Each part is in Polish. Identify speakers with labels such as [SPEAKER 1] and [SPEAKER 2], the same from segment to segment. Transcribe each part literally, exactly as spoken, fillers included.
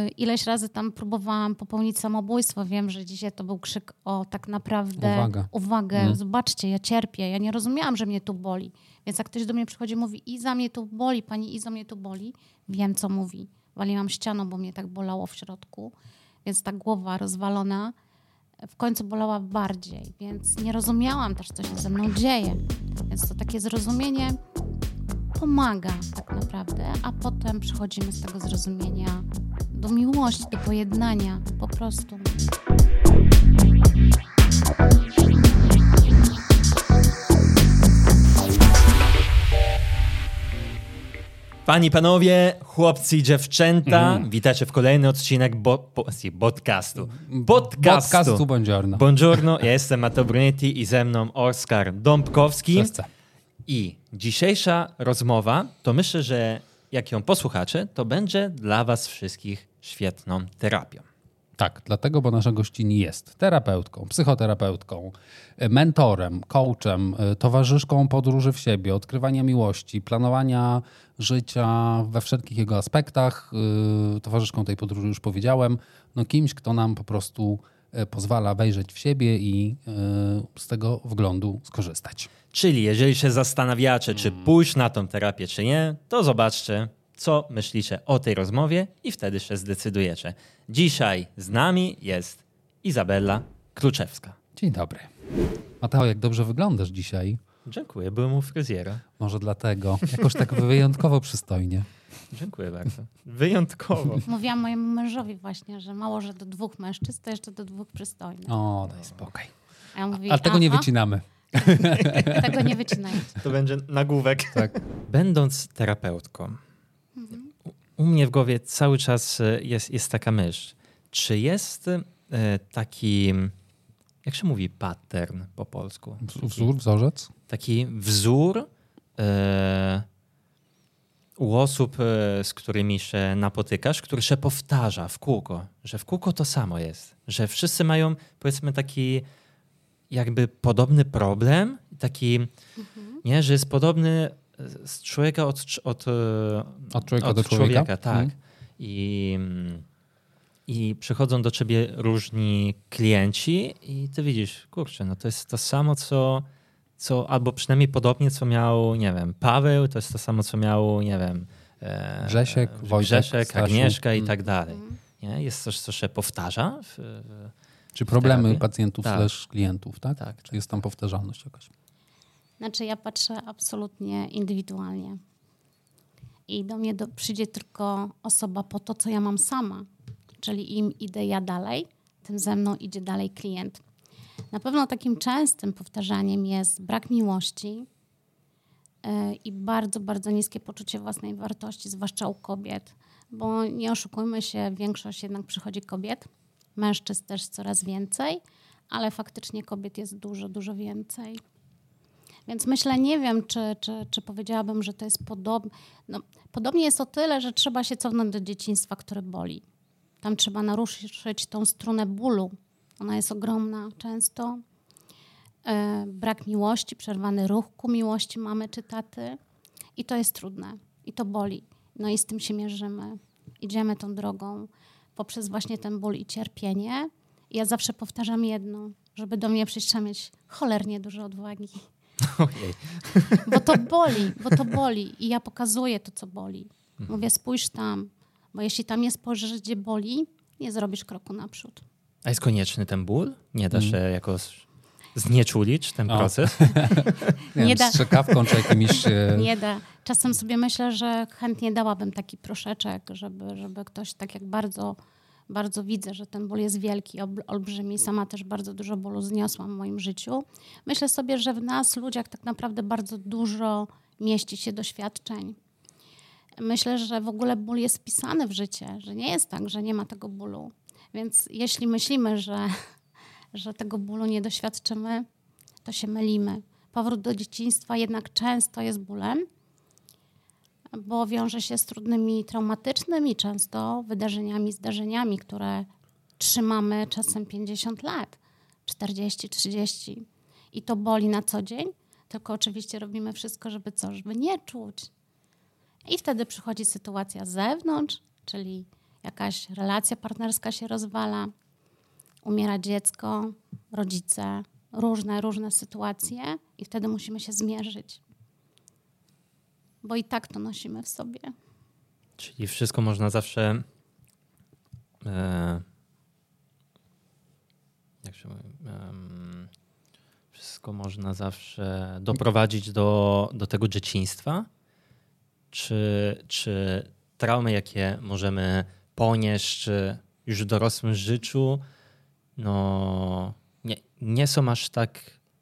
[SPEAKER 1] ileś razy tam próbowałam popełnić samobójstwo. Wiem, że dzisiaj to był krzyk o tak naprawdę
[SPEAKER 2] Uwaga.
[SPEAKER 1] uwagę.
[SPEAKER 2] Mm.
[SPEAKER 1] Zobaczcie, ja cierpię. Ja nie rozumiałam, że mnie tu boli. Więc jak ktoś do mnie przychodzi i mówi, Iza, mnie tu boli, pani Izo, mnie tu boli. Wiem, co mówi. Waliłam ścianą, bo mnie tak bolało w środku. Więc ta głowa rozwalona w końcu bolała bardziej. Więc nie rozumiałam też, co się ze mną dzieje. Więc to takie zrozumienie pomaga tak naprawdę, a potem przechodzimy z tego zrozumienia do miłości, do pojednania po prostu.
[SPEAKER 3] Panie, panowie, chłopcy i dziewczęta,
[SPEAKER 2] Mm.
[SPEAKER 3] witajcie w kolejny odcinek bo, po, si, podcastu.
[SPEAKER 2] Podcastu.
[SPEAKER 3] Podcastu.
[SPEAKER 2] Buongiorno.
[SPEAKER 3] Buongiorno, ja jestem Matteo Brunetti i ze mną Oskar Dąbkowski.
[SPEAKER 2] Cześć.
[SPEAKER 3] I dzisiejsza rozmowa, to myślę, że jak ją posłuchacie, to będzie dla was wszystkich świetną terapią.
[SPEAKER 2] Tak, dlatego, bo nasza gościni jest terapeutką, psychoterapeutką, mentorem, coachem, towarzyszką podróży w siebie, odkrywania miłości, planowania życia we wszelkich jego aspektach. Towarzyszką tej podróży już powiedziałem. No kimś, kto nam po prostu pozwala wejrzeć w siebie i z tego wglądu skorzystać.
[SPEAKER 3] Czyli jeżeli się zastanawiacie, czy pójść na tą terapię, czy nie, to zobaczcie, co myślicie o tej rozmowie i wtedy się zdecydujecie. Dzisiaj z nami jest Izabela Kluczewska.
[SPEAKER 2] Dzień dobry. Mateo, jak dobrze wyglądasz dzisiaj.
[SPEAKER 3] Dziękuję, byłem u fryzjera.
[SPEAKER 2] Może dlatego. Jakoś tak wyjątkowo przystojnie.
[SPEAKER 3] Dziękuję bardzo. Wyjątkowo.
[SPEAKER 1] Mówiłam mojemu mężowi właśnie, że mało, że do dwóch mężczyzn, to jeszcze do dwóch przystojnych.
[SPEAKER 2] O, daj spokój.
[SPEAKER 1] A ja mówię,
[SPEAKER 2] Ale tego nie
[SPEAKER 1] aha,
[SPEAKER 2] wycinamy.
[SPEAKER 1] Tego nie wycinaj.
[SPEAKER 3] To będzie nagłówek.
[SPEAKER 2] Tak.
[SPEAKER 3] Będąc terapeutką, u, u mnie w głowie cały czas jest, jest taka myśl. Czy jest e, taki, jak się mówi pattern po polsku?
[SPEAKER 2] Wzór, wzorzec?
[SPEAKER 3] Taki wzór e, u osób, e, z którymi się napotykasz, który się powtarza w kółko. Że w kółko to samo jest. Że wszyscy mają, powiedzmy, taki jakby podobny problem. Taki,
[SPEAKER 1] Mhm.
[SPEAKER 3] nie, że jest podobny z człowieka od, od,
[SPEAKER 2] Od człowieka
[SPEAKER 3] od
[SPEAKER 2] do człowieka?
[SPEAKER 3] człowieka tak.
[SPEAKER 2] Mhm.
[SPEAKER 3] I, I przychodzą do ciebie różni klienci i ty widzisz, kurczę, no to jest to samo, co, co albo przynajmniej podobnie, co miał, nie wiem, Paweł, to jest to samo, co miał, nie wiem, e,
[SPEAKER 2] Grzesiek, Wojtek,
[SPEAKER 3] Grzesiek
[SPEAKER 2] Stasiu.
[SPEAKER 3] Agnieszka i
[SPEAKER 2] Mm.
[SPEAKER 3] tak dalej.
[SPEAKER 1] Mhm.
[SPEAKER 3] Nie? Jest coś, co się powtarza. W, w,
[SPEAKER 2] Czy problemy
[SPEAKER 3] terapii?
[SPEAKER 2] pacjentów
[SPEAKER 3] Tak.
[SPEAKER 2] slash klientów, tak?
[SPEAKER 3] Tak,
[SPEAKER 2] Czy jest tam powtarzalność jakaś?
[SPEAKER 1] Znaczy ja patrzę absolutnie indywidualnie. I do mnie do, przyjdzie tylko osoba po to, co ja mam sama. Czyli im idę ja dalej, tym ze mną idzie dalej klient. Na pewno takim częstym powtarzaniem jest brak miłości yy, i bardzo, bardzo niskie poczucie własnej wartości, zwłaszcza u kobiet. Bo nie oszukujmy się, większość jednak przychodzi kobiet. Mężczyzn też coraz więcej, ale faktycznie kobiet jest dużo, dużo więcej. Więc myślę, nie wiem, czy, czy, czy powiedziałabym, że to jest podobne. No, podobnie jest o tyle, że trzeba się cofnąć do dzieciństwa, które boli. Tam trzeba naruszyć tą strunę bólu. Ona jest ogromna często. E, brak miłości, przerwany ruch ku miłości mamy czy taty. I to jest trudne. I to boli. No i z tym się mierzymy. Idziemy tą drogą poprzez właśnie ten ból i cierpienie. I ja zawsze powtarzam jedno, żeby do mnie przyjść, trzeba mieć cholernie dużo odwagi.
[SPEAKER 3] Ojej.
[SPEAKER 1] Bo to boli, bo to boli. I ja pokazuję to, co boli. Mówię, spójrz tam. Bo jeśli tam nie spojrzysz, gdzie boli, nie zrobisz kroku naprzód.
[SPEAKER 3] A jest konieczny ten ból? Nie da się jakoś znieczulić ten
[SPEAKER 2] O.
[SPEAKER 3] proces?
[SPEAKER 2] Nie,
[SPEAKER 1] Nie
[SPEAKER 2] wiem,
[SPEAKER 1] da.
[SPEAKER 2] z strzykawką czy jakimiś... e,
[SPEAKER 1] Nie da. Czasem sobie myślę, że chętnie dałabym taki proszeczek, żeby, żeby ktoś tak jak bardzo, bardzo widzę, że ten ból jest wielki, ol- olbrzymi. Sama też bardzo dużo bólu zniosłam w moim życiu. Myślę sobie, że w nas, ludziach, tak naprawdę bardzo dużo mieści się doświadczeń. Myślę, że w ogóle ból jest wpisany w życie, że nie jest tak, że nie ma tego bólu. Więc jeśli myślimy, że, że tego bólu nie doświadczymy, to się mylimy. Powrót do dzieciństwa jednak często jest bólem, bo wiąże się z trudnymi, traumatycznymi często wydarzeniami, zdarzeniami, które trzymamy czasem pięćdziesiąt lat, czterdzieści, trzydzieści. I to boli na co dzień, tylko oczywiście robimy wszystko, żeby co? Żeby nie czuć. I wtedy przychodzi sytuacja z zewnątrz, czyli jakaś relacja partnerska się rozwala, umiera dziecko, rodzice, różne, różne sytuacje i wtedy musimy się zmierzyć. Bo i tak to nosimy w sobie.
[SPEAKER 3] Czyli wszystko można zawsze e, jak się mówi, e, wszystko można zawsze doprowadzić do, do tego dzieciństwa? Czy, czy traumy, jakie możemy ponieść już w dorosłym życiu, no nie, nie są aż tak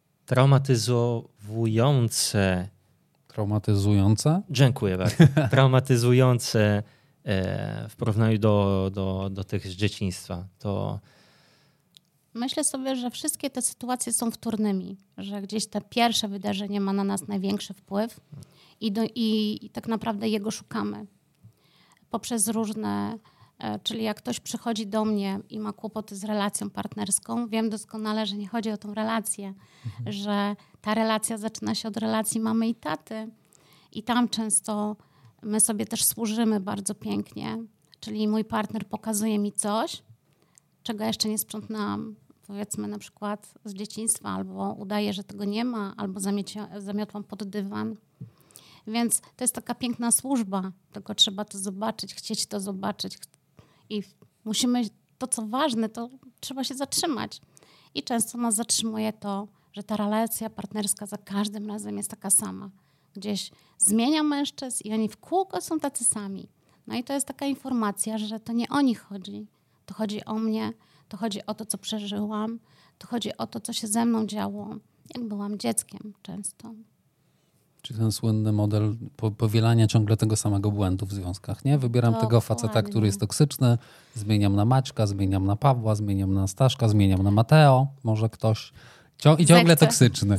[SPEAKER 3] traumatyzujące.
[SPEAKER 2] Traumatyzujące?
[SPEAKER 3] Dziękuję bardzo. Traumatyzujące e, w porównaniu do, do, do tych z dzieciństwa. To
[SPEAKER 1] Myślę sobie, że wszystkie te sytuacje są wtórnymi, że gdzieś to pierwsze wydarzenie ma na nas największy wpływ i, do, i, i tak naprawdę jego szukamy. Poprzez różne, e, czyli jak ktoś przychodzi do mnie i ma kłopoty z relacją partnerską, wiem doskonale, że nie chodzi o tą relację, mhm. że ta relacja zaczyna się od relacji mamy i taty i tam często my sobie też służymy bardzo pięknie, czyli mój partner pokazuje mi coś, czego jeszcze nie sprzątnęłam, powiedzmy na przykład z dzieciństwa, albo udaje, że tego nie ma, albo zamiecia, zamiotłam pod dywan. Więc to jest taka piękna służba, tylko trzeba to zobaczyć, chcieć to zobaczyć i musimy, to co ważne, to trzeba się zatrzymać. I często nas zatrzymuje to, że ta relacja partnerska za każdym razem jest taka sama. Gdzieś zmienia mężczyzn i oni w kółko są tacy sami. No i to jest taka informacja, że to nie o nich chodzi. To chodzi o mnie, to chodzi o to, co przeżyłam, to chodzi o to, co się ze mną działo, jak byłam dzieckiem często.
[SPEAKER 2] Czyli ten słynny model powielania ciągle tego samego błędu w związkach, nie? Wybieram
[SPEAKER 1] Dokładnie.
[SPEAKER 2] tego faceta, który jest toksyczny, zmieniam na Maćka, zmieniam na Pawła, zmieniam na Staszka, zmieniam na Mateo, może ktoś Cią- i ciągle
[SPEAKER 1] Zechce.
[SPEAKER 2] toksyczny.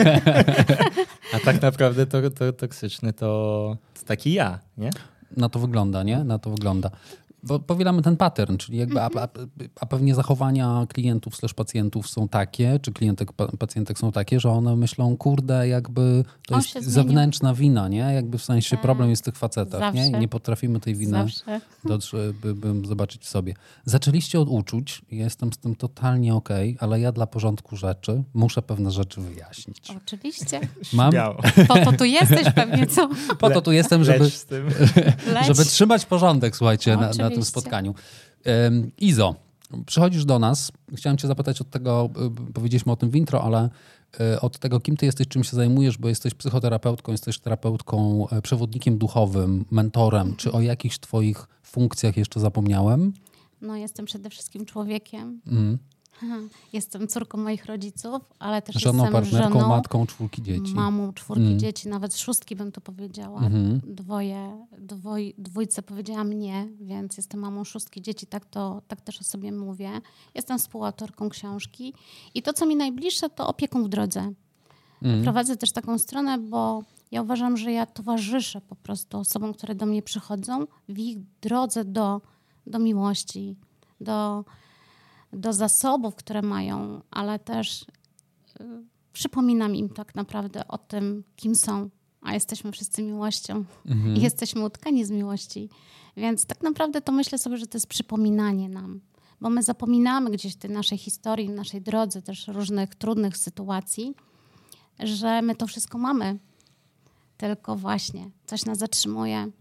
[SPEAKER 3] A tak naprawdę to, to toksyczny to, to taki ja, nie?
[SPEAKER 2] Na to wygląda, nie? Na to wygląda. Bo powielamy ten pattern, czyli jakby, a, a, a pewnie zachowania klientów slash pacjentów są takie, czy klientek, pacjentek są takie, że one myślą, kurde, jakby to
[SPEAKER 1] On
[SPEAKER 2] jest zewnętrzna wina, nie? Jakby w sensie tak. problem jest w tych facetach, nie? I nie potrafimy tej winy dotrze, by, by zobaczyć w sobie. Zaczęliście od uczuć, jestem z tym totalnie okej, okay, ale ja dla porządku rzeczy muszę pewne rzeczy wyjaśnić.
[SPEAKER 1] Oczywiście.
[SPEAKER 2] Mam...
[SPEAKER 1] Po to tu jesteś pewnie, co?
[SPEAKER 2] Po to tu jestem, żeby, żeby trzymać porządek, słuchajcie, na, na tym spotkaniu. Um, Izo, przychodzisz do nas. Chciałem cię zapytać od tego, powiedzieliśmy o tym w intro, ale od tego, kim ty jesteś, czym się zajmujesz, bo jesteś psychoterapeutką, jesteś terapeutką, przewodnikiem duchowym, mentorem. Mhm. Czy o jakichś twoich funkcjach jeszcze zapomniałem?
[SPEAKER 1] No, jestem przede wszystkim człowiekiem.
[SPEAKER 2] Mhm.
[SPEAKER 1] Jestem córką moich rodziców, ale też
[SPEAKER 2] żoną,
[SPEAKER 1] jestem
[SPEAKER 2] partnerką,
[SPEAKER 1] żoną,
[SPEAKER 2] matką czwórki dzieci.
[SPEAKER 1] Mamą czwórki
[SPEAKER 2] mm.
[SPEAKER 1] dzieci, nawet szóstki bym to powiedziała.
[SPEAKER 2] Mm-hmm.
[SPEAKER 1] Dwoje, dwoj, dwójce powiedziałam nie, więc jestem mamą szóstki dzieci, tak, to, tak też o sobie mówię. Jestem współautorką książki i to, co mi najbliższe, to opieką w drodze. Mm. Prowadzę też taką stronę, bo ja uważam, że ja towarzyszę po prostu osobom, które do mnie przychodzą w ich drodze do, do miłości, do... do zasobów, które mają, ale też y, przypominam im tak naprawdę o tym, kim są, a jesteśmy wszyscy miłością mhm. i jesteśmy utkani z miłości. Więc tak naprawdę to myślę sobie, że to jest przypominanie nam, bo my zapominamy gdzieś w tej naszej historii, w naszej drodze też różnych trudnych sytuacji, że my to wszystko mamy, tylko właśnie coś nas zatrzymuje.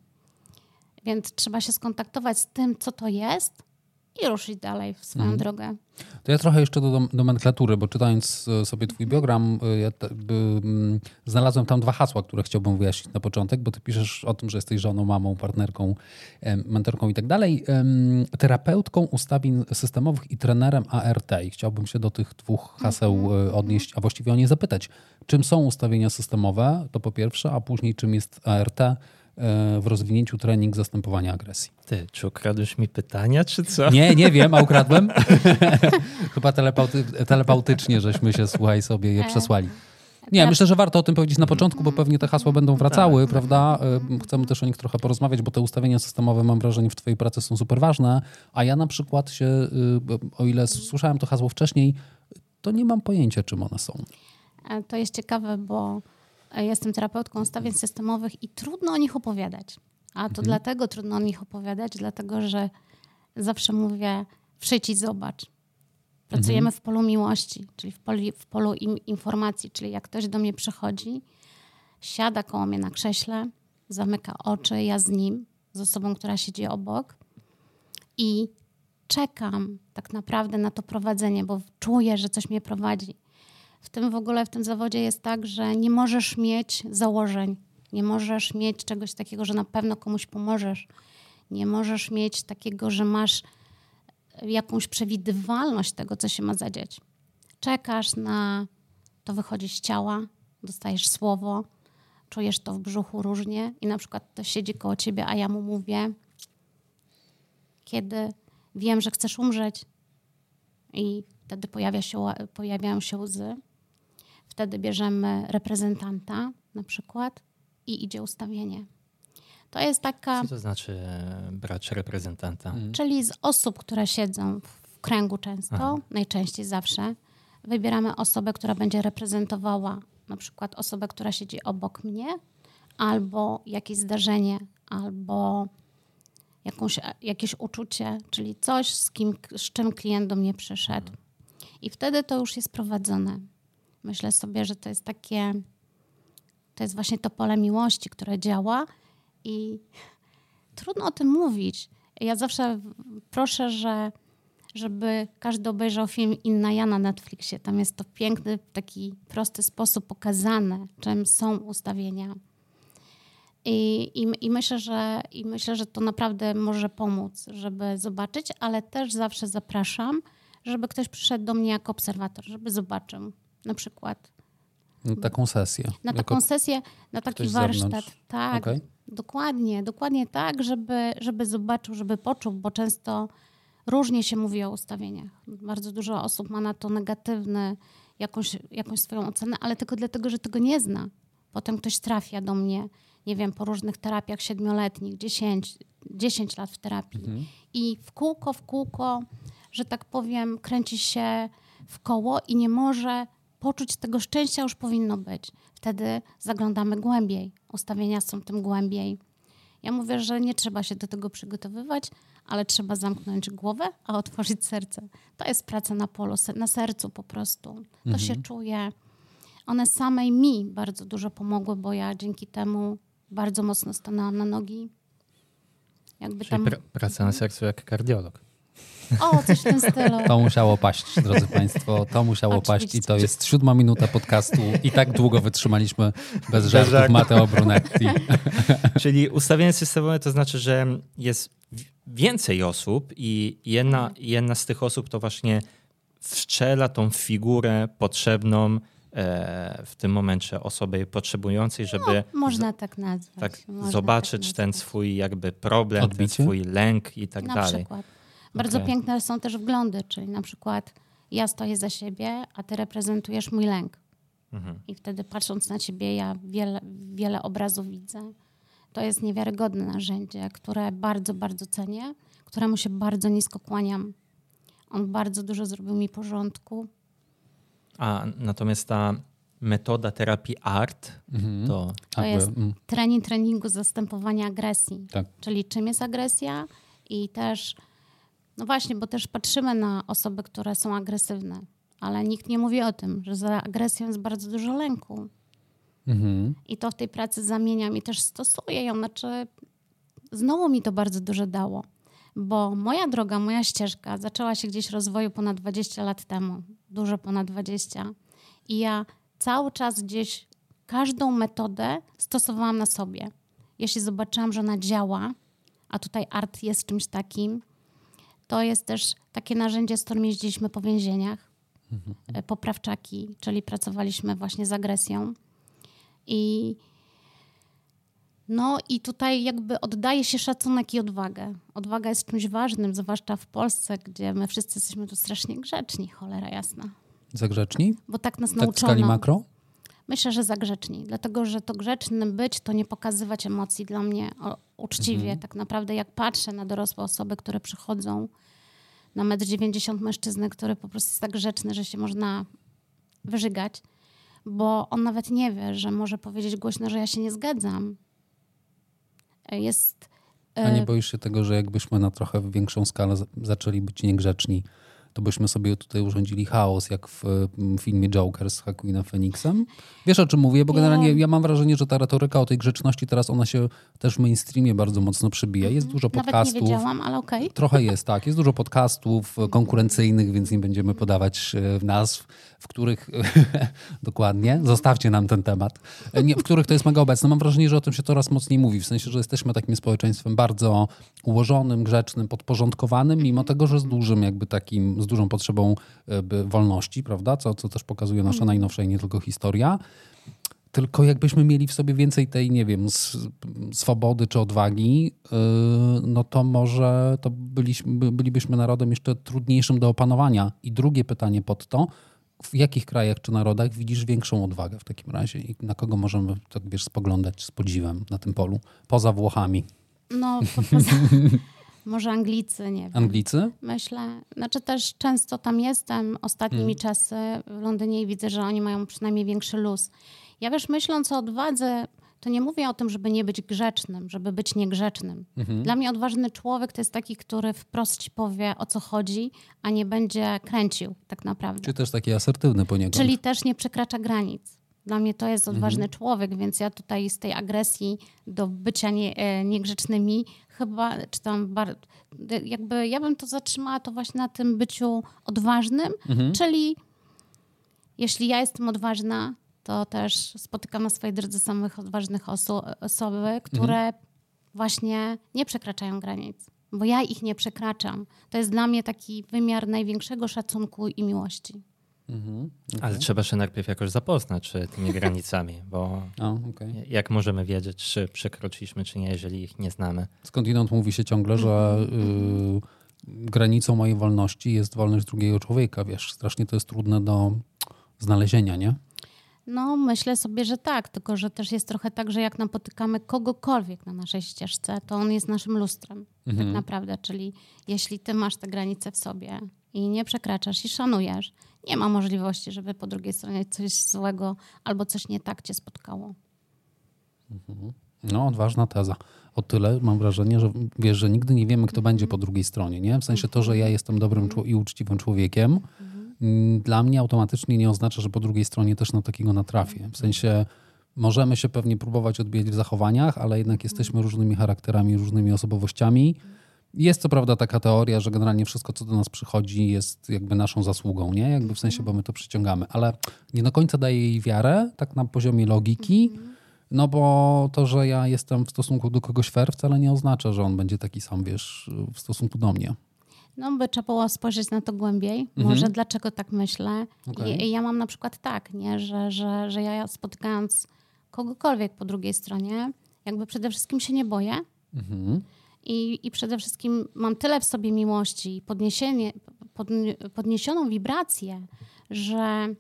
[SPEAKER 1] Więc trzeba się skontaktować z tym, co to jest, i ruszyć dalej w swoją mhm. drogę.
[SPEAKER 2] To ja trochę jeszcze do nomenklatury, bo czytając sobie twój biogram, ja te, by, znalazłem tam dwa hasła, które chciałbym wyjaśnić na początek, bo ty piszesz o tym, że jesteś żoną, mamą, partnerką, mentorką i tak dalej, terapeutką ustawień systemowych i trenerem A R T. I chciałbym się do tych dwóch haseł mhm. odnieść, a właściwie o nie zapytać. Czym są ustawienia systemowe, to po pierwsze, a później czym jest A R T w rozwinięciu trening zastępowania agresji.
[SPEAKER 3] Ty, czy ukradłeś mi pytania, czy co?
[SPEAKER 2] Nie, nie wiem, a ukradłem. Chyba telepauty, telepautycznie żeśmy się, słuchaj, sobie je przesłali. Nie, myślę, że warto o tym powiedzieć na początku, bo pewnie te hasła będą wracały, tak. prawda? Chcemy też o nich trochę porozmawiać, bo te ustawienia systemowe, mam wrażenie, w twojej pracy są super ważne, a ja na przykład się, o ile słyszałem to hasło wcześniej, to nie mam pojęcia, czym one są.
[SPEAKER 1] To jest ciekawe, bo jestem terapeutką ustawień systemowych i trudno o nich opowiadać. A to mhm. dlatego trudno o nich opowiadać, dlatego że zawsze mówię, przyjdź i zobacz. Pracujemy mhm. w polu miłości, czyli w polu, w polu im, informacji, czyli jak ktoś do mnie przychodzi, siada koło mnie na krześle, zamyka oczy, ja z nim, z osobą, która siedzi obok i czekam tak naprawdę na to prowadzenie, bo czuję, że coś mnie prowadzi. W tym w ogóle, w tym zawodzie jest tak, że nie możesz mieć założeń, nie możesz mieć czegoś takiego, że na pewno komuś pomożesz. Nie możesz mieć takiego, że masz jakąś przewidywalność tego, co się ma zadziać. Czekasz na... To wychodzi z ciała, dostajesz słowo, czujesz to w brzuchu różnie i na przykład ktoś siedzi koło ciebie, a ja mu mówię, kiedy wiem, że chcesz umrzeć i wtedy pojawia się, pojawiają się łzy. Wtedy bierzemy reprezentanta na przykład i idzie ustawienie. To jest taka...
[SPEAKER 3] Co to znaczy brać reprezentanta?
[SPEAKER 1] Hmm. Czyli z osób, które siedzą w kręgu często, Aha. najczęściej zawsze, wybieramy osobę, która będzie reprezentowała na przykład osobę, która siedzi obok mnie, albo jakieś zdarzenie, albo jakąś, jakieś uczucie, czyli coś, z, kim, z czym klient do mnie przyszedł. I wtedy to już jest prowadzone. Myślę sobie, że to jest takie, to jest właśnie to pole miłości, które działa i trudno o tym mówić. Ja zawsze proszę, że, żeby każdy obejrzał film Inna ja na Netflixie. Tam jest to w piękny, taki prosty sposób pokazane, czym są ustawienia. I, i, i, myślę, że, I myślę, że to naprawdę może pomóc, żeby zobaczyć, ale też zawsze zapraszam, żeby ktoś przyszedł do mnie jako obserwator, żeby zobaczył na przykład.
[SPEAKER 2] Na taką sesję.
[SPEAKER 1] Na taką jako sesję, na taki warsztat. Tak, okay. dokładnie, dokładnie tak, żeby, żeby zobaczył, żeby poczuł, bo często różnie się mówi o ustawieniach. Bardzo dużo osób ma na to negatywny, jakąś, jakąś swoją ocenę, ale tylko dlatego, że tego nie zna. Potem ktoś trafia do mnie, nie wiem, po różnych terapiach siedmioletnich, dziesięć, dziesięć lat w terapii mhm. i w kółko, w kółko, że tak powiem, kręci się w koło i nie może poczuć tego szczęścia, już powinno być. Wtedy zaglądamy głębiej. Ustawienia są tym głębiej. Ja mówię, że nie trzeba się do tego przygotowywać, ale trzeba zamknąć głowę, a otworzyć serce. To jest praca na polu, na sercu po prostu. To mhm. się czuje. One samej mi bardzo dużo pomogły, bo ja dzięki temu bardzo mocno stanęłam na nogi.
[SPEAKER 3] Jakby Czyli tam... pr- praca na sercu jak kardiolog.
[SPEAKER 1] O, coś w tym stylu.
[SPEAKER 2] To musiało paść, drodzy Państwo. To musiało Oczywiście. paść i to jest siódma minuta podcastu i tak długo wytrzymaliśmy bez żartów żart. Matteo Brunetti.
[SPEAKER 3] Czyli ustawienie systemowe to znaczy, że jest więcej osób i jedna, jedna z tych osób to właśnie wstrzela tą figurę potrzebną e, w tym momencie osobie potrzebującej, żeby
[SPEAKER 1] no, można tak nazwać.
[SPEAKER 3] Tak,
[SPEAKER 1] można
[SPEAKER 3] zobaczyć tak ten swój jakby problem, Odbicie? ten swój lęk i tak
[SPEAKER 1] na
[SPEAKER 3] dalej.
[SPEAKER 1] Przykład. Bardzo okay. piękne są też wglądy, czyli na przykład ja stoję za siebie, a ty reprezentujesz mój lęk. Mhm. I wtedy patrząc na ciebie ja wiele, wiele obrazów widzę. To jest niewiarygodne narzędzie, które bardzo, bardzo cenię, któremu się bardzo nisko kłaniam. On bardzo dużo zrobił mi porządku.
[SPEAKER 3] A natomiast ta metoda terapii art mhm. to...
[SPEAKER 1] To jest trening treningu zastępowania agresji.
[SPEAKER 2] Tak.
[SPEAKER 1] Czyli czym jest agresja i też... No właśnie, bo też patrzymy na osoby, które są agresywne, ale nikt nie mówi o tym, że za agresją jest bardzo dużo lęku. Mhm. I to w tej pracy zamieniam i też stosuję ją. Znaczy, znowu mi to bardzo dużo dało, bo moja droga, moja ścieżka zaczęła się gdzieś rozwoju ponad dwadzieścia lat temu. Dużo ponad dwadzieścia. I ja cały czas gdzieś każdą metodę stosowałam na sobie. Jeśli zobaczyłam, że ona działa, a tutaj art jest czymś takim, to jest też takie narzędzie, z którym jeździliśmy po więzieniach, mhm. poprawczaki, czyli pracowaliśmy właśnie z agresją. I, no i tutaj jakby oddaje się szacunek i odwagę. Odwaga jest czymś ważnym, zwłaszcza w Polsce, gdzie my wszyscy jesteśmy tu strasznie grzeczni, cholera jasna.
[SPEAKER 2] Zagrzeczni?
[SPEAKER 1] Bo tak nas
[SPEAKER 2] tak
[SPEAKER 1] nauczono.
[SPEAKER 2] W skali makro?
[SPEAKER 1] Myślę, że zagrzeczni, dlatego że to grzecznym być, to nie pokazywać emocji dla mnie o, uczciwie. Mhm. Tak naprawdę jak patrzę na dorosłe osoby, które przychodzą na metr dziewięćdziesiąt mężczyzny, który po prostu jest tak grzeczny, że się można wyżygać, bo on nawet nie wie, że może powiedzieć głośno, że ja się nie zgadzam. Jest
[SPEAKER 2] A nie boisz się tego, że jakbyśmy na trochę większą skalę z- zaczęli być niegrzeczni, to byśmy sobie tutaj urządzili chaos, jak w mm, filmie Joker z Joaquinem Phoenixem? Wiesz, o czym mówię? Bo generalnie ja mam wrażenie, że ta retoryka o tej grzeczności teraz ona się też w mainstreamie bardzo mocno przebija. Jest dużo
[SPEAKER 1] Nawet
[SPEAKER 2] podcastów.
[SPEAKER 1] nie wiedziałam, ale okej. Okay.
[SPEAKER 2] Trochę jest, tak. Jest dużo podcastów konkurencyjnych, więc nie będziemy podawać e, nazw, w których dokładnie, zostawcie nam ten temat, e, nie, w których to jest mega obecne. Mam wrażenie, że o tym się coraz mocniej mówi, w sensie, że jesteśmy takim społeczeństwem bardzo ułożonym, grzecznym, podporządkowanym, mimo tego, że z dużym jakby takim, z dużą potrzebą jakby wolności, prawda, co, co też pokazuje nasza najnowsza i nie tylko historia. Tylko jakbyśmy mieli w sobie więcej tej, nie wiem, s- swobody czy odwagi, yy, no to może to byliśmy, bylibyśmy narodem jeszcze trudniejszym do opanowania. I drugie pytanie pod to, w jakich krajach czy narodach widzisz większą odwagę w takim razie i na kogo możemy, tak wiesz, spoglądać z podziwem na tym polu, poza Włochami?
[SPEAKER 1] No, po, poza, może Anglicy, nie wiem.
[SPEAKER 2] Anglicy?
[SPEAKER 1] Myślę, znaczy też często tam jestem ostatnimi
[SPEAKER 2] Hmm.
[SPEAKER 1] czasy w Londynie i widzę, że oni mają przynajmniej większy luz. Ja wiesz, myśląc o odwadze, to nie mówię o tym, żeby nie być grzecznym, żeby być niegrzecznym.
[SPEAKER 2] Mhm.
[SPEAKER 1] Dla mnie odważny człowiek to jest taki, który wprost ci powie, o co chodzi, a nie będzie kręcił tak naprawdę.
[SPEAKER 2] Czy też taki asertywny poniekąd?
[SPEAKER 1] Czyli też nie przekracza granic. Dla mnie to jest odważny mhm. człowiek, więc ja tutaj z tej agresji do bycia nie, e, niegrzecznymi chyba, czy tam bar, jakby ja bym to zatrzymała to właśnie na tym byciu odważnym,
[SPEAKER 2] Mhm.
[SPEAKER 1] czyli jeśli ja jestem odważna, to też spotykam na swojej drodze samych odważnych oso- osoby, które mhm. właśnie nie przekraczają granic, bo ja ich nie przekraczam. To jest dla mnie taki wymiar największego szacunku i miłości.
[SPEAKER 2] Mhm. Okay.
[SPEAKER 3] Ale trzeba się najpierw jakoś zapoznać z tymi granicami, bo
[SPEAKER 2] o, okay.
[SPEAKER 3] jak możemy wiedzieć, czy przekroczyliśmy, czy nie, jeżeli ich nie znamy?
[SPEAKER 2] Skądinąd mówi się ciągle, że y, granicą mojej wolności jest wolność drugiego człowieka. Wiesz, strasznie to jest trudne do znalezienia, nie?
[SPEAKER 1] No, myślę sobie, że tak, tylko że też jest trochę tak, że jak napotykamy kogokolwiek na naszej ścieżce, to on jest naszym lustrem mhm. tak naprawdę. Czyli jeśli ty masz te granice w sobie i nie przekraczasz i szanujesz, nie ma możliwości, żeby po drugiej stronie coś złego albo coś nie tak cię spotkało.
[SPEAKER 2] Mhm. No, odważna teza. O tyle mam wrażenie, że wiesz, że nigdy nie wiemy, kto mhm. będzie po drugiej stronie, nie? W sensie to, że ja jestem dobrym mhm. i uczciwym człowiekiem, mhm. dla mnie automatycznie nie oznacza, że po drugiej stronie też na takiego natrafię. W sensie możemy się pewnie próbować odbijać w zachowaniach, ale jednak jesteśmy różnymi charakterami, różnymi osobowościami. Jest co prawda taka teoria, że generalnie wszystko, co do nas przychodzi, jest jakby naszą zasługą, nie? Jakby w sensie, bo my to przyciągamy, ale nie do końca daje jej wiarę, tak na poziomie logiki, no bo to, że ja jestem w stosunku do kogoś fair, wcale nie oznacza, że on będzie taki sam, wiesz, w stosunku do mnie.
[SPEAKER 1] No by trzeba było spojrzeć na to głębiej.
[SPEAKER 2] Mhm.
[SPEAKER 1] Może dlaczego tak myślę.
[SPEAKER 2] Okay.
[SPEAKER 1] I, I ja mam na przykład tak, nie? Że, że, że ja spotykając kogokolwiek po drugiej stronie, jakby przede wszystkim się nie boję.
[SPEAKER 2] Mhm.
[SPEAKER 1] I, I przede wszystkim mam tyle w sobie miłości i podniesienie, pod, podniesioną wibrację, że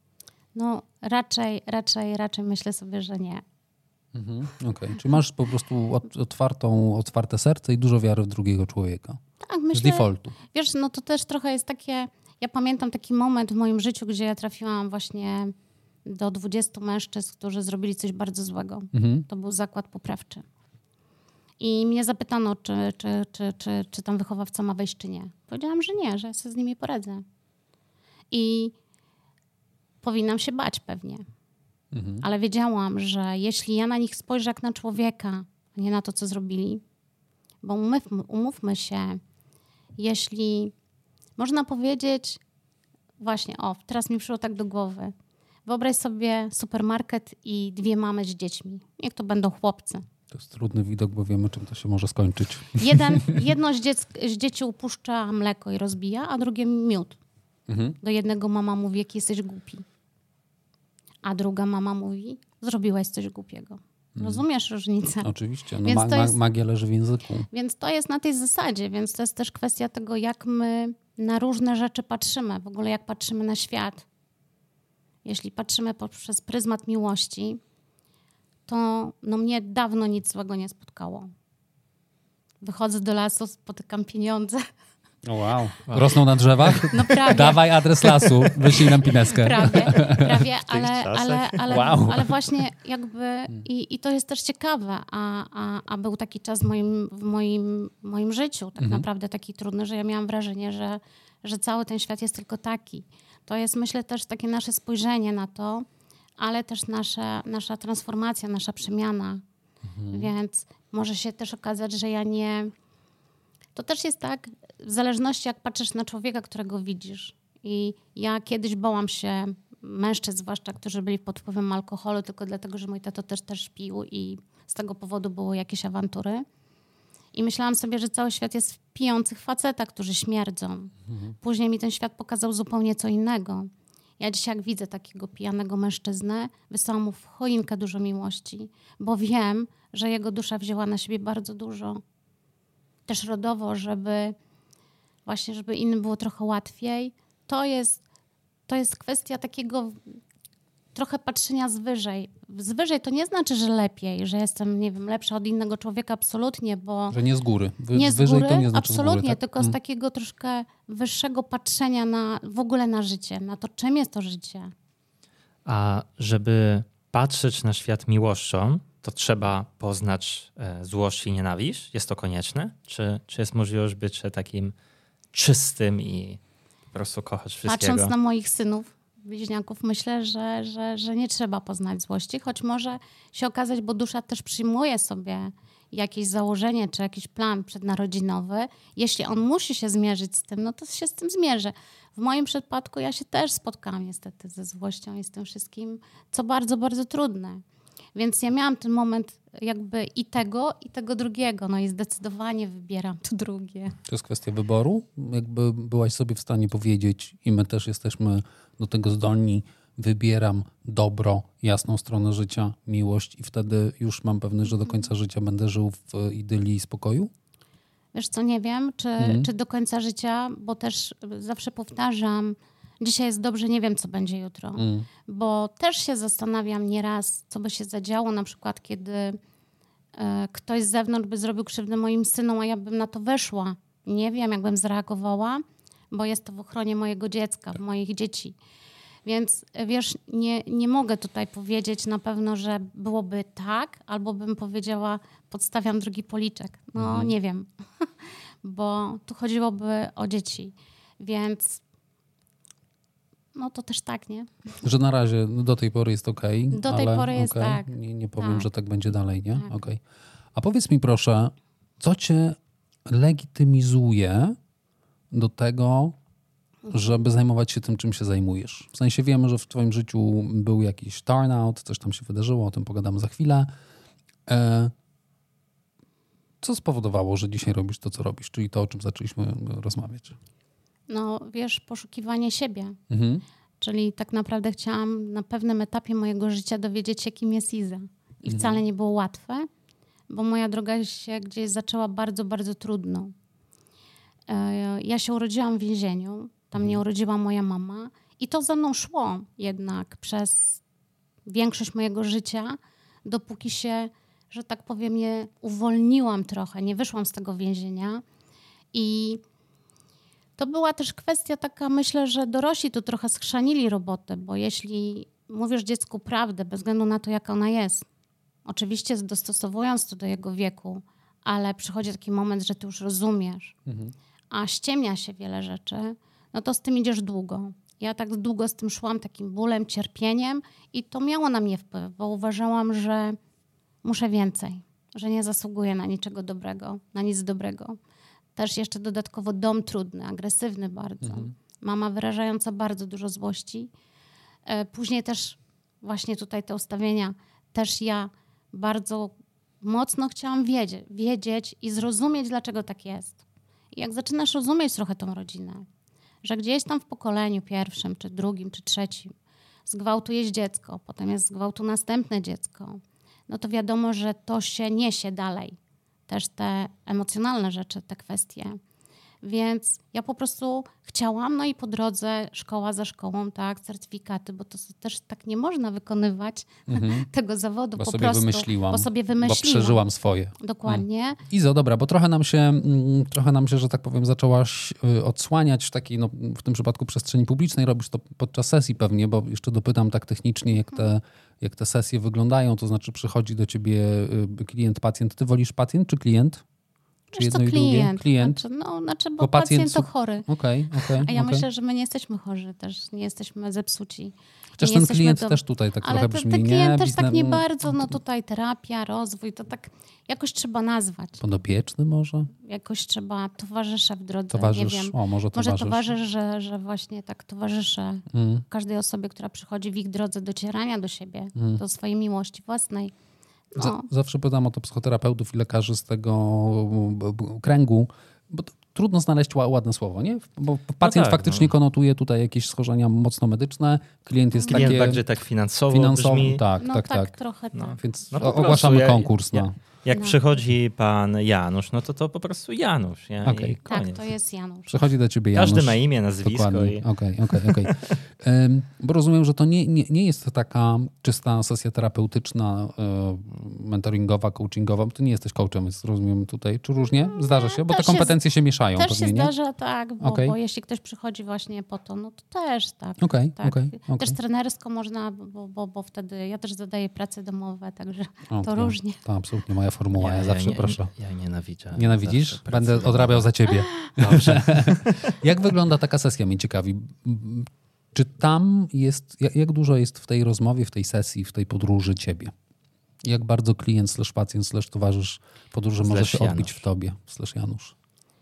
[SPEAKER 1] no raczej, raczej, raczej myślę sobie, że nie.
[SPEAKER 2] Mhm. Okej, okay. Czyli masz po prostu otwartą, otwarte serce i dużo wiary w drugiego człowieka.
[SPEAKER 1] Tak, myślę.
[SPEAKER 2] Z defaultu.
[SPEAKER 1] Wiesz, no to też trochę jest takie, ja pamiętam taki moment w moim życiu, gdzie ja trafiłam właśnie do dwudziestu mężczyzn, którzy zrobili coś bardzo złego.
[SPEAKER 2] Mhm.
[SPEAKER 1] To był zakład poprawczy. I mnie zapytano, czy, czy, czy, czy, czy tam wychowawca ma wejść, czy nie. Powiedziałam, że nie, że ja sobie z nimi poradzę. I powinnam się bać pewnie. Mhm. Ale wiedziałam, że jeśli ja na nich spojrzę jak na człowieka, a nie na to, co zrobili, bo umówmy, umówmy się, jeśli można powiedzieć, właśnie, o, teraz mi przyszło tak do głowy, wyobraź sobie supermarket i dwie mamy z dziećmi. Niech to będą chłopcy.
[SPEAKER 2] To jest trudny widok, bo wiemy, czym to się może skończyć.
[SPEAKER 1] Jeden, jedno z, dziec, z dzieci upuszcza mleko i rozbija, a drugie miód. Mhm. Do jednego mama mówi, jaki jesteś głupi. A druga mama mówi, zrobiłaś coś głupiego. Mhm. Rozumiesz różnicę?
[SPEAKER 2] Oczywiście. No, ma, ma, jest, magia leży w języku.
[SPEAKER 1] Więc to jest na tej zasadzie. Więc to jest też kwestia tego, jak my na różne rzeczy patrzymy. W ogóle jak patrzymy na świat. Jeśli patrzymy poprzez pryzmat miłości, to no mnie dawno nic złego nie spotkało. Wychodzę do lasu, spotykam pieniądze
[SPEAKER 2] Wow. Rosną na drzewach?
[SPEAKER 1] No prawie.
[SPEAKER 2] Dawaj adres lasu, wyślij nam pineskę.
[SPEAKER 1] Prawie, prawie ale, ale, ale,
[SPEAKER 2] Wow.
[SPEAKER 1] ale właśnie jakby i, i to jest też ciekawe, a, a, a był taki czas w moim, w moim, moim życiu tak
[SPEAKER 2] Mhm.
[SPEAKER 1] naprawdę taki trudny, że ja miałam wrażenie, że, że cały ten świat jest tylko taki. To jest myślę też takie nasze spojrzenie na to, ale też nasza, nasza transformacja, nasza przemiana. Mhm. Więc może się też okazać, że ja nie... To też jest tak, w zależności jak patrzysz na człowieka, którego widzisz. I ja kiedyś bałam się mężczyzn, zwłaszcza, którzy byli pod wpływem alkoholu, tylko dlatego, że mój tato też też pił i z tego powodu były jakieś awantury. I myślałam sobie, że cały świat jest w pijących facetach, którzy śmierdzą. Mhm. Później mi ten świat pokazał zupełnie co innego. Ja dzisiaj jak widzę takiego pijanego mężczyznę, wysyłam mu w choinkę dużo miłości, bo wiem, że jego dusza wzięła na siebie bardzo dużo. Też rodowo, żeby właśnie, żeby innym było trochę łatwiej. To jest, to jest kwestia takiego trochę patrzenia zwyżej. Zwyżej to nie znaczy, że lepiej, że jestem, nie wiem, lepsza od innego człowieka, absolutnie, bo...
[SPEAKER 2] Że nie z góry. Wy,
[SPEAKER 1] nie z
[SPEAKER 2] wyżej
[SPEAKER 1] góry,
[SPEAKER 2] to nie znaczy
[SPEAKER 1] absolutnie,
[SPEAKER 2] z góry, tak?
[SPEAKER 1] tylko z takiego troszkę wyższego patrzenia na, w ogóle na życie, na to, czym jest to życie.
[SPEAKER 3] A żeby patrzeć na świat miłością, to trzeba poznać e, złość i nienawiść? Jest to konieczne? Czy, czy jest możliwość bycia takim czystym i po prostu kochać wszystkiego?
[SPEAKER 1] Patrząc na moich synów, bliźniaków, myślę, że, że, że nie trzeba poznać złości, choć może się okazać, bo dusza też przyjmuje sobie jakieś założenie czy jakiś plan przednarodzinowy. Jeśli on musi się zmierzyć z tym, no to się z tym zmierzy. W moim przypadku ja się też spotkałam niestety ze złością i z tym wszystkim, co bardzo, bardzo trudne. Więc ja miałam ten moment jakby i tego, i tego drugiego. No i zdecydowanie wybieram to drugie.
[SPEAKER 2] To jest kwestia wyboru? Jakby byłaś sobie w stanie powiedzieć i my też jesteśmy do tego zdolni, wybieram dobro, jasną stronę życia, miłość i wtedy już mam pewność, że do końca życia będę żył w idylii i spokoju?
[SPEAKER 1] Wiesz co, nie wiem, czy, mhm. czy do końca życia, bo też zawsze powtarzam, dzisiaj jest dobrze, nie wiem, co będzie jutro. Mm. Bo też się zastanawiam nieraz, co by się zadziało, na przykład kiedy e, ktoś z zewnątrz by zrobił krzywdę moim synom, a ja bym na to weszła. Nie wiem, jak bym zareagowała, bo jest to w ochronie mojego dziecka, moich dzieci. Więc wiesz, nie, nie mogę tutaj powiedzieć na pewno, że byłoby tak, albo bym powiedziała, podstawiam drugi policzek. No mhm. nie wiem, bo tu chodziłoby o dzieci. Więc no to też tak, nie?
[SPEAKER 2] Że na razie do tej pory jest okej. Okay,
[SPEAKER 1] do tej
[SPEAKER 2] ale
[SPEAKER 1] pory jest
[SPEAKER 2] okay.
[SPEAKER 1] tak.
[SPEAKER 2] Nie, nie powiem,
[SPEAKER 1] tak.
[SPEAKER 2] że tak będzie dalej, nie?
[SPEAKER 1] Tak.
[SPEAKER 2] Okay. A powiedz mi proszę, co cię legitymizuje do tego, żeby zajmować się tym, czym się zajmujesz? W sensie wiemy, że w twoim życiu był jakiś turnout, coś tam się wydarzyło, o tym pogadamy za chwilę. E, co spowodowało, że dzisiaj robisz to, co robisz? Czyli to, o czym zaczęliśmy rozmawiać.
[SPEAKER 1] No wiesz, poszukiwanie siebie.
[SPEAKER 2] Mhm.
[SPEAKER 1] Czyli tak naprawdę chciałam na pewnym etapie mojego życia dowiedzieć się, kim jest Iza. I mhm. wcale nie było łatwe, bo moja droga się gdzieś zaczęła bardzo, bardzo trudno. E, ja się urodziłam w więzieniu. Tam mnie urodziła moja mama i to za mną szło jednak przez większość mojego życia, dopóki się, że tak powiem, nie uwolniłam trochę, nie wyszłam z tego więzienia. I to była też kwestia taka, myślę, że dorośli tu trochę schrzanili robotę, bo jeśli mówisz dziecku prawdę, bez względu na to, jaka ona jest, oczywiście dostosowując to do jego wieku, ale przychodzi taki moment, że ty już rozumiesz, mhm. a ściemnia się wiele rzeczy, no to z tym idziesz długo. Ja tak długo z tym szłam, takim bólem, cierpieniem i to miało na mnie wpływ, bo uważałam, że muszę więcej, że nie zasługuję na niczego dobrego, na nic dobrego. Też jeszcze dodatkowo dom trudny, agresywny bardzo. Mhm. Mama wyrażająca bardzo dużo złości. Później też właśnie tutaj te ustawienia, też ja bardzo mocno chciałam wiedzieć, wiedzieć i zrozumieć, dlaczego tak jest. I jak zaczynasz rozumieć trochę tą rodzinę, że gdzieś tam w pokoleniu pierwszym, czy drugim, czy trzecim z gwałtu jest dziecko, potem jest z gwałtu następne dziecko, no to wiadomo, że to się niesie dalej. Też te emocjonalne rzeczy, te kwestie. Więc ja po prostu chciałam, no i po drodze szkoła za szkołą, tak, certyfikaty, bo to też tak nie można wykonywać mhm. tego zawodu
[SPEAKER 2] bo
[SPEAKER 1] po
[SPEAKER 2] sobie
[SPEAKER 1] prostu.
[SPEAKER 2] Wymyśliłam,
[SPEAKER 1] bo sobie wymyśliłam.
[SPEAKER 2] Bo przeżyłam swoje.
[SPEAKER 1] Dokładnie.
[SPEAKER 2] Hmm. Izo, dobra, bo trochę nam się, trochę nam się, że tak powiem, zaczęłaś odsłaniać w takiej, no w tym przypadku przestrzeni publicznej, robisz to podczas sesji pewnie, bo jeszcze dopytam tak technicznie, jak te, jak te sesje wyglądają, to znaczy przychodzi do ciebie klient, pacjent. Ty wolisz pacjent czy klient?
[SPEAKER 1] Czy jedno i drugie? Klient. Znaczy, no, znaczy, bo, bo pacjent, pacjent to chory.
[SPEAKER 2] Okay, okay,
[SPEAKER 1] A ja
[SPEAKER 2] okay.
[SPEAKER 1] myślę, że my nie jesteśmy chorzy też, nie jesteśmy zepsuci.
[SPEAKER 2] Chociaż ten klient do... też tutaj tak
[SPEAKER 1] ale
[SPEAKER 2] trochę
[SPEAKER 1] to,
[SPEAKER 2] brzmi,
[SPEAKER 1] ten
[SPEAKER 2] nie?
[SPEAKER 1] klient też
[SPEAKER 2] Biznes...
[SPEAKER 1] tak nie bardzo, no tutaj terapia, rozwój, to tak jakoś trzeba nazwać.
[SPEAKER 2] Podopieczny może?
[SPEAKER 1] Jakoś trzeba, towarzysze w drodze,
[SPEAKER 2] towarzysz,
[SPEAKER 1] nie wiem.
[SPEAKER 2] O, może towarzysz.
[SPEAKER 1] Może towarzysz, że, że właśnie tak towarzyszę mm. każdej osobie, która przychodzi w ich drodze docierania do siebie, mm. do swojej miłości własnej. No.
[SPEAKER 2] Z- zawsze pytam o to psychoterapeutów i lekarzy z tego kręgu, bo to trudno znaleźć ładne słowo, nie? Bo pacjent no tak, faktycznie no. konotuje tutaj jakieś schorzenia mocno medyczne, klient jest
[SPEAKER 3] klient
[SPEAKER 2] takie...
[SPEAKER 3] bardziej tak finansowo,
[SPEAKER 2] finansowo
[SPEAKER 3] brzmi.
[SPEAKER 2] Tak,
[SPEAKER 1] no
[SPEAKER 2] tak, tak.
[SPEAKER 1] tak. Trochę
[SPEAKER 3] no.
[SPEAKER 1] tak.
[SPEAKER 2] Więc
[SPEAKER 3] no,
[SPEAKER 2] ogłaszamy
[SPEAKER 3] ja,
[SPEAKER 2] konkurs.
[SPEAKER 3] Ja,
[SPEAKER 2] no.
[SPEAKER 3] Jak
[SPEAKER 1] no.
[SPEAKER 3] przychodzi pan Janusz, no to to po prostu Janusz. Nie?
[SPEAKER 2] Okay.
[SPEAKER 3] I koniec.
[SPEAKER 1] Tak, to jest Janusz.
[SPEAKER 2] Przychodzi do ciebie Janusz.
[SPEAKER 3] Każdy ma imię, nazwisko.
[SPEAKER 2] Okej, okej, okej. Bo rozumiem, że to nie, nie, nie jest taka czysta sesja terapeutyczna, y, mentoringowa, coachingowa. To nie jesteś coachem, więc rozumiem tutaj. Czy różnie? Zdarza się? Bo te kompetencje się, się mieszają
[SPEAKER 1] też
[SPEAKER 2] pewnie,
[SPEAKER 1] się
[SPEAKER 2] nie?
[SPEAKER 1] zdarza, tak, bo, okay. bo jeśli ktoś przychodzi właśnie po to, no to też tak.
[SPEAKER 2] Okay,
[SPEAKER 1] tak.
[SPEAKER 2] Okay, okay.
[SPEAKER 1] Też trenersko można, bo, bo, bo wtedy ja też zadaję prace domowe, także okay. to różnie.
[SPEAKER 2] To absolutnie moja formuła, ja, ja zawsze
[SPEAKER 3] ja nie,
[SPEAKER 2] proszę.
[SPEAKER 3] Ja nienawidzę.
[SPEAKER 2] Nienawidzisz? Będę odrabiał za ciebie.
[SPEAKER 3] Dobrze.
[SPEAKER 2] Jak wygląda taka sesja? Mnie ciekawi. Czy tam jest, jak, jak dużo jest w tej rozmowie, w tej sesji, w tej podróży ciebie? Jak bardzo klient slash pacjent slash towarzysz podróży może się odbić Janusz. w tobie slash Janusz?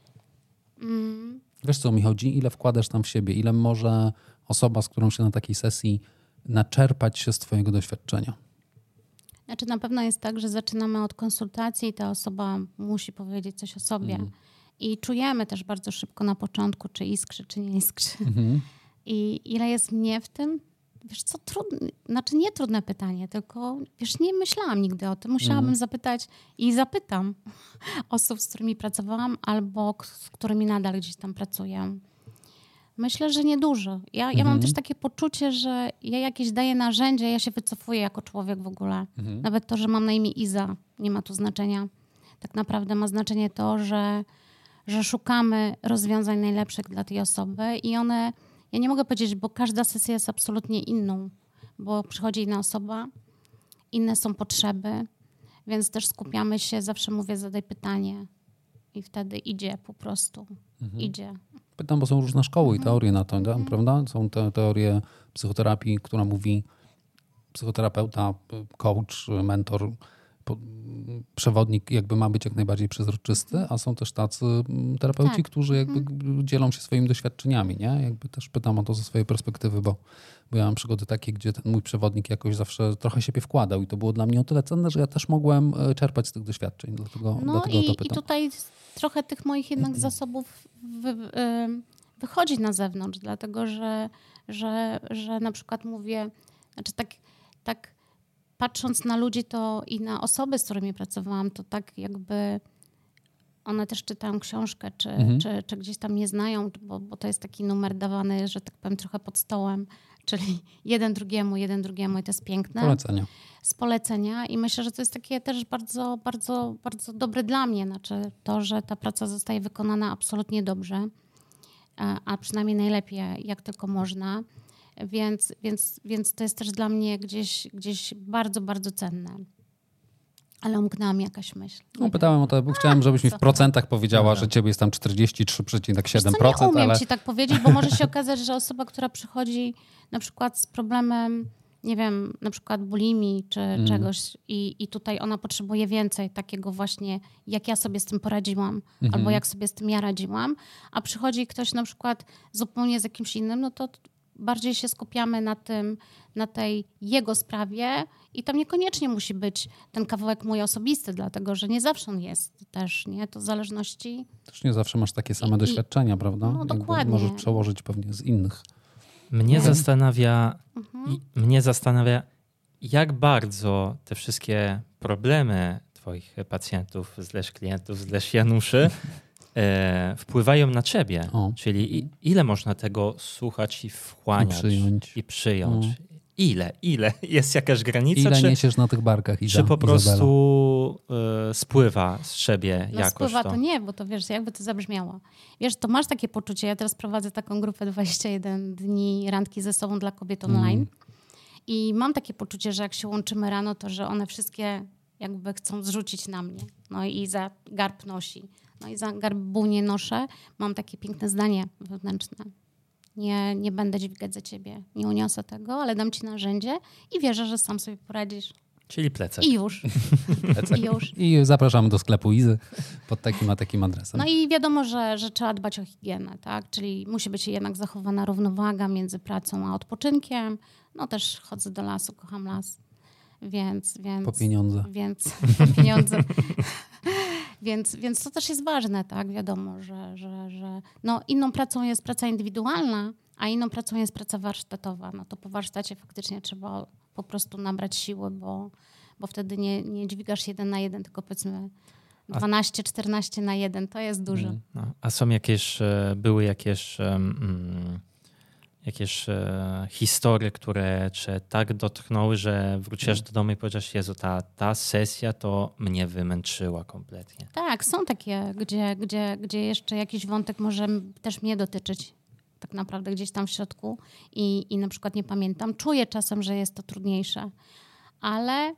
[SPEAKER 2] Mm. Wiesz, co mi chodzi? Ile wkładasz tam w siebie? Ile może osoba, z którą się na takiej sesji naczerpać się z twojego doświadczenia?
[SPEAKER 1] Znaczy na pewno jest tak, że zaczynamy od konsultacji i ta osoba musi powiedzieć coś o sobie. Mm. I czujemy też bardzo szybko na początku, czy iskrzy, czy nie iskrzy. Mm-hmm. I ile jest mnie w tym? Wiesz co, trudne, znaczy nie trudne pytanie, tylko wiesz, nie myślałam nigdy o tym. Musiałabym mm. zapytać i zapytam osób, z którymi pracowałam albo z którymi nadal gdzieś tam pracuję. Myślę, że niedużo. Ja, ja mm-hmm. mam też takie poczucie, że ja jakieś daję narzędzie, ja się wycofuję jako człowiek w ogóle. Mm-hmm. Nawet to, że mam na imię Iza, nie ma tu znaczenia. Tak naprawdę ma znaczenie to, że, że szukamy rozwiązań najlepszych dla tej osoby i one, ja nie mogę powiedzieć, bo każda sesja jest absolutnie inną, bo przychodzi inna osoba, inne są potrzeby, więc też skupiamy się, zawsze mówię, zadaj pytanie i wtedy idzie po prostu, mhm. idzie.
[SPEAKER 2] Pytam, bo są różne szkoły i teorie na to, mhm. prawda? Są te teorie psychoterapii, która mówi psychoterapeuta, coach, mentor, przewodnik jakby ma być jak najbardziej przezroczysty, a są też tacy terapeuci, tak. którzy jakby mhm. dzielą się swoimi doświadczeniami, nie? Jakby też pytam o to ze swojej perspektywy, bo, bo ja mam przygody takie, gdzie ten mój przewodnik jakoś zawsze trochę siebie wkładał i to było dla mnie o tyle cenne, że ja też mogłem czerpać z tych doświadczeń, dlatego,
[SPEAKER 1] no
[SPEAKER 2] dlatego
[SPEAKER 1] i,
[SPEAKER 2] o to pytam.
[SPEAKER 1] i tutaj trochę tych moich jednak mhm. zasobów wy, y, wychodzi na zewnątrz, dlatego że, że, że na przykład mówię, znaczy tak, tak patrząc na ludzi to i na osoby, z którymi pracowałam, to tak jakby one też czytają książkę, czy, mhm. czy, czy gdzieś tam nie znają, bo, bo to jest taki numer dawany, że tak powiem, trochę pod stołem, czyli jeden drugiemu, jeden drugiemu i to jest piękne.
[SPEAKER 2] Polecenia.
[SPEAKER 1] Z polecenia i myślę, że to jest takie też bardzo, bardzo, bardzo dobre dla mnie, znaczy to, że ta praca zostaje wykonana absolutnie dobrze, a, a przynajmniej najlepiej, jak tylko można. Więc, więc, więc to jest też dla mnie gdzieś, gdzieś bardzo, bardzo cenne. Ale umknęła mi jakaś myśl.
[SPEAKER 2] No, pytałem o to, bo chciałem, żebyś mi w procentach powiedziała, że ciebie jest tam czterdzieści trzy przecinek siedem procent.
[SPEAKER 1] Nie umiem
[SPEAKER 2] ale...
[SPEAKER 1] ci tak powiedzieć, bo może się okazać, że osoba, która przychodzi na przykład z problemem, nie wiem, na przykład bulimii czy mm. czegoś i, i tutaj ona potrzebuje więcej takiego właśnie, jak ja sobie z tym poradziłam mm-hmm. albo jak sobie z tym ja radziłam, a przychodzi ktoś na przykład zupełnie z jakimś innym, no to bardziej się skupiamy na tym, na tej jego sprawie i tam niekoniecznie musi być ten kawałek mój osobisty, dlatego że nie zawsze on jest też, nie? To w zależności...
[SPEAKER 2] Też nie zawsze masz takie same I, doświadczenia, prawda?
[SPEAKER 1] No dokładnie.
[SPEAKER 2] Jakby możesz przełożyć pewnie z innych.
[SPEAKER 3] Mnie zastanawia, mhm. mnie zastanawia, jak bardzo te wszystkie problemy twoich pacjentów, zleż klientów, zleż Januszy e, wpływają na ciebie.
[SPEAKER 2] O.
[SPEAKER 3] Czyli i, ile można tego słuchać i wchłaniać
[SPEAKER 2] I przyjąć.
[SPEAKER 3] I przyjąć.
[SPEAKER 2] O.
[SPEAKER 3] Ile? Ile? Jest jakaś granica?
[SPEAKER 2] Ile
[SPEAKER 3] czy,
[SPEAKER 2] niesiesz na tych barkach, Iza,
[SPEAKER 3] czy po prostu
[SPEAKER 2] Izabela?
[SPEAKER 3] e, spływa z siebie
[SPEAKER 1] No
[SPEAKER 3] jakoś
[SPEAKER 1] spływa
[SPEAKER 3] to?
[SPEAKER 1] to nie, bo to wiesz, jakby to zabrzmiało. Wiesz, to masz takie poczucie, ja teraz prowadzę taką grupę dwadzieścia jeden dni randki ze sobą dla kobiet online
[SPEAKER 2] Mm.
[SPEAKER 1] i mam takie poczucie, że jak się łączymy rano, to że one wszystkie jakby chcą zrzucić na mnie. No i za garb nosi. No i za garbu nie noszę. Mam takie piękne zdanie wewnętrzne. Nie, nie będę dźwigać za ciebie. Nie uniosę tego, ale dam ci narzędzie i wierzę, że sam sobie poradzisz.
[SPEAKER 3] Czyli plecak.
[SPEAKER 1] I już. I już.
[SPEAKER 2] I zapraszamy do sklepu Izy pod takim a takim adresem.
[SPEAKER 1] No i wiadomo, że, że trzeba dbać o higienę, tak? Czyli musi być jednak zachowana równowaga między pracą a odpoczynkiem. No też chodzę do lasu, kocham las. Więc, więc,
[SPEAKER 2] Po pieniądze.
[SPEAKER 1] Więc, po pieniądze. więc, więc to też jest ważne, tak? Wiadomo, że, że, że no inną pracą jest praca indywidualna, a inną pracą jest praca warsztatowa. No to po warsztacie faktycznie trzeba po prostu nabrać siły, bo, bo wtedy nie, nie dźwigasz jeden na jeden, tylko powiedzmy dwanaście czternaście na jeden. To jest dużo.
[SPEAKER 3] No, a są jakieś, e, były jakieś, um, jakieś e, historie, które cię tak dotknęły, że wróciłaś do domu i powiedziałaś, Jezu, ta, ta sesja to mnie wymęczyła kompletnie.
[SPEAKER 1] Tak, są takie, gdzie, gdzie, gdzie jeszcze jakiś wątek może m- też mnie dotyczyć. Tak naprawdę gdzieś tam w środku i, i na przykład nie pamiętam. Czuję czasem, że jest to trudniejsze, ale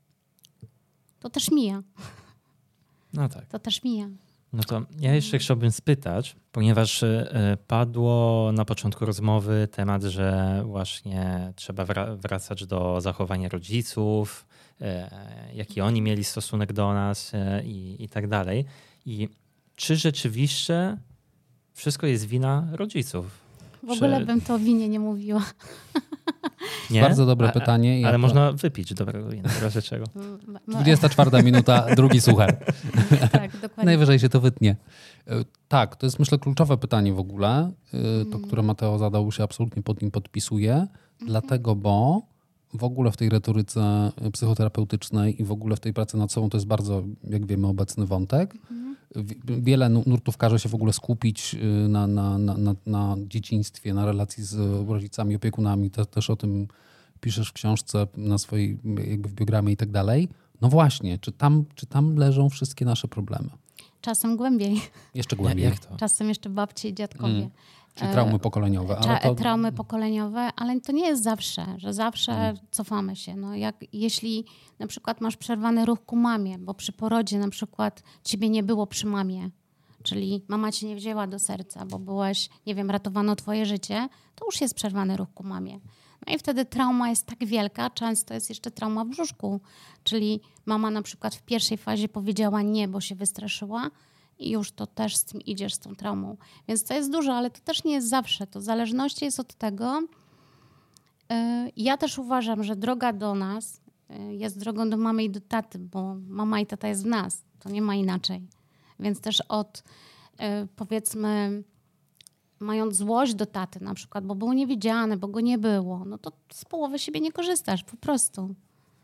[SPEAKER 1] to też mija.
[SPEAKER 3] No tak.
[SPEAKER 1] To też mija.
[SPEAKER 3] No to ja jeszcze chciałbym spytać, ponieważ e, padło na początku rozmowy temat, że właśnie trzeba wra- wracać do zachowania rodziców, e, jaki oni mieli stosunek do nas e, i, i tak dalej. I czy rzeczywiście wszystko jest wina rodziców?
[SPEAKER 1] W ogóle
[SPEAKER 3] Czy-
[SPEAKER 1] bym to o winie nie mówiła.
[SPEAKER 3] Nie?
[SPEAKER 2] Bardzo dobre
[SPEAKER 3] A-
[SPEAKER 2] pytanie.
[SPEAKER 3] Ale
[SPEAKER 2] Ja-
[SPEAKER 3] można wypić dobrego wina, w razie czego.
[SPEAKER 1] M- m-
[SPEAKER 2] dwudziesta czwarta minuta, drugi suchar.
[SPEAKER 1] Tak, dokładnie.
[SPEAKER 2] Najwyżej się to wytnie. E, Tak, to jest myślę kluczowe pytanie w ogóle, e, to które Mateo zadał, się absolutnie pod nim podpisuje, dlatego, bo w ogóle w tej retoryce psychoterapeutycznej i w ogóle w tej pracy nad sobą to jest bardzo, jak wiemy, obecny wątek. Wi- Wiele nu- nurtów każe się w ogóle skupić y, na, na, na, na, na dzieciństwie, na relacji z rodzicami, opiekunami. Te, też o tym piszesz w książce, na swojej jakby w biogramie i tak dalej. No właśnie, czy tam, czy tam leżą wszystkie nasze problemy?
[SPEAKER 1] Czasem głębiej.
[SPEAKER 2] Jeszcze
[SPEAKER 3] Ja,
[SPEAKER 2] głębiej.
[SPEAKER 3] jak to?
[SPEAKER 1] Czasem jeszcze babcie i dziadkowie.
[SPEAKER 2] Mm. Czyli traumy pokoleniowe. Ale
[SPEAKER 1] Tra-
[SPEAKER 2] to,
[SPEAKER 1] Traumy pokoleniowe, ale to nie jest zawsze, że zawsze
[SPEAKER 2] Mm.
[SPEAKER 1] cofamy się. No jak, jeśli na przykład masz przerwany ruch ku mamie, bo przy porodzie na przykład ciebie nie było przy mamie, czyli mama cię nie wzięła do serca, bo byłaś, nie wiem, ratowano twoje życie, to już jest przerwany ruch ku mamie. No i wtedy trauma jest tak wielka, często jest jeszcze trauma w brzuszku, czyli mama na przykład w pierwszej fazie powiedziała nie, bo się wystraszyła, i już to też z tym idziesz, z tą traumą. Więc to jest dużo, ale to też nie jest zawsze. To w zależności jest od tego. Yy, Ja też uważam, że droga do nas yy, jest drogą do mamy i do taty, bo mama i tata jest w nas. To nie ma inaczej. Więc też od, yy, powiedzmy, mając złość do taty na przykład, bo był niewidziany, bo go nie było, no to z połowy siebie nie korzystasz, po prostu.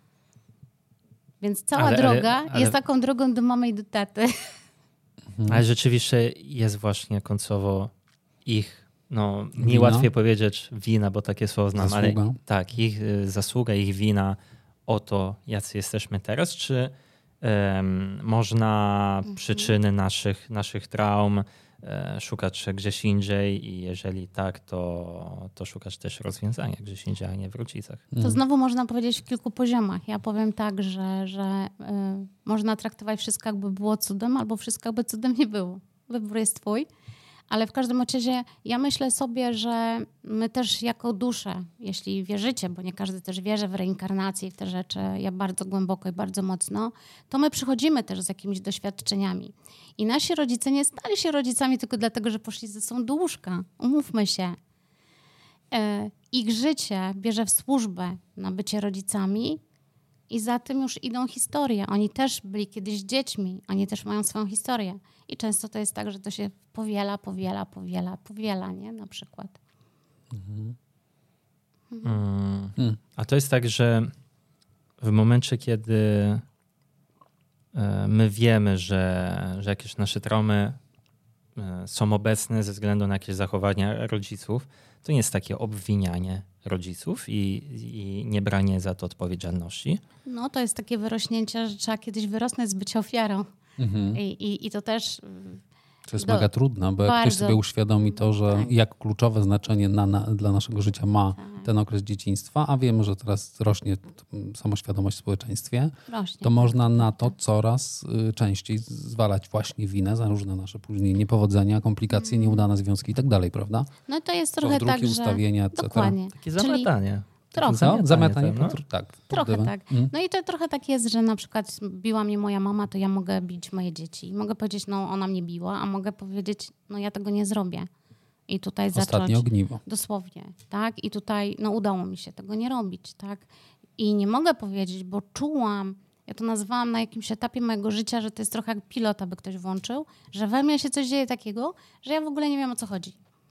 [SPEAKER 1] Więc cała
[SPEAKER 3] Ale- ale-
[SPEAKER 1] droga
[SPEAKER 3] ale-
[SPEAKER 1] jest taką drogą do mamy i do taty.
[SPEAKER 3] Ale rzeczywiście jest właśnie końcowo ich, no mi
[SPEAKER 2] Wina?
[SPEAKER 3] łatwiej powiedzieć wina, bo takie słowo znam,
[SPEAKER 2] Zasługa.
[SPEAKER 3] ale tak, ich y, zasługa, ich wina o to, jacy jesteśmy teraz, czy em, można przyczyny naszych, naszych traum e, szukać gdzieś indziej i jeżeli tak, to, to szukać też rozwiązania gdzieś indziej, a nie w rodzicach.
[SPEAKER 1] To znowu można powiedzieć w kilku poziomach. Ja powiem tak, że, że y, można traktować wszystko jakby było cudem, albo wszystko jakby cudem nie było. Wybór jest twój. Ale w każdym razie ja myślę sobie, że my też jako dusze, jeśli wierzycie, bo nie każdy też wierzy w reinkarnację i w te rzeczy, ja bardzo głęboko i bardzo mocno, to my przychodzimy też z jakimiś doświadczeniami. I nasi rodzice nie stali się rodzicami tylko dlatego, że poszli ze sobą do łóżka. Umówmy się. E, Ich życie bierze w służbę na bycie rodzicami i za tym już idą historie. Oni też byli kiedyś dziećmi, oni też mają swoją historię. I często to jest tak, że to się powiela, powiela, powiela, powiela, nie? Na przykład.
[SPEAKER 3] Mm.
[SPEAKER 2] Mm.
[SPEAKER 3] A to jest tak, że w momencie, kiedy e, my wiemy, że, że jakieś nasze traumy są obecne ze względu na jakieś zachowania rodziców, to nie jest takie obwinianie rodziców i, i nie branie za to odpowiedzialności.
[SPEAKER 1] No to jest takie wyrośnięcie, że trzeba kiedyś wyrosnąć z bycia ofiarą. Mhm. I, i, I to też...
[SPEAKER 2] To jest do, mega trudne, bo jak bardzo. Ktoś sobie uświadomi to, że tak. jak kluczowe znaczenie na, na, dla naszego życia ma tak. ten okres dzieciństwa, a wiemy, że teraz rośnie samoświadomość w społeczeństwie, rośnie. To można na to coraz częściej zwalać właśnie winę za różne nasze później niepowodzenia, komplikacje, mm. nieudane związki i tak dalej, prawda?
[SPEAKER 1] No to jest trochę
[SPEAKER 2] Powdruki,
[SPEAKER 1] tak, że...
[SPEAKER 2] ustawienia, et cetera.
[SPEAKER 1] Dokładnie.
[SPEAKER 3] Takie zamętanie.
[SPEAKER 1] Trochę.
[SPEAKER 2] Zamiatanie, zamiatanie no? po, tak.
[SPEAKER 1] Trochę tak. Mm. No i to trochę tak jest, że na przykład biła mnie moja mama, to ja mogę bić moje dzieci. I mogę powiedzieć, no ona mnie biła, a mogę powiedzieć, no ja tego nie zrobię. I tutaj
[SPEAKER 2] Ostatnie
[SPEAKER 1] zacząć...
[SPEAKER 2] ogniwo.
[SPEAKER 1] Dosłownie, tak? I tutaj, no udało mi się tego nie robić, tak? I nie mogę powiedzieć, bo czułam, ja to nazwałam na jakimś etapie mojego życia, że to jest trochę jak pilot, aby ktoś włączył, że we mnie się coś dzieje takiego, że ja w ogóle nie wiem, o co chodzi.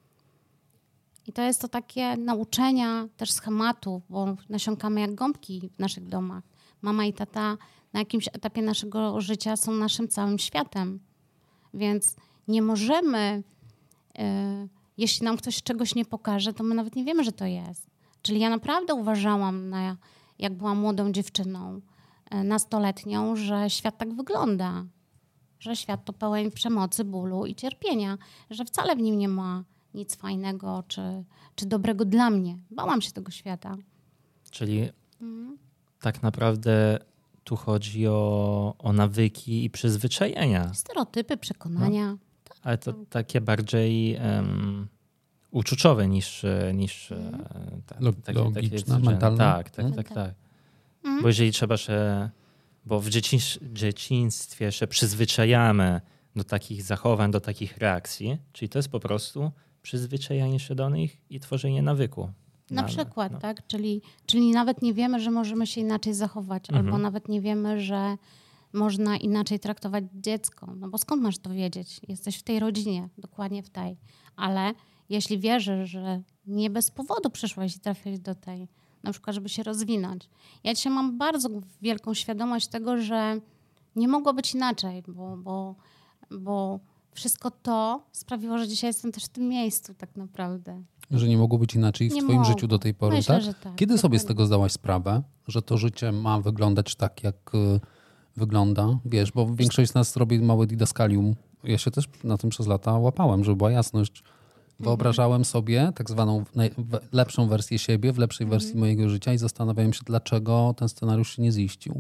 [SPEAKER 1] I to jest to takie nauczenia też schematów, bo nasiąkamy jak gąbki w naszych domach. Mama i tata na jakimś etapie naszego życia są naszym całym światem. Więc nie możemy, yy, jeśli nam ktoś czegoś nie pokaże, to my nawet nie wiemy, że to jest. Czyli ja naprawdę uważałam, na, jak byłam młodą dziewczyną, yy, nastoletnią, że świat tak wygląda. Że świat to pełen przemocy, bólu i cierpienia. Że wcale w nim nie ma nic fajnego czy, czy dobrego dla mnie. Bałam się tego świata.
[SPEAKER 3] Czyli mhm. tak naprawdę tu chodzi o, o nawyki i przyzwyczajenia.
[SPEAKER 1] Stereotypy, przekonania.
[SPEAKER 3] No. Ale to takie bardziej um, uczuciowe niż, niż
[SPEAKER 2] mhm.
[SPEAKER 3] ta,
[SPEAKER 2] Log-
[SPEAKER 3] takie,
[SPEAKER 2] logiczne,
[SPEAKER 3] takie
[SPEAKER 2] mentalne.
[SPEAKER 3] Tak, tak,
[SPEAKER 1] mhm.
[SPEAKER 3] tak, tak. Mhm. Bo jeżeli trzeba się... Bo w dzieciństwie, dzieciństwie się przyzwyczajamy do takich zachowań, do takich reakcji, czyli to jest po prostu przyzwyczajanie się do nich i tworzenie nawyku.
[SPEAKER 1] Na no, przykład, no. tak? Czyli, czyli nawet nie wiemy, że możemy się inaczej zachować, mhm. albo nawet nie wiemy, że można inaczej traktować dziecko. No bo skąd masz to wiedzieć? Jesteś w tej rodzinie, dokładnie w tej. Ale jeśli wierzysz, że nie bez powodu przyszłaś i trafiłeś do tej, na przykład, żeby się rozwinąć. Ja dzisiaj mam bardzo wielką świadomość tego, że nie mogło być inaczej, bo, bo, bo wszystko to sprawiło, że dzisiaj jestem też w tym miejscu tak naprawdę.
[SPEAKER 2] Że nie mogło być inaczej w
[SPEAKER 1] nie
[SPEAKER 2] twoim
[SPEAKER 1] mogło.
[SPEAKER 2] życiu do tej pory,
[SPEAKER 1] Myślę,
[SPEAKER 2] tak?
[SPEAKER 1] że tak?
[SPEAKER 2] Kiedy sobie z tego zdałaś sprawę, że to życie ma wyglądać tak, jak y, wygląda? Wiesz, bo większość z nas robi małe didaskalium. Ja się też na tym przez lata łapałem, żeby była jasność. Wyobrażałem sobie tak zwaną naj- lepszą wersję siebie, w lepszej wersji mm. mojego życia i zastanawiałem się, dlaczego ten scenariusz się nie ziścił.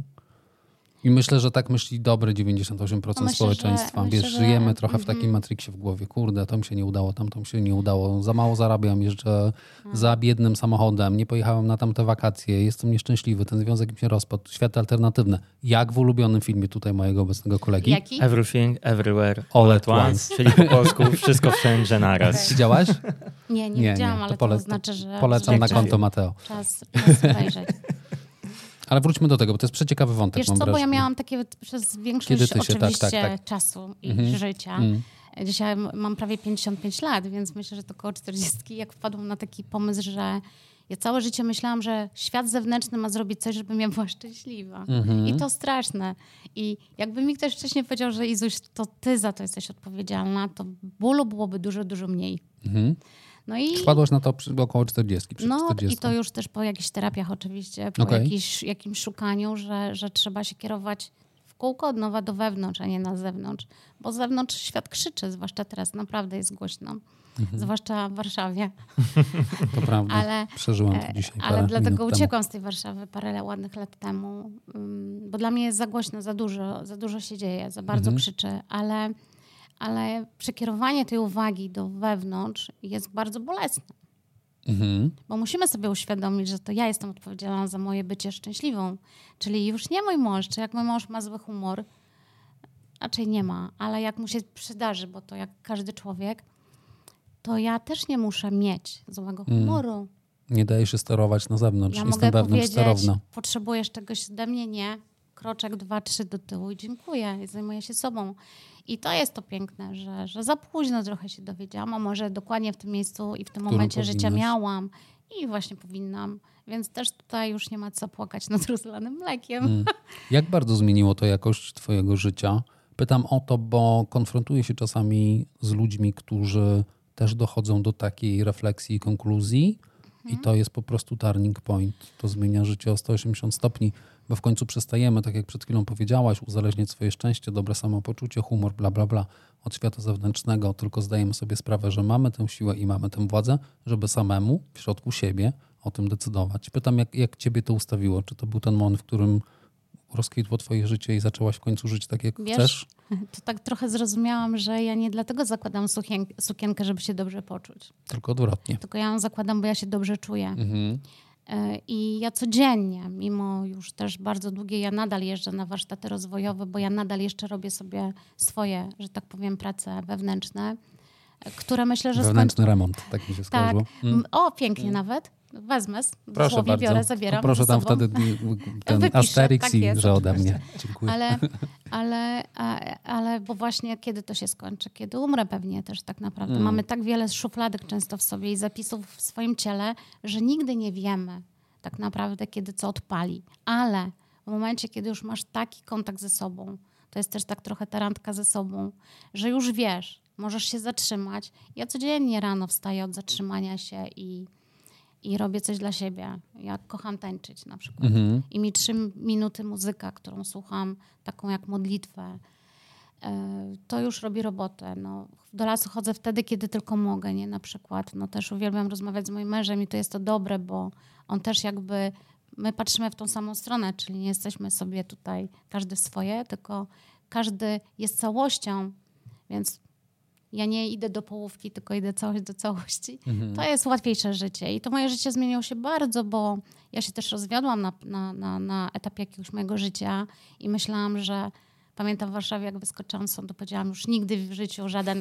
[SPEAKER 2] I myślę, że tak myśli dobre dziewięćdziesiąt osiem procent myślę, społeczeństwa.
[SPEAKER 1] Że,
[SPEAKER 2] Wiesz,
[SPEAKER 1] myślę,
[SPEAKER 2] żyjemy
[SPEAKER 1] że...
[SPEAKER 2] trochę w takim matriksie w głowie. Kurde, to mi się nie udało, tam to mi się nie udało. Za mało zarabiam, jeżdżę hmm. za biednym samochodem, nie pojechałem na tamte wakacje, jestem nieszczęśliwy, ten związek mi się rozpadł. Światy alternatywne. Jak w ulubionym filmie tutaj mojego obecnego kolegi.
[SPEAKER 1] Jaki?
[SPEAKER 3] Everything, Everywhere, All at Once. Czyli po polsku wszystko wszędzie naraz.
[SPEAKER 2] Okay. Widziałaś?
[SPEAKER 1] Nie, nie, nie widziałam, nie. ale to, polec- to znaczy, że...
[SPEAKER 2] Polecam na konto Mateo.
[SPEAKER 1] Czas, czas obejrzeć.
[SPEAKER 2] Ale wróćmy do tego, bo to jest przeciekawy wątek.
[SPEAKER 1] Wiesz
[SPEAKER 2] mam
[SPEAKER 1] co,
[SPEAKER 2] wrażenie.
[SPEAKER 1] bo ja miałam takie przez większość
[SPEAKER 2] się,
[SPEAKER 1] oczywiście
[SPEAKER 2] tak, tak, tak.
[SPEAKER 1] czasu i
[SPEAKER 2] mhm.
[SPEAKER 1] życia.
[SPEAKER 2] Mhm.
[SPEAKER 1] Dzisiaj mam prawie pięćdziesiąt pięć lat, więc myślę, że to koło czterdziestki, jak wpadłam na taki pomysł, że ja całe życie myślałam, że świat zewnętrzny ma zrobić coś, żebym ja była szczęśliwa. Mhm. I to straszne. I jakby mi ktoś wcześniej powiedział, że Izuś, to ty za to jesteś odpowiedzialna, to bólu byłoby dużo, dużo mniej. Mhm.
[SPEAKER 2] No i wpadłaś na to przy około czterdziestki. Przy
[SPEAKER 1] no
[SPEAKER 2] czterdziestce.
[SPEAKER 1] I to już też po jakichś terapiach oczywiście, po okay. jakiś, jakimś szukaniu, że, że trzeba się kierować w kółko od nowa do wewnątrz, a nie na zewnątrz. Bo z zewnątrz świat krzyczy, zwłaszcza teraz naprawdę jest głośno. Mhm. Zwłaszcza w Warszawie.
[SPEAKER 2] To prawda, ale, przeżyłam to dzisiaj
[SPEAKER 1] Ale dlatego uciekłam z tej Warszawy parę ładnych lat temu, bo dla mnie jest za głośno, za dużo, za dużo się dzieje, za bardzo mhm. krzyczy, ale... ale przekierowanie tej uwagi do wewnątrz jest bardzo bolesne. Mhm. Bo musimy sobie uświadomić, że to ja jestem odpowiedzialna za moje bycie szczęśliwą. Czyli już nie mój mąż, czy jak mój mąż ma zły humor, raczej nie ma, ale jak mu się przydarzy, bo to jak każdy człowiek, to ja też nie muszę mieć złego humoru. Mm.
[SPEAKER 2] Nie daje się sterować na zewnątrz.
[SPEAKER 1] Ja
[SPEAKER 2] jestem
[SPEAKER 1] mogę
[SPEAKER 2] wewnątrz sterowna.
[SPEAKER 1] Potrzebujesz czegoś ode mnie? Nie. Kroczek, dwa, trzy do tyłu i dziękuję. I zajmuję się sobą. I to jest to piękne, że, że za późno trochę się dowiedziałam, a może dokładnie w tym miejscu i w tym momencie powinnaś. Życia miałam i właśnie powinnam. Więc też tutaj już nie ma co płakać nad rozlanym mlekiem. Hmm.
[SPEAKER 2] Jak bardzo zmieniło to jakość twojego życia Pytam o to, bo konfrontuję się czasami z ludźmi, którzy też dochodzą do takiej refleksji i konkluzji i to jest po prostu turning point. To zmienia życie o sto osiemdziesiąt stopni, bo w końcu przestajemy, tak jak przed chwilą powiedziałaś, uzależniać swoje szczęście, dobre samopoczucie, humor, bla, bla, bla od świata zewnętrznego, tylko zdajemy sobie sprawę, że mamy tę siłę i mamy tę władzę, żeby samemu w środku siebie o tym decydować. Pytam, jak, jak ciebie to ustawiło? Czy to był ten moment, w którym rozkwitło twoje życie i zaczęłaś w końcu żyć tak, jak
[SPEAKER 1] Wiesz,
[SPEAKER 2] chcesz?
[SPEAKER 1] To tak trochę zrozumiałam, że ja nie dlatego zakładam sukien- sukienkę, żeby się dobrze poczuć.
[SPEAKER 2] Tylko odwrotnie.
[SPEAKER 1] Tylko ja ją zakładam, bo ja się dobrze czuję.
[SPEAKER 2] Mhm.
[SPEAKER 1] I ja codziennie, mimo już też bardzo długie, ja nadal jeżdżę na warsztaty rozwojowe, bo ja nadal jeszcze robię sobie swoje, że tak powiem, prace wewnętrzne, które myślę, że...
[SPEAKER 2] Wewnętrzny
[SPEAKER 1] skończy...
[SPEAKER 2] remont, tak mi się skojarzyło.
[SPEAKER 1] Tak.
[SPEAKER 2] Mm.
[SPEAKER 1] O, pięknie mm. nawet. Wezmę,
[SPEAKER 2] Proszę
[SPEAKER 1] dosłownie
[SPEAKER 2] bardzo.
[SPEAKER 1] biorę, zabieram.
[SPEAKER 2] No proszę
[SPEAKER 1] ze
[SPEAKER 2] tam
[SPEAKER 1] sobą.
[SPEAKER 2] wtedy ten
[SPEAKER 1] Wypiszę,
[SPEAKER 2] Asterix
[SPEAKER 1] tak
[SPEAKER 2] i
[SPEAKER 1] jest,
[SPEAKER 2] że ode
[SPEAKER 1] oczywiście.
[SPEAKER 2] mnie. Dziękuję.
[SPEAKER 1] Ale, ale, a- ale bo właśnie kiedy to się skończy? Kiedy umrę pewnie też tak naprawdę.
[SPEAKER 2] Mm.
[SPEAKER 1] Mamy tak wiele szufladek często w sobie i zapisów w swoim ciele, że nigdy nie wiemy tak naprawdę, kiedy co odpali. Ale w momencie, kiedy już masz taki kontakt ze sobą, to jest też tak trochę ta randka ze sobą, że już wiesz, możesz się zatrzymać. Ja codziennie rano wstaję od zatrzymania się i I robię coś dla siebie. Ja kocham tańczyć na przykład.
[SPEAKER 2] Mhm.
[SPEAKER 1] I mi trzy minuty muzyka, którą słucham, taką jak modlitwę, to już robi robotę. No, do lasu chodzę wtedy, kiedy tylko mogę, nie? Na przykład. No, też uwielbiam rozmawiać z moim mężem i to jest to dobre, bo on też jakby... My patrzymy w tą samą stronę, czyli nie jesteśmy sobie tutaj każdy swoje, tylko każdy jest całością, więc ja nie idę do połówki, tylko idę całość do całości. Mhm. To jest łatwiejsze życie. I to moje życie zmieniło się bardzo, bo ja się też rozwiodłam na, na, na, na etapie jakiegoś mojego życia i myślałam, że pamiętam w Warszawie, jak wyskoczyłam z sądu, powiedziałam, już nigdy w życiu żaden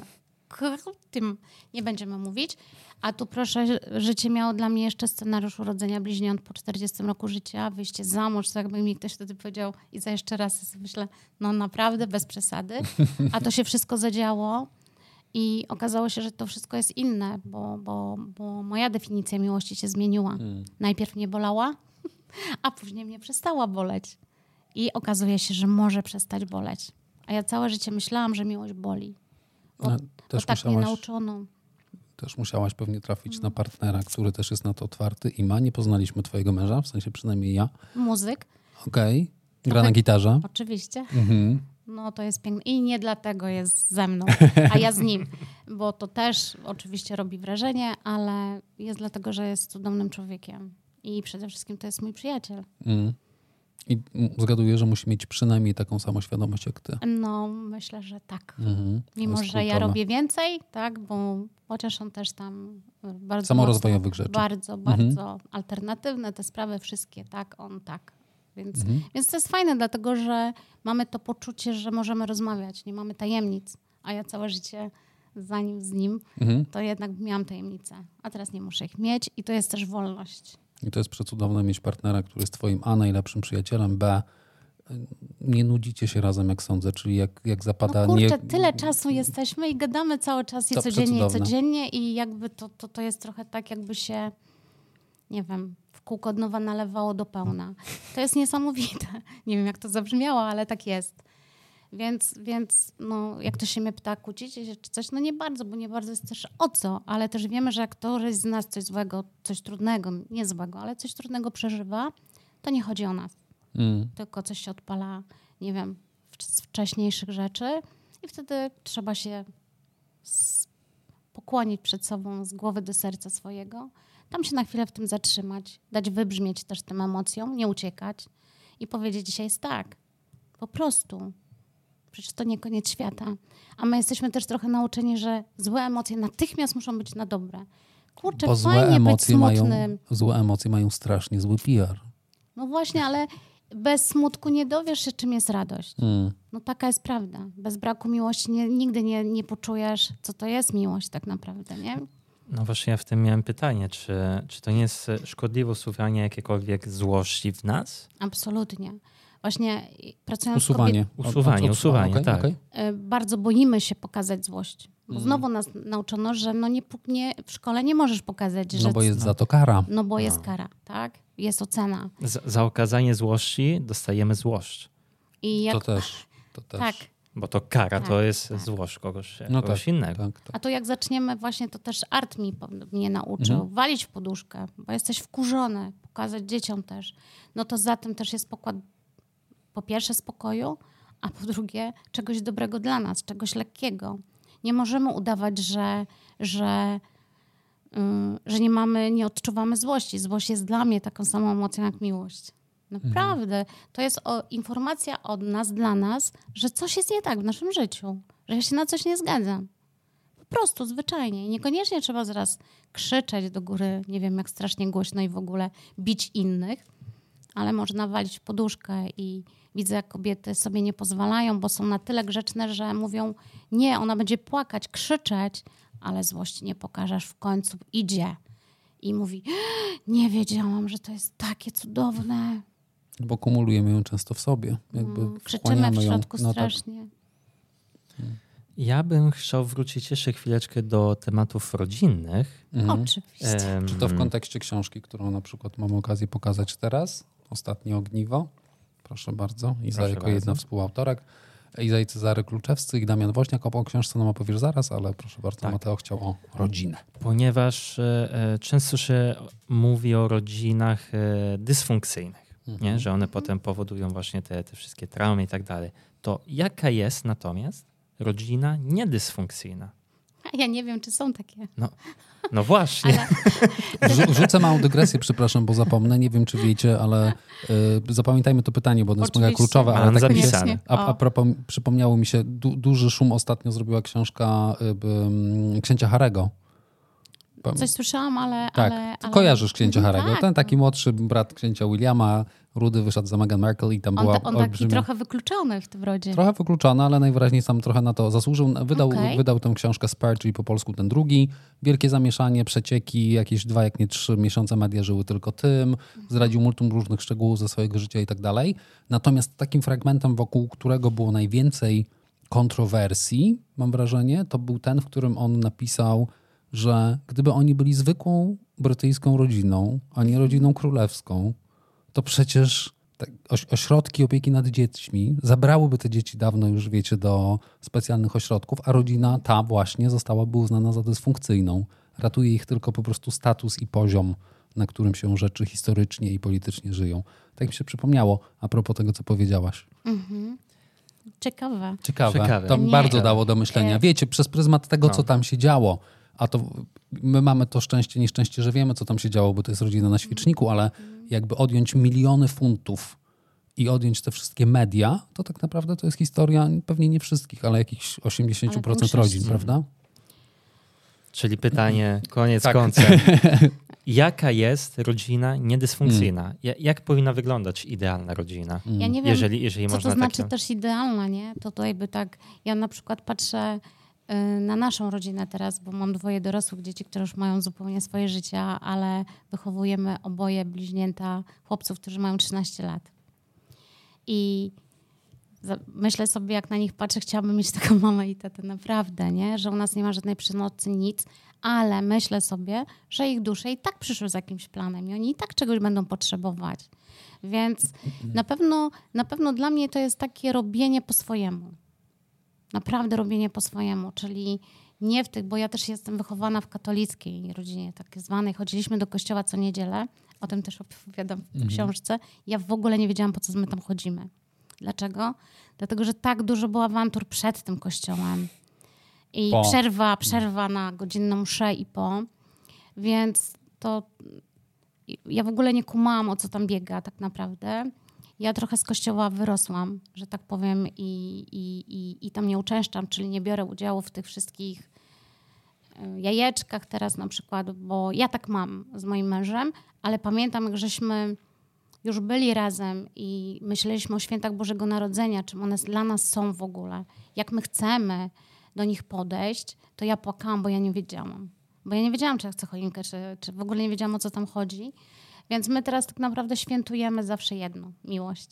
[SPEAKER 1] tym nie będziemy mówić. A tu proszę, życie miało dla mnie jeszcze scenariusz urodzenia bliźniąt po czterdziestym roku życia, wyjście za mąż, tak jakby mi ktoś wtedy powiedział i za jeszcze raz sobie myślę, no naprawdę bez przesady. A to się wszystko zadziało. I okazało się, że to wszystko jest inne, bo, bo, bo moja definicja miłości się zmieniła. Hmm. Najpierw mnie bolała, a później mnie przestała boleć. I okazuje się, że może przestać boleć. A ja całe życie myślałam, że miłość boli. Bo,
[SPEAKER 2] no,
[SPEAKER 1] bo tak
[SPEAKER 2] musiałaś,
[SPEAKER 1] mnie nauczono.
[SPEAKER 2] Też musiałaś pewnie trafić hmm. na partnera, który też jest na to otwarty i ma. Nie poznaliśmy twojego męża, w sensie przynajmniej ja.
[SPEAKER 1] Muzyk.
[SPEAKER 2] Okej. Okay. Gra Trochę, na gitarze.
[SPEAKER 1] Oczywiście.
[SPEAKER 2] Mhm.
[SPEAKER 1] No to jest piękne. I nie dlatego jest ze mną, a ja z nim. Bo to też oczywiście robi wrażenie, ale jest dlatego, że jest cudownym człowiekiem. I przede wszystkim to jest mój przyjaciel. Mm.
[SPEAKER 2] I zgaduję, że musi mieć przynajmniej taką samą świadomość jak ty.
[SPEAKER 1] No myślę, że tak. Mm-hmm. Mimo, że kluczowe. Ja robię więcej, tak, bo chociaż on też tam bardzo
[SPEAKER 2] samorozwojowych
[SPEAKER 1] mocno,
[SPEAKER 2] rzeczy.
[SPEAKER 1] Bardzo, bardzo mm-hmm. alternatywne te sprawy wszystkie, tak, on tak. Więc, mhm. więc to jest fajne, dlatego że mamy to poczucie, że możemy rozmawiać, nie mamy tajemnic. A ja całe życie zanim z nim, mhm. to jednak miałam tajemnice. A teraz nie muszę ich mieć i to jest też wolność.
[SPEAKER 2] I to jest przecudowne mieć partnera, który jest twoim A, najlepszym przyjacielem, B, nie nudzicie się razem, jak sądzę, czyli jak, jak zapada...
[SPEAKER 1] No kurczę,
[SPEAKER 2] nie...
[SPEAKER 1] tyle czasu jesteśmy i gadamy cały czas i to codziennie, i codziennie i jakby to, to, to jest trochę tak, jakby się, nie wiem... kółko od nowa nalewało do pełna. To jest niesamowite. Nie wiem, jak to zabrzmiało, ale tak jest. Więc, więc no, jak ktoś się mnie pyta, kłócicie się czy coś, no nie bardzo, bo nie bardzo jest też o co, ale też wiemy, że jak któryś z nas coś złego, coś trudnego, nie złego, ale coś trudnego przeżywa, to nie chodzi o nas. Mm. Tylko coś się odpala, nie wiem, z wcześniejszych rzeczy i wtedy trzeba się pokłonić przed sobą z głowy do serca swojego, tam się na chwilę w tym zatrzymać, dać wybrzmieć też tym emocjom, nie uciekać i powiedzieć, dzisiaj jest tak. Po prostu. Przecież to nie koniec świata. A my jesteśmy też trochę nauczeni, że złe emocje natychmiast muszą być na dobre. Kurczę,
[SPEAKER 2] Bo
[SPEAKER 1] fajnie
[SPEAKER 2] złe emocje
[SPEAKER 1] być smutnym.
[SPEAKER 2] Mają, złe emocje mają strasznie zły P R.
[SPEAKER 1] No właśnie, ale bez smutku nie dowiesz się, czym jest radość. Hmm. No taka jest prawda. Bez braku miłości nie, nigdy nie, nie poczujesz, co to jest miłość tak naprawdę, nie?
[SPEAKER 3] No właśnie ja w tym miałem pytanie, czy, czy to nie jest szkodliwe usuwanie jakiejkolwiek złości w nas?
[SPEAKER 1] Absolutnie. Właśnie pracując
[SPEAKER 2] usuwanie.
[SPEAKER 1] Kobiet...
[SPEAKER 3] Usuwanie, usuwanie, okay, tak. Okay.
[SPEAKER 1] Bardzo boimy się pokazać złość. Bo mm. znowu nas nauczono, że no nie, nie, w szkole nie możesz pokazać,
[SPEAKER 2] no
[SPEAKER 1] że...
[SPEAKER 2] No bo jest no. za to kara.
[SPEAKER 1] No bo no. jest kara, tak? Jest ocena.
[SPEAKER 3] Z, za okazanie złości dostajemy złość.
[SPEAKER 1] I jak...
[SPEAKER 2] To też. To też.
[SPEAKER 1] Tak.
[SPEAKER 3] Bo to kara
[SPEAKER 1] Tak,
[SPEAKER 3] to jest
[SPEAKER 1] tak.
[SPEAKER 3] złość kogoś,
[SPEAKER 2] No
[SPEAKER 3] kogoś
[SPEAKER 2] tak,
[SPEAKER 3] innego.
[SPEAKER 2] tak, tak.
[SPEAKER 1] A to jak zaczniemy, właśnie to też Art mi po- mnie nauczył,
[SPEAKER 2] Mhm.
[SPEAKER 1] walić w poduszkę, bo jesteś wkurzony, pokazać dzieciom też. No to za tym też jest pokład po pierwsze spokoju, a po drugie czegoś dobrego dla nas, czegoś lekkiego. Nie możemy udawać, że, że, yy, że nie mamy, nie odczuwamy złości. Złość jest dla mnie taką samą emocją jak miłość. Naprawdę. To jest o, informacja od nas, dla nas, że coś jest nie tak w naszym życiu. Że ja się na coś nie zgadzam. Po prostu, zwyczajnie. I niekoniecznie trzeba zaraz krzyczeć do góry, nie wiem, jak strasznie głośno i w ogóle bić innych, ale można walić w poduszkę i widzę, jak kobiety sobie nie pozwalają, bo są na tyle grzeczne, że mówią nie, ona będzie płakać, krzyczeć, ale złości nie pokażesz, w końcu idzie. I mówi, nie wiedziałam, że to jest takie cudowne.
[SPEAKER 2] Bo kumulujemy ją często w sobie. Jakby
[SPEAKER 1] Mm, Krzyczymy
[SPEAKER 2] wchłaniamy
[SPEAKER 1] w
[SPEAKER 2] ją.
[SPEAKER 1] środku
[SPEAKER 2] No tak.
[SPEAKER 1] strasznie.
[SPEAKER 3] Ja bym chciał wrócić jeszcze chwileczkę do tematów rodzinnych.
[SPEAKER 2] Mhm.
[SPEAKER 1] Oczywiście.
[SPEAKER 3] Em,
[SPEAKER 2] Czy to w kontekście książki, którą na przykład mamy okazję pokazać teraz? Ostatnie ogniwo. Proszę bardzo. Iza
[SPEAKER 3] Proszę
[SPEAKER 2] jako
[SPEAKER 3] bardzo.
[SPEAKER 2] jedna współautorek. Iza i Cezary Kluczewscy i Damian Woźniak. O książce nam opowiesz zaraz, ale proszę bardzo,
[SPEAKER 3] Tak.
[SPEAKER 2] Mateo chciał o rodzinę.
[SPEAKER 3] Ponieważ e, e, często się mówi o rodzinach e, dysfunkcyjnych,
[SPEAKER 2] Mhm.
[SPEAKER 3] nie? Że one potem powodują właśnie te, te wszystkie traumy i tak dalej. To jaka jest natomiast rodzina niedysfunkcyjna?
[SPEAKER 1] Ja nie wiem, czy są takie.
[SPEAKER 3] No właśnie.
[SPEAKER 1] Ale
[SPEAKER 2] Rzu- Rzucę małą dygresję, przepraszam, bo zapomnę. Nie wiem, czy wiecie, ale y, zapamiętajmy to pytanie, bo ono jest mega
[SPEAKER 1] Oczywiście.
[SPEAKER 2] kluczowe. Ale
[SPEAKER 3] Mam
[SPEAKER 2] tak mi się,
[SPEAKER 3] zapisane.
[SPEAKER 2] a, a propos, przypomniało mi się, du, duży szum ostatnio zrobiła książka y, y, księcia Harego.
[SPEAKER 1] coś słyszałam, ale...
[SPEAKER 2] Tak,
[SPEAKER 1] ale,
[SPEAKER 2] ty
[SPEAKER 1] ale...
[SPEAKER 2] kojarzysz księcia
[SPEAKER 1] Mhm,
[SPEAKER 2] Harego.
[SPEAKER 1] tak.
[SPEAKER 2] Ten taki młodszy brat księcia Williama, rudy, wyszedł za Meghan Markle i tam
[SPEAKER 1] On,
[SPEAKER 2] była
[SPEAKER 1] ta, on taki
[SPEAKER 2] olbrzymia...
[SPEAKER 1] trochę wykluczony w tym rodzie.
[SPEAKER 2] Trochę wykluczony, ale najwyraźniej sam trochę na to zasłużył. Wydał,
[SPEAKER 1] Okej.
[SPEAKER 2] wydał tę książkę Spare, czyli po polsku ten drugi. Wielkie zamieszanie, przecieki, jakieś dwa, jak nie trzy miesiące media żyły tylko tym. Zdradził multum różnych szczegółów ze swojego życia i tak dalej. Natomiast takim fragmentem, wokół którego było najwięcej kontrowersji, mam wrażenie, to był ten, w którym on napisał, że gdyby oni byli zwykłą brytyjską rodziną, a nie rodziną królewską, to przecież tak, oś- ośrodki opieki nad dziećmi zabrałyby te dzieci dawno już, wiecie, do specjalnych ośrodków, a rodzina ta właśnie zostałaby uznana za dysfunkcyjną. Ratuje ich tylko po prostu status i poziom, na którym się rzeczy historycznie i politycznie żyją. Tak mi się przypomniało a propos tego, co powiedziałaś.
[SPEAKER 1] Mhm. Ciekawe.
[SPEAKER 2] Ciekawe.
[SPEAKER 3] Ciekawe.
[SPEAKER 2] To
[SPEAKER 1] Nie.
[SPEAKER 2] bardzo dało do myślenia.
[SPEAKER 1] E,
[SPEAKER 2] Wiecie, przez pryzmat tego,
[SPEAKER 3] No.
[SPEAKER 2] co tam się działo, a to my mamy to szczęście, nieszczęście, że wiemy, co tam się działo, bo to jest rodzina na świeczniku, ale jakby odjąć miliony funtów i odjąć te wszystkie media, to tak naprawdę to jest historia pewnie nie wszystkich, ale jakichś osiemdziesiąt procent
[SPEAKER 1] Ale
[SPEAKER 2] rodzin,
[SPEAKER 1] większości.
[SPEAKER 2] prawda?
[SPEAKER 3] Czyli pytanie, koniec
[SPEAKER 2] Tak.
[SPEAKER 3] końcem. Jaka jest rodzina niedysfunkcyjna?
[SPEAKER 2] Hmm.
[SPEAKER 3] Ja- Jak powinna wyglądać idealna rodzina?
[SPEAKER 1] Ja nie wiem,
[SPEAKER 3] Jeżeli, jeżeli
[SPEAKER 1] co
[SPEAKER 3] można
[SPEAKER 1] to znaczy
[SPEAKER 3] tak...
[SPEAKER 1] też idealna, nie? To tutaj by tak... Ja na przykład patrzę y, na naszą rodzinę teraz, bo mam dwoje dorosłych dzieci, które już mają zupełnie swoje życia, ale wychowujemy oboje bliźnięta chłopców, którzy mają trzynaście lat. I za- myślę sobie, jak na nich patrzę, chciałabym mieć taką mamę i tatę, naprawdę, nie? Że u nas nie ma żadnej przemocy, nic, ale myślę sobie, że ich dusze i tak przyszły z jakimś planem i oni i tak czegoś będą potrzebować. Więc na pewno, na pewno dla mnie to jest takie robienie po swojemu. Naprawdę robienie po swojemu, czyli nie w tych, bo ja też jestem wychowana w katolickiej rodzinie, tak zwanej. Chodziliśmy do kościoła co niedzielę, o tym też opowiadam w
[SPEAKER 2] Mhm.
[SPEAKER 1] książce. Ja w ogóle nie wiedziałam, po co my tam chodzimy. Dlaczego? Dlatego, że tak dużo było awantur przed tym kościołem. I
[SPEAKER 2] Po.
[SPEAKER 1] przerwa, przerwa na godzinną mszę i po. Więc to ja w ogóle nie kumałam, o co tam biega tak naprawdę. Ja trochę z kościoła wyrosłam, że tak powiem, i, i, i, i tam nie uczęszczam, czyli nie biorę udziału w tych wszystkich y, jajeczkach teraz na przykład, bo ja tak mam z moim mężem, ale pamiętam, jak żeśmy już byli razem i myśleliśmy o świętach Bożego Narodzenia, czym one dla nas są w ogóle, jak my chcemy do nich podejść, to ja płakałam, bo ja nie wiedziałam. Bo ja nie wiedziałam, czy ja chcę choinkę, czy, czy w ogóle nie wiedziałam, o co tam chodzi. Więc my teraz tak naprawdę świętujemy zawsze jedno, miłość.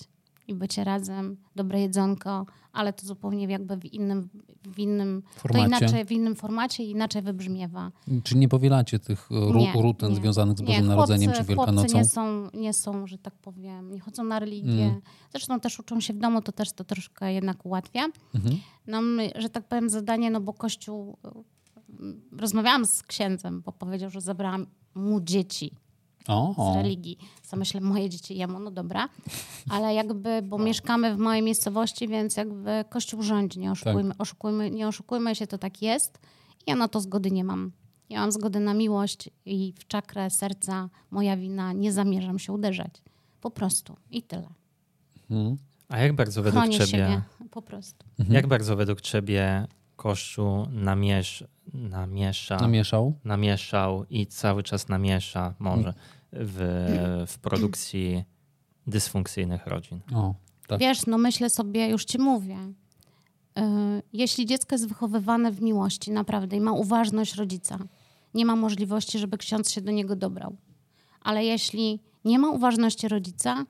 [SPEAKER 1] i bycie razem, dobre jedzonko, ale to zupełnie jakby w innym, w innym
[SPEAKER 2] Formacie.
[SPEAKER 1] to inaczej, w innym formacie i inaczej wybrzmiewa.
[SPEAKER 2] Czy nie powielacie tych ru-
[SPEAKER 1] Nie,
[SPEAKER 2] rutyn
[SPEAKER 1] nie.
[SPEAKER 2] związanych z Bożym
[SPEAKER 1] nie,
[SPEAKER 2] Narodzeniem
[SPEAKER 1] chłopcy,
[SPEAKER 2] czy Wielkanocą?
[SPEAKER 1] Chłopcy nie są, nie są, że tak powiem, nie chodzą na religię.
[SPEAKER 2] Mm.
[SPEAKER 1] Zresztą też uczą się w domu, to też to troszkę jednak ułatwia.
[SPEAKER 2] Mhm.
[SPEAKER 1] Nam, że tak powiem, zadanie, no bo Kościół... Rozmawiałam z księdzem, bo powiedział, że zabrałam mu dzieci
[SPEAKER 2] O,
[SPEAKER 1] z religii. Co myślę, moje dzieci jemu, no dobra. Ale jakby, bo mieszkamy w małej miejscowości, więc jakby Kościół rządzi, nie oszukujmy,
[SPEAKER 2] Tak.
[SPEAKER 1] oszukujmy, nie oszukujmy się, to tak jest. Ja na to zgody nie mam. Ja mam zgody na miłość i w czakrę serca moja wina, nie zamierzam się uderzać. Po prostu. I tyle.
[SPEAKER 2] Mhm.
[SPEAKER 3] A jak bardzo według
[SPEAKER 1] Chronię
[SPEAKER 3] ciebie,
[SPEAKER 1] siebie. Po prostu.
[SPEAKER 3] jak bardzo według ciebie Kościół namiesz, namiesza,
[SPEAKER 2] Namieszał?
[SPEAKER 3] namieszał i cały czas namiesza może w, w produkcji dysfunkcyjnych rodzin?
[SPEAKER 2] O, tak.
[SPEAKER 1] Wiesz, no myślę sobie, już ci mówię, yy, jeśli dziecko jest wychowywane w miłości naprawdę i ma uważność rodzica, nie ma możliwości, żeby ksiądz się do niego dobrał. Ale jeśli nie ma uważności rodzica,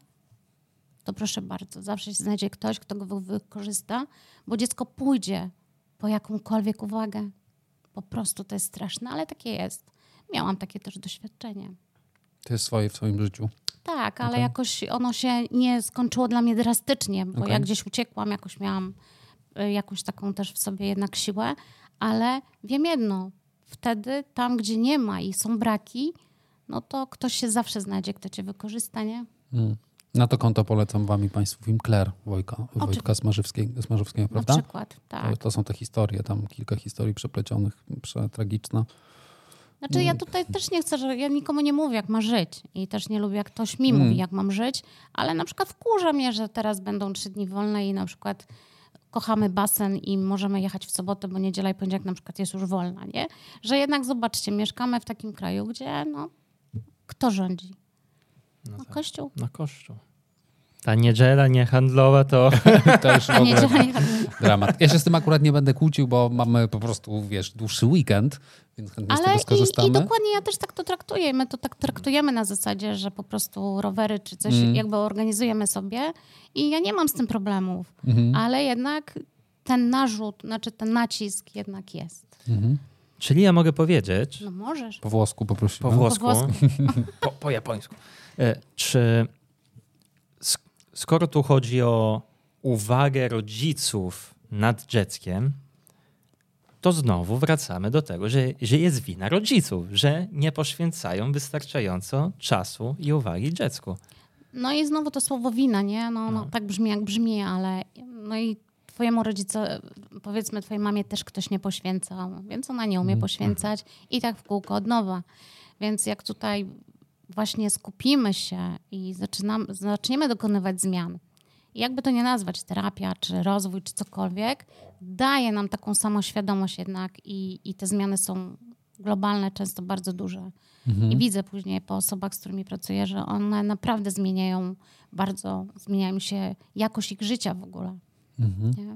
[SPEAKER 1] to proszę bardzo, zawsze się znajdzie ktoś, kto go wykorzysta, bo dziecko pójdzie po jakąkolwiek uwagę. Po prostu to jest straszne, ale takie jest. Miałam takie też doświadczenie.
[SPEAKER 2] To jest swoje w swoim życiu.
[SPEAKER 1] Tak, ale
[SPEAKER 2] Okej.
[SPEAKER 1] jakoś ono się nie skończyło dla mnie drastycznie, bo
[SPEAKER 2] Okej.
[SPEAKER 1] ja gdzieś uciekłam, jakoś miałam y, jakąś taką też w sobie jednak siłę, ale wiem jedno, wtedy tam, gdzie nie ma i są braki, no to ktoś się zawsze znajdzie, kto cię wykorzysta, nie?
[SPEAKER 2] Mm. Na to konto polecam wam i państwu film Claire Wojka, Wojtka Smarzywskiego, Smarzowskiego, prawda?
[SPEAKER 1] Na przykład, tak.
[SPEAKER 2] To, to są te historie, tam kilka historii przeplecionych, przetragiczne.
[SPEAKER 1] Znaczy ja tutaj też nie chcę, że ja nikomu nie mówię, jak ma żyć i też nie lubię, jak ktoś mi
[SPEAKER 2] Mm.
[SPEAKER 1] mówi, jak mam żyć, ale na przykład wkurza mnie, że teraz będą trzy dni wolne i na przykład kochamy basen i możemy jechać w sobotę, bo niedziela i poniedziałek na przykład jest już wolna, nie? Że jednak zobaczcie, mieszkamy w takim kraju, gdzie no, kto rządzi?
[SPEAKER 3] No
[SPEAKER 1] No,
[SPEAKER 3] tak.
[SPEAKER 1] Kościół.
[SPEAKER 3] Na Kościół. Ta niedziela niehandlowa to...
[SPEAKER 2] To już w
[SPEAKER 1] A
[SPEAKER 2] ogóle
[SPEAKER 1] niedziela nie
[SPEAKER 2] dramat. Ja się z tym akurat nie będę kłócił, bo mamy po prostu, wiesz, dłuższy weekend, więc chętnie z
[SPEAKER 1] Ale
[SPEAKER 2] tego
[SPEAKER 1] i,
[SPEAKER 2] skorzystamy.
[SPEAKER 1] i dokładnie ja też tak to traktuję. My to tak traktujemy na zasadzie, że po prostu rowery czy coś
[SPEAKER 2] Mm.
[SPEAKER 1] jakby organizujemy sobie i ja nie mam z tym problemów.
[SPEAKER 2] Mhm.
[SPEAKER 1] Ale jednak ten narzut, znaczy ten nacisk jednak jest.
[SPEAKER 2] Mhm.
[SPEAKER 3] Czyli ja mogę powiedzieć,
[SPEAKER 1] No możesz.
[SPEAKER 2] Po włosku poprosimy.
[SPEAKER 3] po włosku,
[SPEAKER 1] włosku.
[SPEAKER 3] po, po japońsku, e, czy sk- skoro tu chodzi o uwagę rodziców nad dzieckiem, to znowu wracamy do tego, że, że jest wina rodziców, że nie poświęcają wystarczająco czasu i uwagi dziecku.
[SPEAKER 1] No i znowu to słowo wina, nie? No, no
[SPEAKER 3] No.
[SPEAKER 1] tak brzmi jak brzmi, ale no i twojemu rodzice, powiedzmy twojej mamie też ktoś nie poświęcał, więc ona nie umie
[SPEAKER 2] Mhm.
[SPEAKER 1] poświęcać i tak w kółko od nowa. Więc jak tutaj właśnie skupimy się i zaczynam, zaczniemy dokonywać zmian, i jakby to nie nazwać, terapia, czy rozwój, czy cokolwiek, daje nam taką samoświadomość jednak i, i te zmiany są globalne, często bardzo duże.
[SPEAKER 2] Mhm.
[SPEAKER 1] I widzę później po osobach, z którymi pracuję, że one naprawdę zmieniają bardzo, zmieniają się jakość ich życia w ogóle.
[SPEAKER 2] Mhm.
[SPEAKER 1] Nie?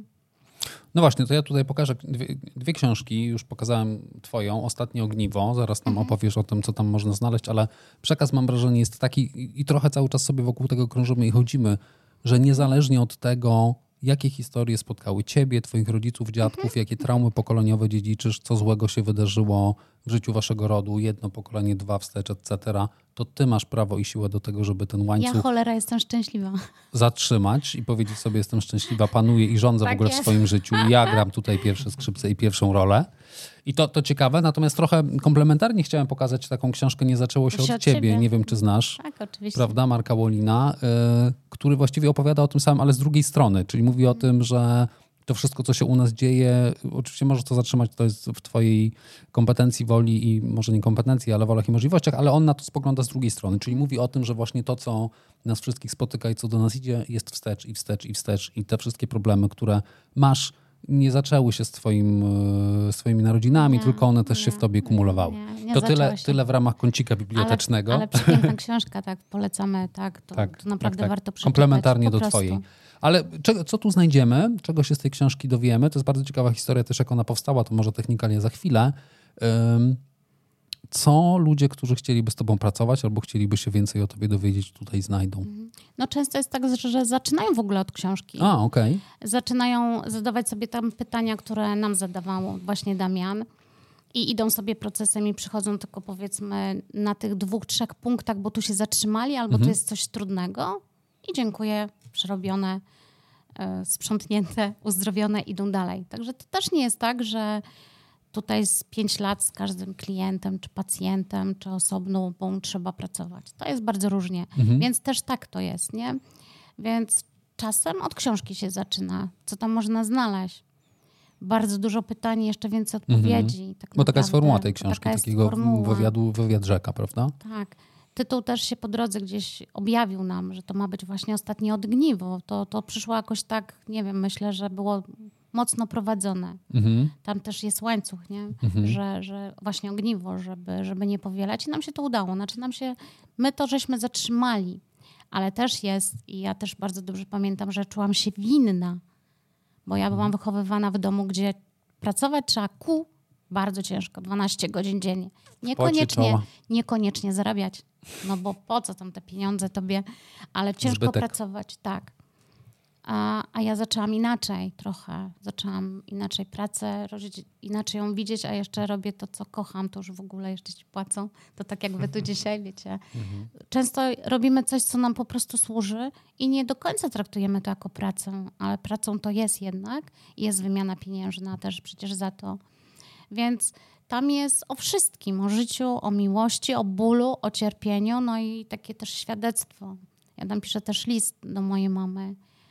[SPEAKER 2] No właśnie, to ja tutaj pokażę dwie, dwie książki. Już pokazałem twoją, Ostatnie ogniwo. Zaraz nam
[SPEAKER 1] Mhm.
[SPEAKER 2] opowiesz o tym, co tam można znaleźć, ale przekaz, mam wrażenie, jest taki i, i trochę cały czas sobie wokół tego krążymy i chodzimy, że niezależnie od tego, jakie historie spotkały ciebie, twoich rodziców, dziadków,
[SPEAKER 1] Mhm.
[SPEAKER 2] jakie traumy pokoleniowe dziedziczysz, co złego się wydarzyło w życiu waszego rodu, jedno pokolenie, dwa wstecz, et cetera, to ty masz prawo i siłę do tego, żeby ten
[SPEAKER 1] Ja
[SPEAKER 2] łańcuch
[SPEAKER 1] cholera jestem szczęśliwa.
[SPEAKER 2] zatrzymać i powiedzieć sobie, jestem szczęśliwa, panuję i rządzę
[SPEAKER 1] Tak
[SPEAKER 2] w ogóle
[SPEAKER 1] jest.
[SPEAKER 2] w swoim życiu. I ja gram tutaj pierwsze skrzypce i pierwszą rolę. I to, to ciekawe, natomiast trochę komplementarnie chciałem pokazać taką książkę Nie zaczęło się
[SPEAKER 1] To się
[SPEAKER 2] od
[SPEAKER 1] od
[SPEAKER 2] ciebie.
[SPEAKER 1] ciebie.
[SPEAKER 2] Nie wiem, czy znasz.
[SPEAKER 1] Tak, oczywiście.
[SPEAKER 2] Prawda, Marka Wolina, y, który właściwie opowiada o tym samym, ale z drugiej strony, czyli mówi o tym, że to wszystko, co się u nas dzieje, oczywiście możesz to zatrzymać, to jest w twojej kompetencji, woli i może nie kompetencji, ale wolach i możliwościach, ale on na to spogląda z drugiej strony, czyli mówi o tym, że właśnie to, co nas wszystkich spotyka i co do nas idzie, jest wstecz i wstecz i wstecz i te wszystkie problemy, które masz, nie zaczęły się z twoim, y, swoimi narodzinami,
[SPEAKER 1] Nie,
[SPEAKER 2] tylko one też się
[SPEAKER 1] nie,
[SPEAKER 2] w tobie kumulowały.
[SPEAKER 1] nie, nie
[SPEAKER 2] to tyle,
[SPEAKER 1] zaczęło się.
[SPEAKER 2] tyle w ramach kącika bibliotecznego.
[SPEAKER 1] Ale, ale przepiękna książka, tak, polecamy, tak, to,
[SPEAKER 2] Tak,
[SPEAKER 1] to naprawdę
[SPEAKER 2] tak, tak.
[SPEAKER 1] warto przeczytać.
[SPEAKER 2] Komplementarnie
[SPEAKER 1] po
[SPEAKER 2] do
[SPEAKER 1] prostu.
[SPEAKER 2] twojej. Ale czego, co tu znajdziemy, czego się z tej książki dowiemy, to jest bardzo ciekawa historia też, jak ona powstała, to może technikalnie za chwilę. Ym, co ludzie, którzy chcieliby z tobą pracować albo chcieliby się więcej o tobie dowiedzieć, tutaj znajdą?
[SPEAKER 1] No często jest tak, że zaczynają w ogóle od książki.
[SPEAKER 2] A, okej. Okay.
[SPEAKER 1] Zaczynają zadawać sobie tam pytania, które nam zadawał właśnie Damian i idą sobie procesem i przychodzą tylko powiedzmy na tych dwóch, trzech punktach, bo tu się zatrzymali albo
[SPEAKER 2] Mhm.
[SPEAKER 1] tu jest coś trudnego i dziękuję, przerobione, y, sprzątnięte, uzdrowione, idą dalej. Także to też nie jest tak, że tutaj z pięć lat z każdym klientem, czy pacjentem, czy osobną bo trzeba pracować. To jest bardzo różnie.
[SPEAKER 2] Mhm.
[SPEAKER 1] Więc też tak to jest, nie? Więc czasem od książki się zaczyna. Co tam można znaleźć? Bardzo dużo pytań, jeszcze więcej odpowiedzi.
[SPEAKER 2] Mhm.
[SPEAKER 1] Tak
[SPEAKER 2] Bo taka jest
[SPEAKER 1] naprawdę.
[SPEAKER 2] formuła tej książki,
[SPEAKER 1] Taka jest
[SPEAKER 2] takiego
[SPEAKER 1] formuła.
[SPEAKER 2] wywiadu, wywiad rzeka, prawda?
[SPEAKER 1] Tak. Tytuł też się po drodze gdzieś objawił nam, że to ma być właśnie ostatnie ogniwo. To, to przyszło jakoś tak, nie wiem, myślę, że było mocno prowadzone.
[SPEAKER 2] Mhm.
[SPEAKER 1] Tam też jest łańcuch, nie?
[SPEAKER 2] Mhm.
[SPEAKER 1] Że, że właśnie ogniwo, żeby, żeby nie powielać. I nam się to udało. Znaczy nam się, my to żeśmy zatrzymali. Ale też jest, i ja też bardzo dobrze pamiętam, że czułam się winna. Bo ja byłam wychowywana w domu, gdzie pracować trzeba ku bardzo ciężko, dwanaście godzin dziennie. Niekoniecznie,
[SPEAKER 2] czoła.
[SPEAKER 1] niekoniecznie zarabiać. No bo po co tam te pieniądze tobie? Ale ciężko
[SPEAKER 2] Zbytek.
[SPEAKER 1] pracować, tak. A, a ja zaczęłam inaczej trochę. Zaczęłam inaczej pracę, robić, inaczej ją widzieć, a jeszcze robię to, co kocham, to już w ogóle jeszcze ci płacą. To tak jak wy tu dzisiaj, wiecie. Często robimy coś, co nam po prostu służy i nie do końca traktujemy to jako pracę, ale pracą to jest jednak i jest wymiana pieniężna też przecież za to. Więc tam jest o wszystkim, o życiu, o miłości, o bólu, o cierpieniu, no i takie też świadectwo. Ja tam piszę też list do mojej mamy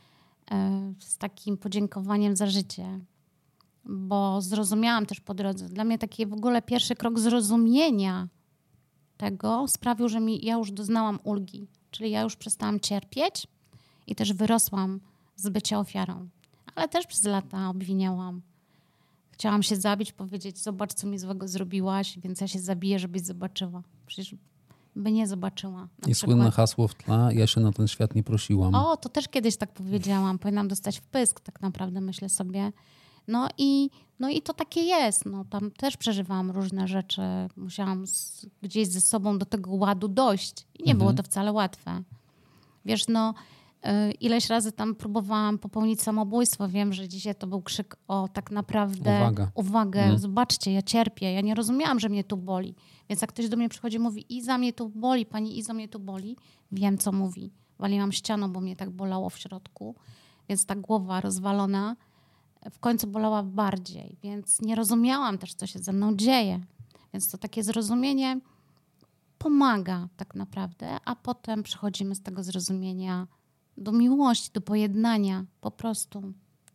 [SPEAKER 1] z takim podziękowaniem za życie, bo zrozumiałam też po drodze. Dla mnie taki w ogóle pierwszy krok zrozumienia tego sprawił, że mi, ja już doznałam ulgi, czyli ja już przestałam cierpieć i też wyrosłam z bycia ofiarą. Ale też przez lata obwiniałam. Chciałam się zabić, powiedzieć, zobacz, co mi złego zrobiłaś, więc ja się zabiję, żebyś zobaczyła. Przecież by nie zobaczyła. Na
[SPEAKER 2] I
[SPEAKER 1] przykład.
[SPEAKER 2] słynne hasło w tle, ja się na ten świat nie prosiłam.
[SPEAKER 1] O, to też kiedyś tak powiedziałam. Powinnam dostać w pysk, tak naprawdę, myślę sobie. No i, no i to takie jest. No, tam też przeżywałam różne rzeczy. Musiałam z, gdzieś ze sobą do tego ładu dojść. I nie
[SPEAKER 2] Mhm.
[SPEAKER 1] było to wcale łatwe. Wiesz, no y, ileś razy tam próbowałam popełnić samobójstwo. Wiem, że dzisiaj to był krzyk o tak naprawdę
[SPEAKER 2] Uwaga.
[SPEAKER 1] uwagę.
[SPEAKER 2] Mhm.
[SPEAKER 1] Zobaczcie, ja cierpię. Ja nie rozumiałam, że mnie tu boli. Więc jak ktoś do mnie przychodzi i mówi, Iza, mnie tu boli, pani Izo, mnie tu boli. Wiem, co mówi. Waliłam ścianą, bo mnie tak bolało w środku. Więc ta głowa rozwalona w końcu bolała bardziej. Więc nie rozumiałam też, co się ze mną dzieje. Więc to takie zrozumienie pomaga tak naprawdę, a potem przechodzimy z tego zrozumienia do miłości, do pojednania po prostu.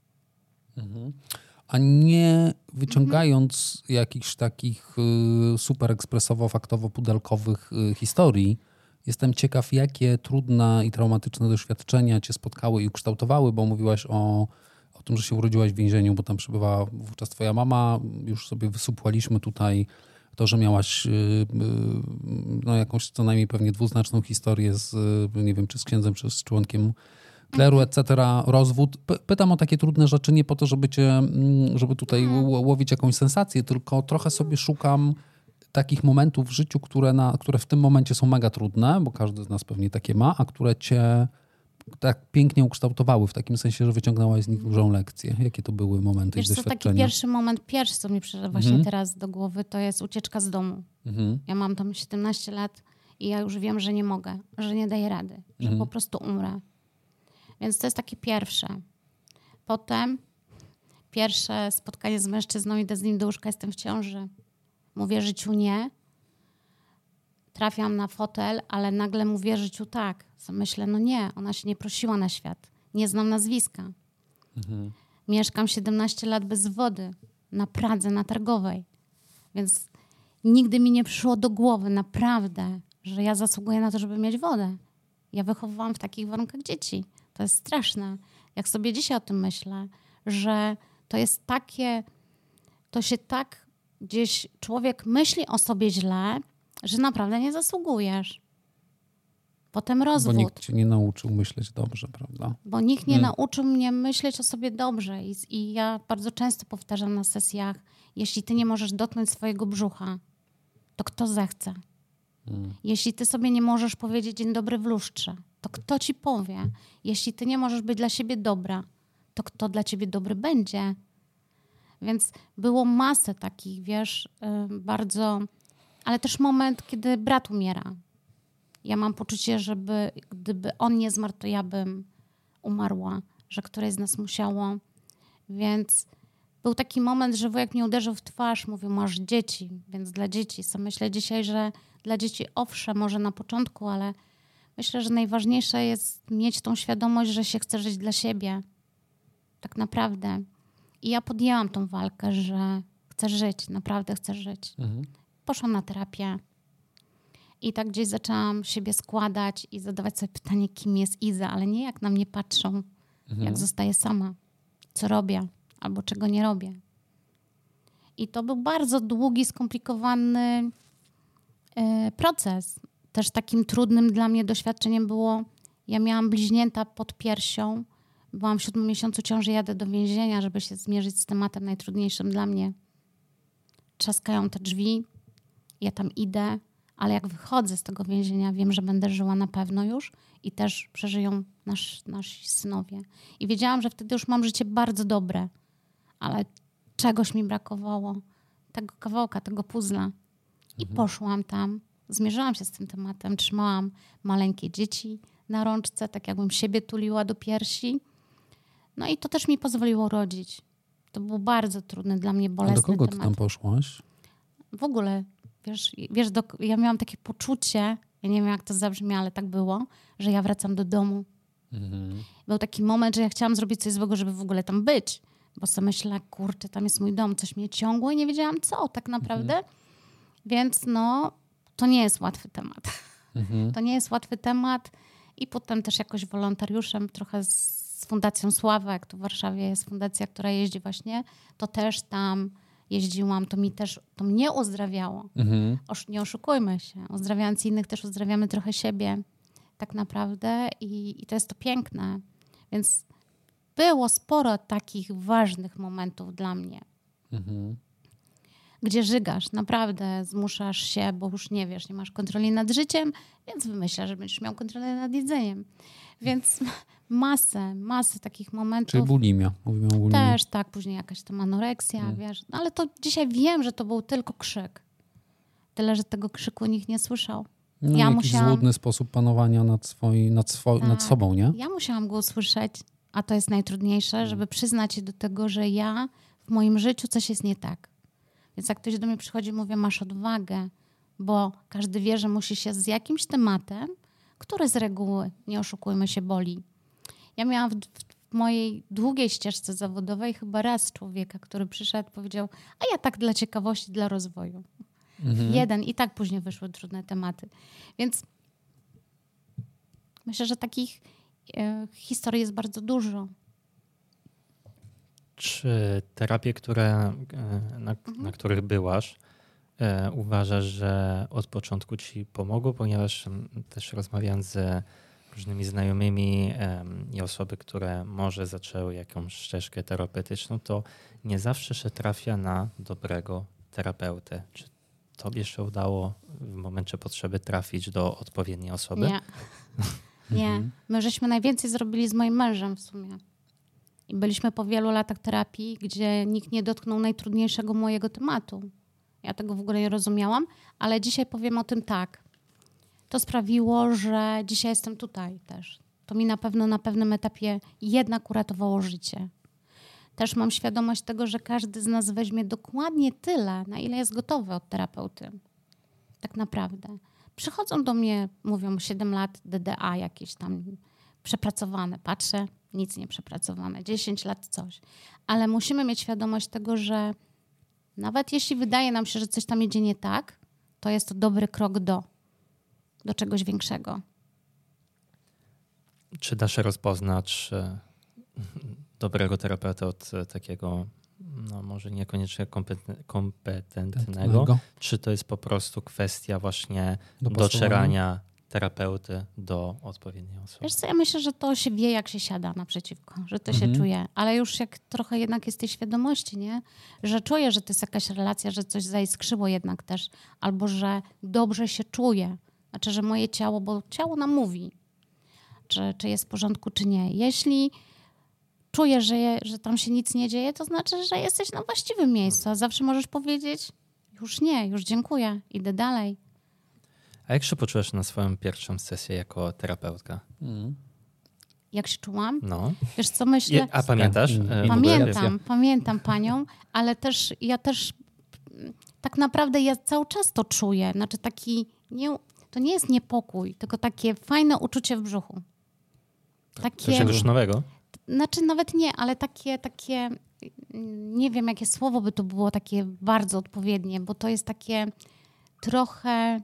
[SPEAKER 2] A nie wyciągając mhm. jakichś takich y, super ekspresowo-faktowo-pudelkowych y, historii, jestem ciekaw, jakie trudne i traumatyczne doświadczenia cię spotkały i ukształtowały, bo mówiłaś o, o tym, że się urodziłaś w więzieniu, bo tam przebywała wówczas twoja mama. Już sobie wysupłaliśmy tutaj to, że miałaś y, y, no, jakąś co najmniej pewnie dwuznaczną historię z, y, nie wiem, czy z księdzem, czy z członkiem kleru, et cetera, rozwód. P- pytam o takie trudne rzeczy nie po to, żeby cię, żeby tutaj ł- łowić jakąś sensację, tylko trochę sobie szukam takich momentów w życiu, które, na, które w tym momencie są mega trudne, bo każdy z nas pewnie takie ma, a które cię tak pięknie ukształtowały, w takim sensie, że wyciągnęłaś z nich dużą lekcję. Jakie to były momenty
[SPEAKER 1] Wiesz
[SPEAKER 2] i
[SPEAKER 1] co, taki
[SPEAKER 2] doświadczenia?
[SPEAKER 1] pierwszy moment, pierwszy, co mi przyszedł właśnie
[SPEAKER 2] Mhm.
[SPEAKER 1] teraz do głowy, to jest ucieczka z domu.
[SPEAKER 2] Mhm.
[SPEAKER 1] Ja mam tam siedemnaście lat i ja już wiem, że nie mogę, że nie daję rady, że
[SPEAKER 2] Mhm.
[SPEAKER 1] po prostu umrę. Więc to jest takie pierwsze. Potem pierwsze spotkanie z mężczyzną, idę z nim do łóżka, jestem w ciąży. Mówię życiu nie. Trafiam na fotel, ale nagle mówię życiu tak. Myślę, no nie, ona się nie prosiła na świat. Nie znam nazwiska.
[SPEAKER 2] Mhm.
[SPEAKER 1] Mieszkam siedemnaście lat bez wody na Pradze, na Targowej. Więc nigdy mi nie przyszło do głowy naprawdę, że ja zasługuję na to, żeby mieć wodę. Ja wychowywałam w takich warunkach dzieci. To jest straszne. Jak sobie dzisiaj o tym myślę, że to jest takie, to się tak gdzieś człowiek myśli o sobie źle, że naprawdę nie zasługujesz. Potem rozwód.
[SPEAKER 2] Bo nikt cię nie nauczył myśleć dobrze, prawda?
[SPEAKER 1] Bo nikt nie
[SPEAKER 2] Hmm.
[SPEAKER 1] nauczył mnie myśleć o sobie dobrze. I, I ja bardzo często powtarzam na sesjach, jeśli ty nie możesz dotknąć swojego brzucha, to kto zechce? Hmm. Jeśli ty sobie nie możesz powiedzieć dzień dobry w lustrze, to kto ci powie? Jeśli ty nie możesz być dla siebie dobra, to kto dla ciebie dobry będzie? Więc było masę takich, wiesz, yy, bardzo... Ale też moment, kiedy brat umiera. Ja mam poczucie, żeby gdyby on nie zmarł, to ja bym umarła, że któreś z nas musiało. Więc był taki moment, że wujek mnie uderzył w twarz, mówił, masz dzieci, więc dla dzieci. Sam myślę dzisiaj, że dla dzieci owszem, może na początku, ale myślę, że najważniejsze jest mieć tą świadomość, że się chce żyć dla siebie. Tak naprawdę. I ja podjęłam tą walkę, że chcę żyć, naprawdę chcę żyć. Mhm. Poszłam na terapię i tak gdzieś zaczęłam siebie składać i zadawać sobie pytanie, kim jest Iza, ale nie jak na mnie patrzą, mhm. jak zostaję sama, co robię albo czego nie robię. I to był bardzo długi, skomplikowany yy, proces. Też takim trudnym dla mnie doświadczeniem było, ja miałam bliźnięta pod piersią, byłam w siódmym miesiącu ciąży, jadę do więzienia, żeby się zmierzyć z tematem najtrudniejszym dla mnie. Trzaskają te drzwi, ja tam idę, ale jak wychodzę z tego więzienia, wiem, że będę żyła na pewno już i też przeżyją nasz, nasi synowie. I wiedziałam, że wtedy już mam życie bardzo dobre, ale czegoś mi brakowało, tego kawałka, tego puzzla. I mhm. poszłam tam, zmierzyłam się z tym tematem, trzymałam maleńkie dzieci na rączce, tak jakbym siebie tuliła do piersi. No i to też mi pozwoliło rodzić. To był bardzo trudny dla mnie, bolesny temat.
[SPEAKER 2] A do kogo ty tam poszłaś?
[SPEAKER 1] W ogóle, wiesz, wiesz do, ja miałam takie poczucie, ja nie wiem jak to zabrzmi, ale tak było, że ja wracam do domu. Mhm. Był taki moment, że ja chciałam zrobić coś złego, żeby w ogóle tam być. Bo sobie myślę, kurczę, tam jest mój dom, coś mnie ciągło i nie wiedziałam co tak naprawdę. Mhm. Więc no, to nie jest łatwy temat. Mhm. To nie jest łatwy temat i potem też jakoś wolontariuszem trochę z z Fundacją Sława, jak tu w Warszawie jest fundacja, która jeździ właśnie, to też tam jeździłam, to mi też, to mnie uzdrawiało. Mhm. Osz, nie oszukujmy się, uzdrawiając innych też uzdrawiamy trochę siebie tak naprawdę i, i to jest to piękne. Więc było sporo takich ważnych momentów dla mnie. Mhm. Gdzie żygasz, naprawdę zmuszasz się, bo już nie wiesz, nie masz kontroli nad życiem, więc wymyślasz, że będziesz miał kontrolę nad jedzeniem. Więc masę, masę takich momentów.
[SPEAKER 2] Czyli bulimia. Mówimy o bulimii.
[SPEAKER 1] Też tak, później jakaś tam anoreksja, hmm. wiesz. No, ale to dzisiaj wiem, że to był tylko krzyk. Tyle, że tego krzyku nikt nie słyszał.
[SPEAKER 2] No,
[SPEAKER 1] ja
[SPEAKER 2] jakiś musiałam... złudny sposób panowania nad, swoi, nad, swo... tak. nad sobą, nie?
[SPEAKER 1] Ja musiałam go usłyszeć, a to jest najtrudniejsze, hmm. żeby przyznać się do tego, że ja w moim życiu coś jest nie tak. Więc jak ktoś do mnie przychodzi, mówię, masz odwagę, bo każdy wie, że musi się z jakimś tematem, który z reguły, nie oszukujmy się, boli. Ja miałam w, w mojej długiej ścieżce zawodowej chyba raz człowieka, który przyszedł i powiedział, a ja tak dla ciekawości, dla rozwoju. Mhm. Jeden i tak później wyszły trudne tematy. Więc myślę, że takich e, historii jest bardzo dużo.
[SPEAKER 3] Czy terapie, które, na, mhm. na których byłaś, e, uważasz, że od początku ci pomogło? Ponieważ też rozmawiając z różnymi znajomymi e, i osoby, które może zaczęły jakąś ścieżkę terapeutyczną, to nie zawsze się trafia na dobrego terapeutę. Czy tobie się udało w momencie potrzeby trafić do odpowiedniej osoby?
[SPEAKER 1] Nie. Nie. My żeśmy najwięcej zrobili z moim mężem w sumie. I byliśmy po wielu latach terapii, gdzie nikt nie dotknął najtrudniejszego mojego tematu. Ja tego w ogóle nie rozumiałam, ale dzisiaj powiem o tym tak. To sprawiło, że dzisiaj jestem tutaj też. To mi na pewno na pewnym etapie jednak uratowało życie. Też mam świadomość tego, że każdy z nas weźmie dokładnie tyle, na ile jest gotowy od terapeuty. Tak naprawdę. Przychodzą do mnie, mówią siedem lat D D A jakieś tam przepracowane. Patrzę, nic nie przepracowane. dziesięć lat coś. Ale musimy mieć świadomość tego, że nawet jeśli wydaje nam się, że coś tam idzie nie tak, to jest to dobry krok do, do czegoś większego.
[SPEAKER 3] Czy da się rozpoznać dobrego terapeuta od takiego, no może niekoniecznie kompetentnego? Czy to jest po prostu kwestia właśnie docierania terapeuty do odpowiedniej osoby?
[SPEAKER 1] Wiesz co, ja myślę, że to się wie, jak się siada naprzeciwko, że to
[SPEAKER 2] Mhm.
[SPEAKER 1] się czuje, ale już jak trochę jednak jest tej świadomości, nie? Że czuję, że to jest jakaś relacja, że coś zaiskrzyło jednak też, albo że dobrze się czuję. Znaczy, że moje ciało, bo ciało nam mówi, czy, czy jest w porządku, czy nie. Jeśli czujesz, że, je, że tam się nic nie dzieje, to znaczy, że jesteś na właściwym miejscu, a zawsze możesz powiedzieć, już nie, już dziękuję, idę dalej.
[SPEAKER 3] A jak się poczułaś na swoją pierwszą sesję jako terapeutka?
[SPEAKER 2] Mhm.
[SPEAKER 1] Jak się czułam?
[SPEAKER 3] No.
[SPEAKER 1] Wiesz co, myślę...
[SPEAKER 3] Je, a pamiętasz?
[SPEAKER 2] Tak.
[SPEAKER 3] e,
[SPEAKER 1] Pamiętam, pamiętam panią, ale też ja też tak naprawdę ja cały czas to czuję. Znaczy taki, nie, to nie jest niepokój, tylko takie fajne uczucie w brzuchu. Takie,
[SPEAKER 3] Czegoś nowego?
[SPEAKER 1] znaczy nawet nie, ale takie, takie, nie wiem jakie słowo by to było takie bardzo odpowiednie, bo to jest takie trochę,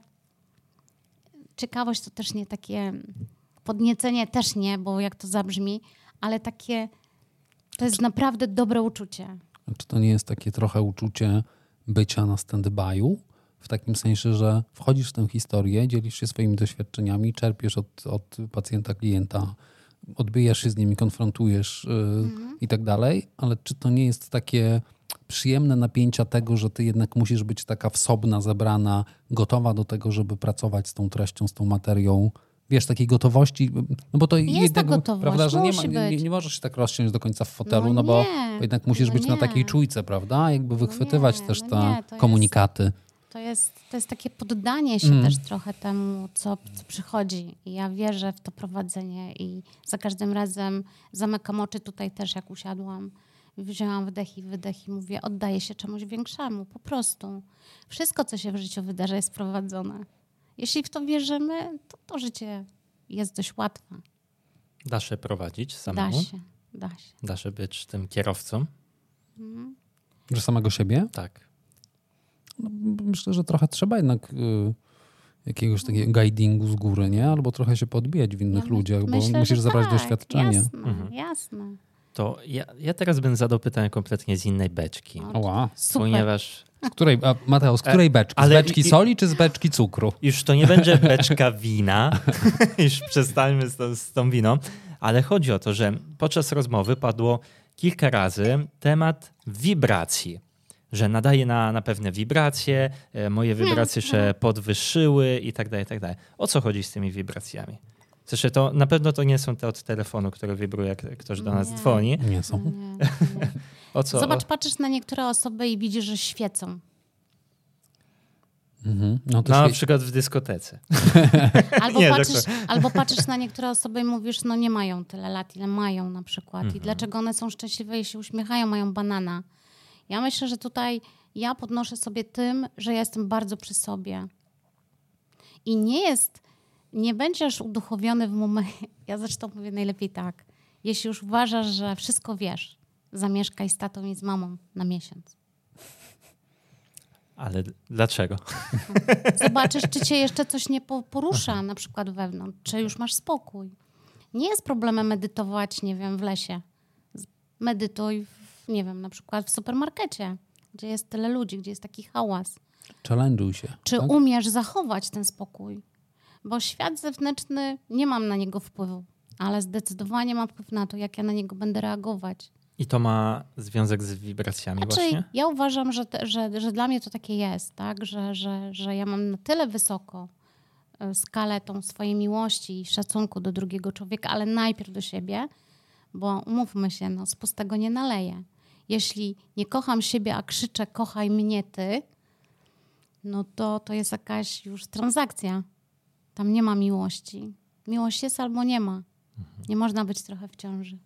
[SPEAKER 1] ciekawość to też nie takie, podniecenie też nie, bo jak to zabrzmi, ale takie, to jest naprawdę dobre uczucie.
[SPEAKER 2] Czy to nie jest takie trochę uczucie bycia na stand-by'u? W takim sensie, że wchodzisz w tę historię, dzielisz się swoimi doświadczeniami, czerpiesz od, od pacjenta, klienta, odbijasz się z nimi, konfrontujesz yy,
[SPEAKER 1] Mhm.
[SPEAKER 2] i tak dalej, ale czy to nie jest takie przyjemne napięcia tego, że ty jednak musisz być taka wsobna, zebrana, gotowa do tego, żeby pracować z tą treścią, z tą materią, wiesz, takiej gotowości, no bo to
[SPEAKER 1] Jest
[SPEAKER 2] jednak,
[SPEAKER 1] ta gotowość,
[SPEAKER 2] prawda, że nie, ma,
[SPEAKER 1] musi
[SPEAKER 2] nie,
[SPEAKER 1] być.
[SPEAKER 2] nie możesz się tak rozsiąść do końca w fotelu, no,
[SPEAKER 1] No
[SPEAKER 2] bo
[SPEAKER 1] nie,
[SPEAKER 2] bo jednak musisz
[SPEAKER 1] no
[SPEAKER 2] być na
[SPEAKER 1] nie.
[SPEAKER 2] takiej czujce, prawda? Jakby wychwytywać
[SPEAKER 1] nie,
[SPEAKER 2] też
[SPEAKER 1] no
[SPEAKER 2] te
[SPEAKER 1] nie, to jest-
[SPEAKER 2] komunikaty.
[SPEAKER 1] To jest, to jest takie poddanie się
[SPEAKER 2] Mm.
[SPEAKER 1] też trochę temu, co, co przychodzi. I ja wierzę w to prowadzenie i za każdym razem zamykam oczy tutaj też, jak usiadłam. Wzięłam wdech i wydech i mówię, oddaję się czemuś większemu, po prostu. Wszystko, co się w życiu wydarza, jest prowadzone. Jeśli w to wierzymy, to to życie jest dość łatwe.
[SPEAKER 3] Da się prowadzić
[SPEAKER 1] Da
[SPEAKER 3] samemu?
[SPEAKER 1] się, da się.
[SPEAKER 3] Da się być tym kierowcą?
[SPEAKER 1] Mhm.
[SPEAKER 2] Że samego siebie?
[SPEAKER 3] Tak.
[SPEAKER 2] No, myślę, że trochę trzeba jednak y, jakiegoś takiego guidingu z góry, nie? Albo trochę się podbijać w innych
[SPEAKER 1] Ja my-
[SPEAKER 2] ludziach, bo
[SPEAKER 1] myślę,
[SPEAKER 2] musisz
[SPEAKER 1] że
[SPEAKER 2] zabrać
[SPEAKER 1] tak,
[SPEAKER 2] doświadczenie.
[SPEAKER 1] Jasne,
[SPEAKER 3] Mhm.
[SPEAKER 1] jasne.
[SPEAKER 3] To ja, ja teraz bym zadał pytanie kompletnie z innej beczki.
[SPEAKER 1] O,
[SPEAKER 2] Oła.
[SPEAKER 1] Super.
[SPEAKER 3] Ponieważ
[SPEAKER 2] Z której, a Mateo, z której beczki? Z
[SPEAKER 3] ale
[SPEAKER 2] beczki
[SPEAKER 3] i-
[SPEAKER 2] soli czy z beczki cukru?
[SPEAKER 3] już to nie będzie beczka wina, już przestańmy z tą, z tą winą, ale chodzi o to, że podczas rozmowy padło kilka razy temat wibracji, że nadaje na, na pewne wibracje, e, moje wibracje się podwyższyły i tak dalej, i tak dalej. O co chodzi z tymi wibracjami? W sensie to na pewno to nie są te od telefonu, które wibrują, jak ktoś do nas
[SPEAKER 1] Nie.
[SPEAKER 3] dzwoni.
[SPEAKER 2] Nie są.
[SPEAKER 1] Nie, nie.
[SPEAKER 3] O co?
[SPEAKER 1] Zobacz, patrzysz na niektóre osoby i widzisz, że świecą.
[SPEAKER 2] Mhm. No to
[SPEAKER 3] No, na
[SPEAKER 2] świe-
[SPEAKER 3] przykład w dyskotece.
[SPEAKER 1] Albo,
[SPEAKER 3] Nie,
[SPEAKER 1] patrzysz,
[SPEAKER 3] tak
[SPEAKER 1] albo patrzysz na niektóre osoby i mówisz, no nie mają tyle lat, ile mają na przykład.
[SPEAKER 3] Mhm.
[SPEAKER 1] I dlaczego one są szczęśliwe i się uśmiechają, mają banana. Ja myślę, że tutaj ja podnoszę sobie tym, że ja jestem bardzo przy sobie. I nie jest, nie będziesz uduchowiony w momencie, ja zresztą mówię najlepiej tak, jeśli już uważasz, że wszystko wiesz, zamieszkaj z tatą i z mamą na miesiąc.
[SPEAKER 3] Ale d- dlaczego?
[SPEAKER 1] Zobaczysz, czy cię jeszcze coś nie po- porusza, na przykład wewnątrz, czy już masz spokój. Nie jest problemem medytować, nie wiem, w lesie. Z- Medytuj, w, nie wiem, na przykład w supermarkecie, gdzie jest tyle ludzi, gdzie jest taki hałas.
[SPEAKER 2] challenge'uj się.
[SPEAKER 1] Czy
[SPEAKER 2] tak?
[SPEAKER 1] umiesz zachować ten spokój? Bo świat zewnętrzny, nie mam na niego wpływu, ale zdecydowanie mam wpływ na to, jak ja na niego będę reagować.
[SPEAKER 3] I to ma związek z wibracjami
[SPEAKER 1] Znaczy,
[SPEAKER 3] właśnie?
[SPEAKER 1] ja uważam, że, te, że, że dla mnie to takie jest, tak? że, że, że ja mam na tyle wysoko e, skalę tą swojej miłości i szacunku do drugiego człowieka, ale najpierw do siebie, bo umówmy się, no, z pustego nie naleję. Jeśli nie kocham siebie, a krzyczę kochaj mnie ty, no to to jest jakaś już transakcja. Tam nie ma miłości. Miłość jest albo nie ma. Nie można być trochę w ciąży.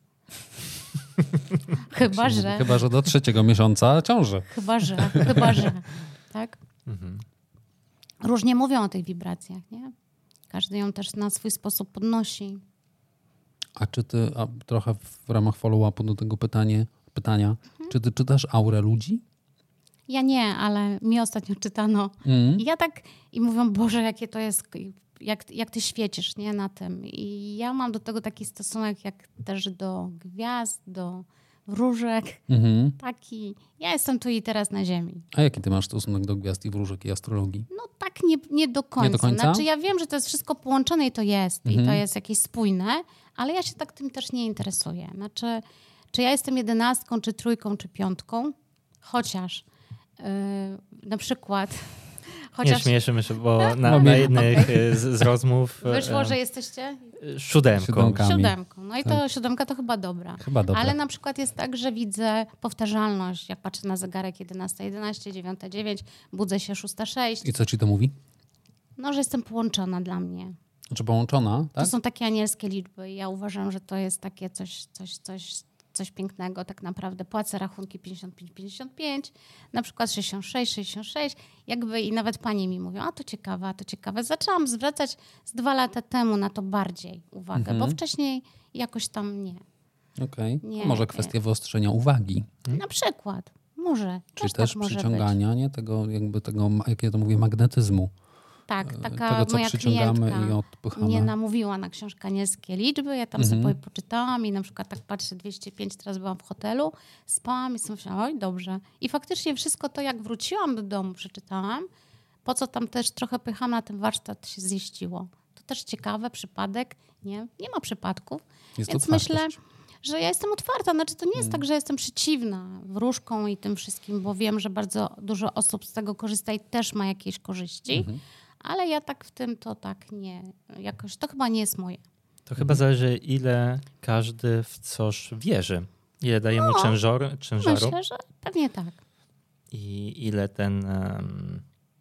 [SPEAKER 1] Chyba, że...
[SPEAKER 2] Chyba, że do trzeciego miesiąca ciąży.
[SPEAKER 1] Chyba, że, chyba, że, tak?
[SPEAKER 3] Mhm.
[SPEAKER 1] Różnie mówią o tych wibracjach, nie? Każdy ją też na swój sposób podnosi.
[SPEAKER 2] A czy ty, a trochę w ramach follow-upu do tego pytanie, pytania,
[SPEAKER 1] Mhm.
[SPEAKER 2] czy ty czytasz aurę ludzi?
[SPEAKER 1] Ja nie, ale mi ostatnio czytano.
[SPEAKER 2] Mhm.
[SPEAKER 1] I ja tak, i mówią, Boże, jakie to jest, jak, jak ty świecisz, nie, na tym. I ja mam do tego taki stosunek, jak też do gwiazd, do wróżek,
[SPEAKER 2] Mhm.
[SPEAKER 1] taki. Ja jestem tu i teraz na ziemi.
[SPEAKER 2] A jaki ty masz stosunek do gwiazd i wróżek i astrologii?
[SPEAKER 1] No tak nie, nie do końca.
[SPEAKER 2] Nie do końca?
[SPEAKER 1] Znaczy ja wiem, że to jest wszystko połączone i to jest.
[SPEAKER 2] Mhm.
[SPEAKER 1] I to jest jakieś spójne, ale ja się tak tym też nie interesuję. Znaczy, czy ja jestem jedenastką, czy trójką, czy piątką? Chociaż yy, na przykład... Chociaż
[SPEAKER 3] Nie śmieszymy się, bo na,
[SPEAKER 2] No,
[SPEAKER 3] na
[SPEAKER 2] nie.
[SPEAKER 3] jednych z, z rozmów...
[SPEAKER 1] wyszło,
[SPEAKER 3] e,
[SPEAKER 1] że jesteście
[SPEAKER 3] Siódemką.
[SPEAKER 2] Siódemka. Kami.
[SPEAKER 1] siódemką. No i to siódemka to chyba dobra.
[SPEAKER 2] Chyba dobra.
[SPEAKER 1] Ale na przykład jest tak, że widzę powtarzalność. Jak patrzę na zegarek jedenasta jedenaście, dziewiąta dziewięć, budzę się szósta sześć.
[SPEAKER 2] I co ci to mówi?
[SPEAKER 1] No, że jestem połączona dla mnie.
[SPEAKER 2] Znaczy połączona, tak?
[SPEAKER 1] To są takie anielskie liczby i ja uważam, że to jest takie coś, coś, coś, coś pięknego. Tak naprawdę płacę rachunki pięćdziesiąt pięć pięćdziesiąt pięć, na przykład sześćdziesiąt sześć sześćdziesiąt sześć, jakby i nawet panie mi mówią, a to ciekawe, a to ciekawe. Zaczęłam zwracać z dwa lata temu na to bardziej uwagę,
[SPEAKER 2] Mhm.
[SPEAKER 1] bo wcześniej jakoś tam nie.
[SPEAKER 2] Okej.
[SPEAKER 1] Nie,
[SPEAKER 2] A może
[SPEAKER 1] nie.
[SPEAKER 2] kwestia wyostrzenia uwagi,
[SPEAKER 1] Na przykład. Może.
[SPEAKER 2] czyli
[SPEAKER 1] tak
[SPEAKER 2] też
[SPEAKER 1] może
[SPEAKER 2] przyciągania, nie? Tego jakby tego, jak ja to mówię, magnetyzmu.
[SPEAKER 1] Być. Tak, taka
[SPEAKER 2] Tego, co
[SPEAKER 1] moja
[SPEAKER 2] przyciągamy
[SPEAKER 1] klientka
[SPEAKER 2] i odpychamy.
[SPEAKER 1] mnie namówiła na książkę anielskie liczby. Ja tam
[SPEAKER 2] Mhm.
[SPEAKER 1] sobie poczytałam i na przykład tak patrzę dwieście pięć, teraz byłam w hotelu, spałam i sobie myślałam, oj dobrze. I faktycznie wszystko to, jak wróciłam do domu, przeczytałam, po co tam też trochę pycham na ten warsztat, się ziściło. To też ciekawe, przypadek. Nie, nie ma przypadków.
[SPEAKER 2] Jest
[SPEAKER 1] Więc
[SPEAKER 2] otwartość.
[SPEAKER 1] myślę, że ja jestem otwarta. Znaczy, to nie jest tak, że jestem przeciwna wróżkom i tym wszystkim, bo wiem, że bardzo dużo osób z tego korzysta i też ma jakieś korzyści.
[SPEAKER 2] Mhm.
[SPEAKER 1] Ale ja tak w tym to tak nie, jakoś to chyba nie jest moje.
[SPEAKER 3] To chyba zależy, ile każdy w coś wierzy. Ile daje mu
[SPEAKER 1] No,
[SPEAKER 3] ciężor, ciężaru
[SPEAKER 1] Myślę, że pewnie tak.
[SPEAKER 3] i ile ten, em,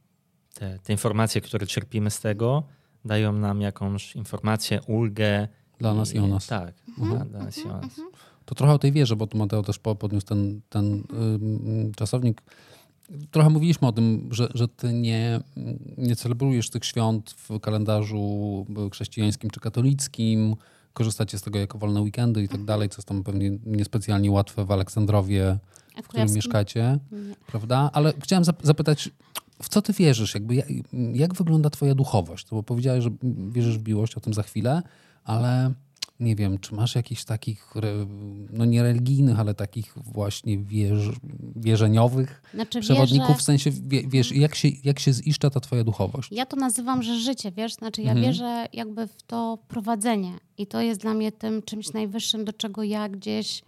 [SPEAKER 3] te, te informacje, które czerpimy z tego, dają nam jakąś informację, ulgę.
[SPEAKER 2] Dla nas i o nas.
[SPEAKER 3] Tak,
[SPEAKER 1] Mhm.
[SPEAKER 3] dla, dla nas i o nas.
[SPEAKER 2] To trochę o tej wierze, bo tu Mateo też po- podniósł ten, ten ym, czasownik. Trochę mówiliśmy o tym, że, że ty nie, nie celebrujesz tych świąt w kalendarzu chrześcijańskim czy katolickim, korzystacie z tego jako wolne weekendy i tak dalej, co jest tam pewnie niespecjalnie łatwe w Aleksandrowie,
[SPEAKER 1] A
[SPEAKER 2] w którym
[SPEAKER 1] Kujawskim?
[SPEAKER 2] mieszkacie,
[SPEAKER 1] Nie.
[SPEAKER 2] prawda? Ale chciałem zap- zapytać, w co ty wierzysz? Jakby, jak, jak wygląda twoja duchowość? To bo powiedziałeś, że wierzysz w miłość, o tym za chwilę, ale nie wiem, czy masz jakichś takich, re- no nie religijnych, ale takich właśnie wierz, wierzeniowych
[SPEAKER 1] Znaczy
[SPEAKER 2] przewodników,
[SPEAKER 1] wierzę,
[SPEAKER 2] w sensie, wie, wiesz, jak się, jak się ziszcza ta twoja duchowość?
[SPEAKER 1] ja to nazywam, że życie, wiesz, znaczy ja
[SPEAKER 2] Mhm.
[SPEAKER 1] wierzę jakby w to prowadzenie i to jest dla mnie tym czymś najwyższym, do czego ja gdzieś,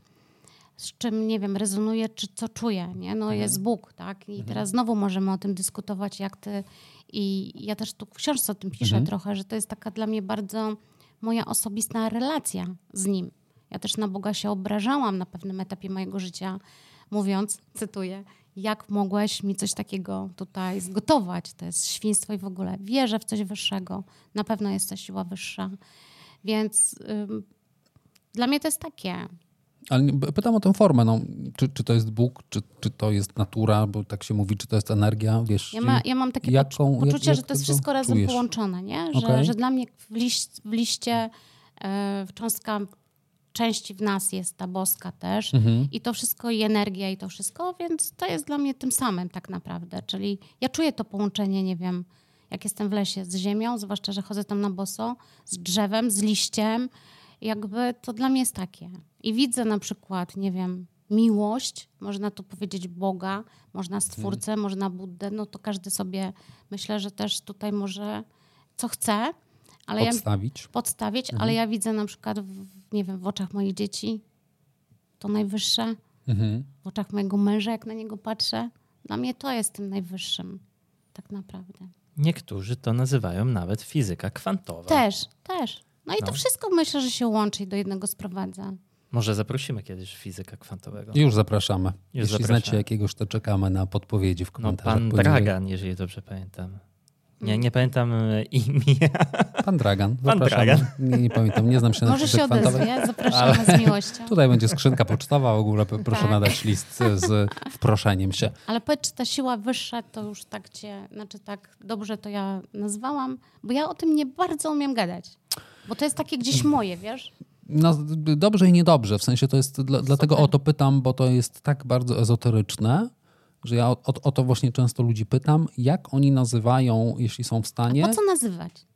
[SPEAKER 1] z czym, nie wiem, rezonuję, czy co czuję, nie? No jest Bóg, tak? I teraz znowu możemy o tym dyskutować, jak ty i ja też tu w książce o tym piszę
[SPEAKER 2] Mhm.
[SPEAKER 1] trochę, że to jest taka dla mnie bardzo moja osobista relacja z Nim. Ja też na Boga się obrażałam na pewnym etapie mojego życia, mówiąc, cytuję, jak mogłeś mi coś takiego tutaj zgotować? To jest świństwo i w ogóle. Wierzę w coś wyższego. Na pewno jest to siła wyższa. Więc ym, dla mnie to jest takie.
[SPEAKER 2] Ale nie- pytam o tę formę, no, czy, czy to jest Bóg, czy, czy to jest natura, bo tak się mówi, czy to jest energia, wiesz?
[SPEAKER 1] Ja, ma, ja mam takie
[SPEAKER 2] jaką-
[SPEAKER 1] poczu- poczucie,
[SPEAKER 2] jak-
[SPEAKER 1] że to jest
[SPEAKER 2] jak to
[SPEAKER 1] wszystko razem
[SPEAKER 2] czujesz?
[SPEAKER 1] połączone, nie? Że,
[SPEAKER 2] Okej.
[SPEAKER 1] że dla mnie w, liś, w liście e, cząstka części w nas jest ta boska też.
[SPEAKER 2] Mhm.
[SPEAKER 1] I to wszystko, i energia, i to wszystko, więc to jest dla mnie tym samym tak naprawdę. Czyli ja czuję to połączenie, nie wiem, jak jestem w lesie z ziemią, zwłaszcza, że chodzę tam na boso, z drzewem, z liściem. Jakby to dla mnie jest takie. I widzę na przykład, nie wiem, miłość, można tu powiedzieć Boga, można Stwórcę,
[SPEAKER 2] Mhm.
[SPEAKER 1] można Buddę, no to każdy sobie, myślę, że też tutaj może co chce, ale jak
[SPEAKER 2] Podstawić.
[SPEAKER 1] podstawić,
[SPEAKER 2] Mhm.
[SPEAKER 1] ale ja widzę na przykład, w, nie wiem, w oczach moich dzieci to najwyższe,
[SPEAKER 2] Mhm.
[SPEAKER 1] w oczach mojego męża, jak na niego patrzę. Dla mnie to jest tym najwyższym, tak naprawdę.
[SPEAKER 3] Niektórzy to nazywają nawet fizyka kwantowa.
[SPEAKER 1] Też, też. No i
[SPEAKER 3] No.
[SPEAKER 1] to wszystko myślę, że się łączy i do jednego sprowadza.
[SPEAKER 3] Może zaprosimy kiedyś fizyka kwantowego.
[SPEAKER 2] Już zapraszamy. Jeśli
[SPEAKER 3] zapraszamy.
[SPEAKER 2] znacie jakiegoś, to czekamy na podpowiedzi w
[SPEAKER 3] No,
[SPEAKER 2] komentarzach.
[SPEAKER 3] pan
[SPEAKER 2] poniżej.
[SPEAKER 3] Dragan, jeżeli dobrze pamiętam. Nie, nie pamiętam e, imienia.
[SPEAKER 2] Pan Dragan.
[SPEAKER 3] Pan
[SPEAKER 2] Zapraszamy.
[SPEAKER 3] Dragan.
[SPEAKER 2] Nie, nie pamiętam, nie znam się na
[SPEAKER 1] Może się
[SPEAKER 2] fizyce kwantowej.
[SPEAKER 1] odezwie, zapraszamy z miłością.
[SPEAKER 2] Tutaj będzie skrzynka pocztowa, w ogóle p- proszę
[SPEAKER 1] Tak.
[SPEAKER 2] nadać list z wproszeniem się.
[SPEAKER 1] Ale powiedz, czy ta siła wyższa to już tak cię, znaczy tak dobrze to ja nazwałam, bo ja o tym nie bardzo umiem gadać. Bo to jest takie gdzieś moje, wiesz?
[SPEAKER 2] No, d- dobrze i niedobrze, w sensie to jest, dla, dlatego o to pytam, bo to jest tak bardzo ezoteryczne, że ja o, o, o to właśnie często ludzi pytam, jak oni nazywają, jeśli są w stanie.
[SPEAKER 1] Po co nazywać?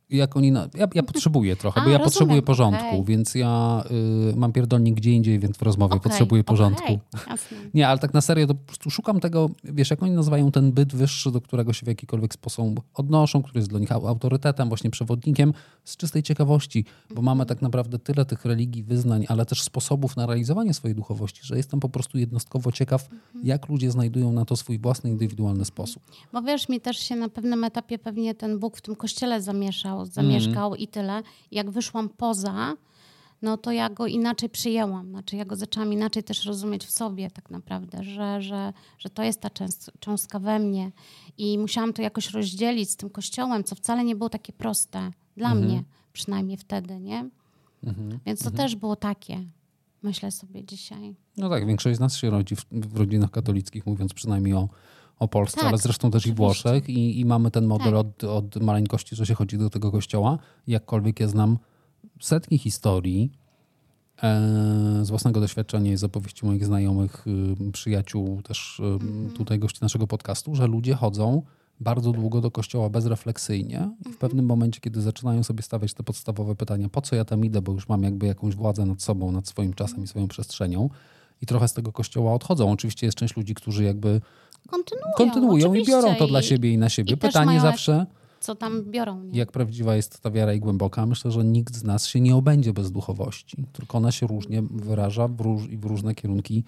[SPEAKER 2] jak oni... Na... Ja, ja potrzebuję trochę,
[SPEAKER 1] A,
[SPEAKER 2] bo ja
[SPEAKER 1] rozumiem.
[SPEAKER 2] potrzebuję porządku,
[SPEAKER 1] Okay.
[SPEAKER 2] więc ja y, mam pierdolnik gdzie indziej, więc w rozmowie
[SPEAKER 1] Okay.
[SPEAKER 2] potrzebuję porządku.
[SPEAKER 1] Okay. Jasne.
[SPEAKER 2] Nie, ale tak na serio to po prostu szukam tego, wiesz, jak oni nazywają ten byt wyższy, do którego się w jakikolwiek sposób odnoszą, który jest dla nich autorytetem, właśnie przewodnikiem, z czystej ciekawości, bo mamy tak naprawdę tyle tych religii, wyznań, ale też sposobów na realizowanie swojej duchowości, że jestem po prostu jednostkowo ciekaw, jak ludzie znajdują na to swój własny, indywidualny sposób.
[SPEAKER 1] Bo wiesz, mi też się na pewnym etapie pewnie ten Bóg w tym kościele zamieszał, zamieszkał mm. i tyle. Jak wyszłam poza, no to ja go inaczej przyjęłam. Znaczy ja go zaczęłam inaczej też rozumieć w sobie tak naprawdę, że, że, że to jest ta cząst- cząstka we mnie. I musiałam to jakoś rozdzielić z tym kościołem, co wcale nie było takie proste. Dla mm. mnie przynajmniej wtedy, nie? Mm-hmm. Więc to mm-hmm. też było takie, myślę sobie dzisiaj.
[SPEAKER 2] No tak, większość z nas się rodzi w, w rodzinach katolickich, mówiąc przynajmniej o o Polsce,
[SPEAKER 1] tak,
[SPEAKER 2] ale zresztą też
[SPEAKER 1] oczywiście.
[SPEAKER 2] i Włoszech i, i mamy ten model
[SPEAKER 1] tak.
[SPEAKER 2] od, od maleńkości, że się chodzi do tego kościoła. Jakkolwiek ja znam setki historii e, z własnego doświadczenia i z opowieści moich znajomych, y, przyjaciół, też y, mm-hmm. tutaj gości naszego podcastu, że ludzie chodzą bardzo długo do kościoła bezrefleksyjnie mm-hmm. i w pewnym momencie, kiedy zaczynają sobie stawiać te podstawowe pytania, po co ja tam idę, bo już mam jakby jakąś władzę nad sobą, nad swoim czasem i swoją przestrzenią i trochę z tego kościoła odchodzą. Oczywiście jest część ludzi, którzy jakby
[SPEAKER 1] Kontynuują,
[SPEAKER 2] kontynuują i biorą to i, dla siebie i na siebie.
[SPEAKER 1] I
[SPEAKER 2] Pytanie zawsze,
[SPEAKER 1] co tam biorą. Nie?
[SPEAKER 2] Jak prawdziwa jest ta wiara i głęboka. Myślę, że nikt z nas się nie obędzie bez duchowości. Tylko ona się różnie wyraża w róż, i w różne kierunki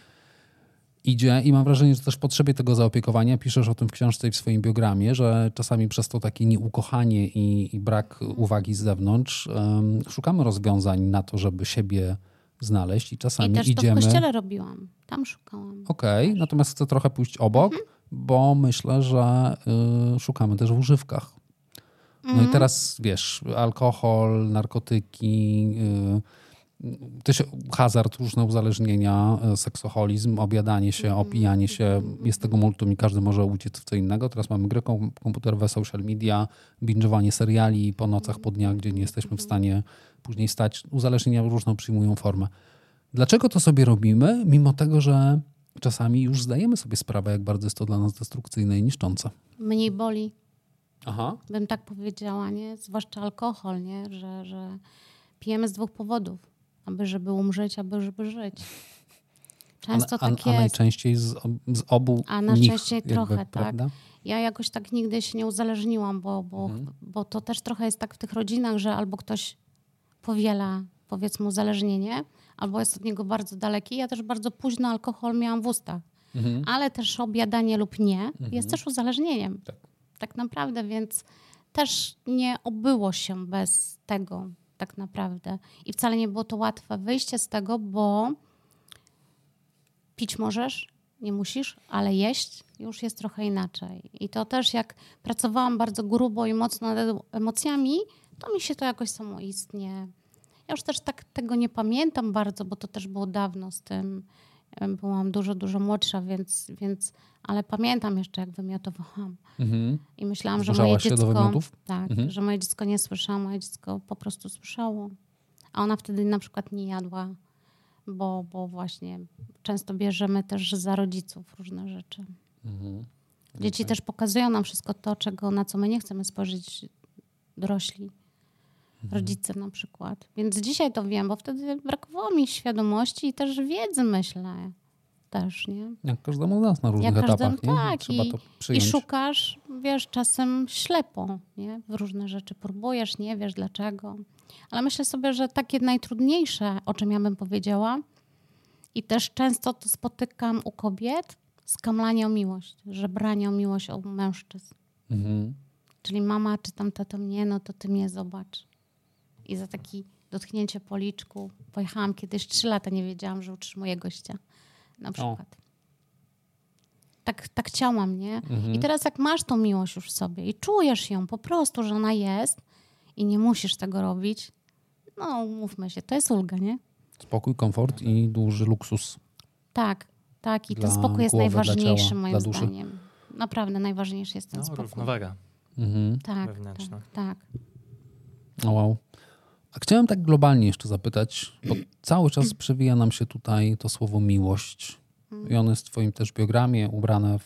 [SPEAKER 2] idzie. I mam wrażenie, że też w potrzebie tego zaopiekowania, piszesz o tym w książce i w swoim biogramie, że czasami przez to takie nieukochanie i, i brak uwagi z zewnątrz um, szukamy rozwiązań na to, żeby siebie znaleźć i czasami
[SPEAKER 1] I też
[SPEAKER 2] idziemy...
[SPEAKER 1] to w kościele robiłam. Tam szukałam.
[SPEAKER 2] Okej, okay, natomiast chcę trochę pójść obok, mhm. bo myślę, że y, szukamy też w używkach. No mhm. i teraz, wiesz, alkohol, narkotyki, y, też hazard, różne uzależnienia, seksoholizm, obiadanie się, mhm. opijanie się. Jest tego multum i każdy może uciec w co innego. Teraz mamy gry komputerowe, social media, binge'owanie seriali po nocach, po dniach, gdzie nie jesteśmy w stanie później stać. Uzależnienia różną przyjmują formę. Dlaczego to sobie robimy, mimo tego, że czasami już zdajemy sobie sprawę, jak bardzo jest to dla nas destrukcyjne i niszczące?
[SPEAKER 1] Mniej boli.
[SPEAKER 2] Aha.
[SPEAKER 1] Bym tak powiedziała, nie? Zwłaszcza alkohol, nie? Że, że pijemy z dwóch powodów. Aby żeby umrzeć, aby żeby żyć. Często
[SPEAKER 2] a,
[SPEAKER 1] tak
[SPEAKER 2] a,
[SPEAKER 1] jest.
[SPEAKER 2] A najczęściej z, z obu
[SPEAKER 1] A najczęściej
[SPEAKER 2] nich,
[SPEAKER 1] trochę,
[SPEAKER 2] jakby,
[SPEAKER 1] tak.
[SPEAKER 2] Prawda?
[SPEAKER 1] Ja jakoś tak nigdy się nie uzależniłam, bo, bo, mhm. bo to też trochę jest tak w tych rodzinach, że albo ktoś powiela, powiedzmy, uzależnienie, albo jest od niego bardzo daleki. Ja też bardzo późno alkohol miałam w ustach. Mhm. Ale też obiadanie lub nie mhm. jest też uzależnieniem. Tak. tak naprawdę, więc też nie obyło się bez tego tak naprawdę. I wcale nie było to łatwe wyjście z tego, bo pić możesz, nie musisz, ale jeść już jest trochę inaczej. I to też jak pracowałam bardzo grubo i mocno nad emocjami, to mi się to jakoś samoistnie... Ja już też tak tego nie pamiętam bardzo, bo to też było dawno z tym. Byłam dużo, dużo młodsza, więc, więc ale pamiętam jeszcze, jak wymiotowałam. Mhm. I myślałam, że moje dziecko... do wymiotów? Tak, mhm. że moje dziecko nie słyszało, moje dziecko po prostu słyszało. A ona wtedy na przykład nie jadła, bo, bo właśnie często bierzemy też za rodziców różne rzeczy. Mhm. Dzieci okay. też pokazują nam wszystko to, czego, na co my nie chcemy spojrzeć dorośli. Rodzice na przykład. Więc dzisiaj to wiem, bo wtedy brakowało mi świadomości i też wiedzy, myślę. Też, nie?
[SPEAKER 2] Jak każdemu z nas na różnych
[SPEAKER 1] Jak
[SPEAKER 2] etapach,
[SPEAKER 1] każdym,
[SPEAKER 2] nie?
[SPEAKER 1] Tak.
[SPEAKER 2] Trzeba
[SPEAKER 1] I,
[SPEAKER 2] to przyjąć.
[SPEAKER 1] I szukasz, wiesz, czasem ślepo, nie? W różne rzeczy próbujesz, nie wiesz dlaczego. Ale myślę sobie, że takie najtrudniejsze, o czym ja bym powiedziała, i też często to spotykam u kobiet, skamlanie o miłość, żebranie o miłość u mężczyzn. Mhm. Czyli mama czy tam tato mnie, no to ty mnie zobacz. I za takie dotknięcie policzku pojechałam kiedyś trzy lata, nie wiedziałam, że utrzymuję gościa. Na przykład. Tak, tak chciałam, nie? Mhm. I teraz jak masz tą miłość już w sobie i czujesz ją po prostu, że ona jest i nie musisz tego robić, no umówmy się, to jest ulga, nie?
[SPEAKER 2] Spokój, komfort i duży luksus.
[SPEAKER 1] Tak, tak. I
[SPEAKER 2] dla
[SPEAKER 1] ten spokój jest
[SPEAKER 2] głowy,
[SPEAKER 1] najważniejszy
[SPEAKER 2] ciała,
[SPEAKER 1] moim zdaniem. Naprawdę najważniejszy jest ten
[SPEAKER 3] no,
[SPEAKER 1] spokój.
[SPEAKER 3] Równowaga.
[SPEAKER 2] Mhm.
[SPEAKER 1] Tak,
[SPEAKER 3] wewnętrzna.
[SPEAKER 1] tak, tak.
[SPEAKER 2] O, wow. A chciałem tak globalnie jeszcze zapytać, bo cały czas przewija nam się tutaj to słowo miłość. I ono jest w twoim też biogramie ubrane w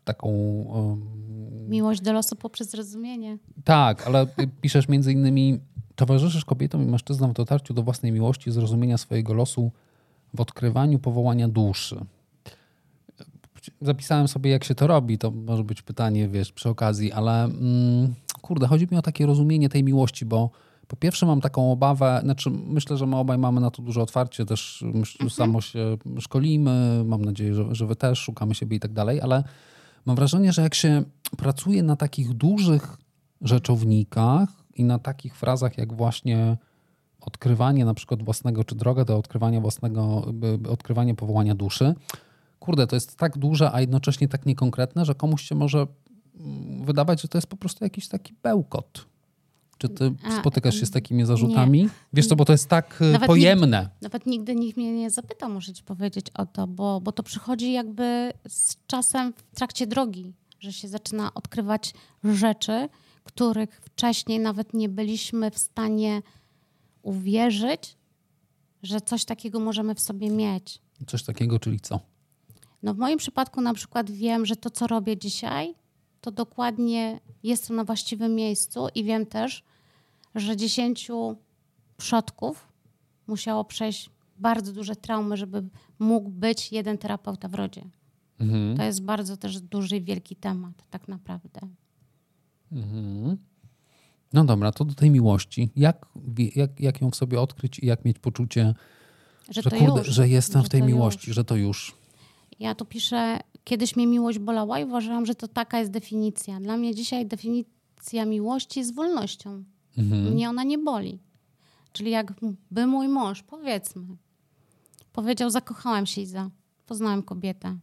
[SPEAKER 2] taką... Um...
[SPEAKER 1] Miłość do losu poprzez zrozumienie.
[SPEAKER 2] Tak, ale piszesz między innymi, towarzyszysz kobietom i mężczyznom w dotarciu do własnej miłości, zrozumienia swojego losu, w odkrywaniu powołania duszy. Zapisałem sobie, jak się to robi. To może być pytanie, wiesz, przy okazji, ale mm, kurde, chodzi mi o takie rozumienie tej miłości, bo po pierwsze mam taką obawę, znaczy myślę, że my obaj mamy na to duże otwarcie, też myślę, mhm. samo się szkolimy, mam nadzieję, że, że wy też, szukamy siebie i tak dalej, ale mam wrażenie, że jak się pracuje na takich dużych rzeczownikach i na takich frazach jak właśnie odkrywanie na przykład własnego, czy droga do odkrywania własnego, odkrywanie powołania duszy, kurde, to jest tak duże, a jednocześnie tak niekonkretne, że komuś się może wydawać, że to jest po prostu jakiś taki bełkot. Czy ty a, spotykasz się z takimi zarzutami? Nie. Wiesz co, bo to jest tak nawet pojemne.
[SPEAKER 1] Nigdy, nawet nigdy nikt mnie nie zapytał, muszę ci powiedzieć o to, bo, bo to przychodzi jakby z czasem w trakcie drogi, że się zaczyna odkrywać rzeczy, których wcześniej nawet nie byliśmy w stanie uwierzyć, że coś takiego możemy w sobie mieć.
[SPEAKER 2] Coś takiego, czyli co?
[SPEAKER 1] No w moim przypadku na przykład wiem, że to, co robię dzisiaj, to dokładnie jestem na właściwym miejscu i wiem też, że dziesięciu przodków musiało przejść bardzo duże traumy, żeby mógł być jeden terapeuta w rodzie. Mhm. To jest bardzo też duży i wielki temat tak naprawdę.
[SPEAKER 2] Mhm. No dobra, to do tej miłości. Jak, jak, jak ją w sobie odkryć i jak mieć poczucie, że, że, kurde, już, że jestem że w tej miłości, już. że to już...
[SPEAKER 1] Ja tu piszę, kiedyś mnie miłość bolała i uważałam, że to taka jest definicja. Dla mnie dzisiaj definicja miłości jest wolnością. Mhm. Mnie ona nie boli. Czyli jakby mój mąż, powiedzmy, powiedział, zakochałem się Iza, poznałem kobietę.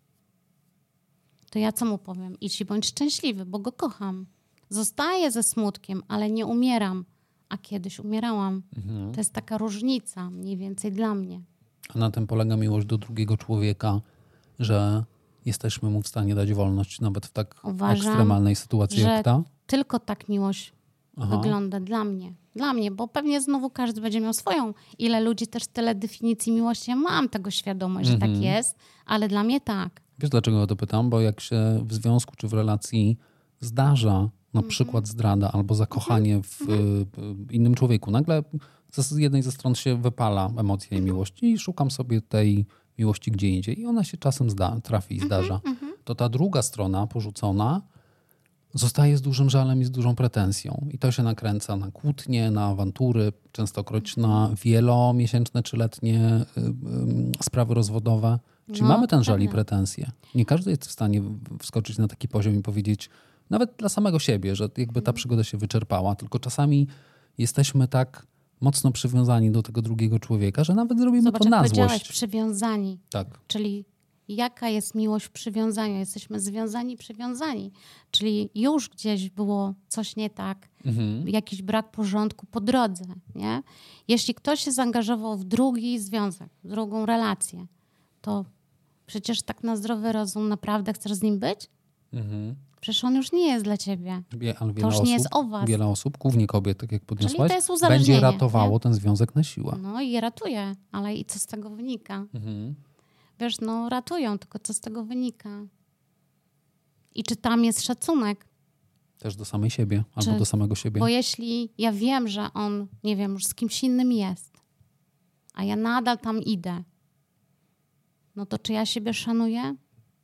[SPEAKER 1] To ja co mu powiem? Idź i bądź szczęśliwy, bo go kocham. Zostaję ze smutkiem, ale nie umieram. A kiedyś umierałam. Mhm. To jest taka różnica mniej więcej dla mnie.
[SPEAKER 2] A na tym polega miłość do drugiego człowieka, że jesteśmy mu w stanie dać wolność nawet w tak Uważam, ekstremalnej sytuacji
[SPEAKER 1] że
[SPEAKER 2] jak ta?
[SPEAKER 1] Tylko tak miłość Aha. wygląda dla mnie. Dla mnie, bo pewnie znowu każdy będzie miał swoją. Ile ludzi też tyle definicji miłości. Ja mam tego świadomość, mhm. że tak jest, ale dla mnie tak.
[SPEAKER 2] Wiesz, dlaczego o to pytam? Bo jak się w związku czy w relacji zdarza na przykład zdrada albo zakochanie w mm-hmm. innym człowieku. Nagle z jednej ze stron się wypala emocja i miłość i szukam sobie tej miłości gdzie indziej i ona się czasem zda, trafi i zdarza. Mm-hmm. To ta druga strona porzucona zostaje z dużym żalem i z dużą pretensją. I to się nakręca na kłótnie, na awantury, częstokroć na wielomiesięczne czy letnie y, y, sprawy rozwodowe. Czyli no, mamy ten żal i pretensje. Nie każdy jest w stanie wskoczyć na taki poziom i powiedzieć, nawet dla samego siebie, że jakby ta przygoda się wyczerpała, tylko czasami jesteśmy tak mocno przywiązani do tego drugiego człowieka, że nawet zrobimy
[SPEAKER 1] Zobacz,
[SPEAKER 2] to na
[SPEAKER 1] jak
[SPEAKER 2] złość.
[SPEAKER 1] powiedziałeś, przywiązani.
[SPEAKER 2] Tak.
[SPEAKER 1] Czyli jaka jest miłość w przywiązaniu? Jesteśmy związani, przywiązani. Czyli już gdzieś było coś nie tak, mhm. jakiś brak porządku po drodze. Nie? Jeśli ktoś się zaangażował w drugi związek, w drugą relację, to przecież tak na zdrowy rozum naprawdę chcesz z nim być? Mhm. Przecież on już nie jest dla ciebie.
[SPEAKER 2] Wie, ale
[SPEAKER 1] to już
[SPEAKER 2] osób,
[SPEAKER 1] nie jest o was.
[SPEAKER 2] Wiele osób, głównie kobiet, tak jak podniosłaś,
[SPEAKER 1] to jest uzależnienie,
[SPEAKER 2] będzie ratowało
[SPEAKER 1] nie?
[SPEAKER 2] ten związek na siłę.
[SPEAKER 1] No i ratuje, ale i co z tego wynika? Mhm. Wiesz, no ratują, tylko co z tego wynika? I czy tam jest szacunek?
[SPEAKER 2] Też do samej siebie,
[SPEAKER 1] czy,
[SPEAKER 2] albo do samego siebie.
[SPEAKER 1] Bo jeśli ja wiem, że on, nie wiem, już z kimś innym jest, a ja nadal tam idę, no to czy ja siebie szanuję?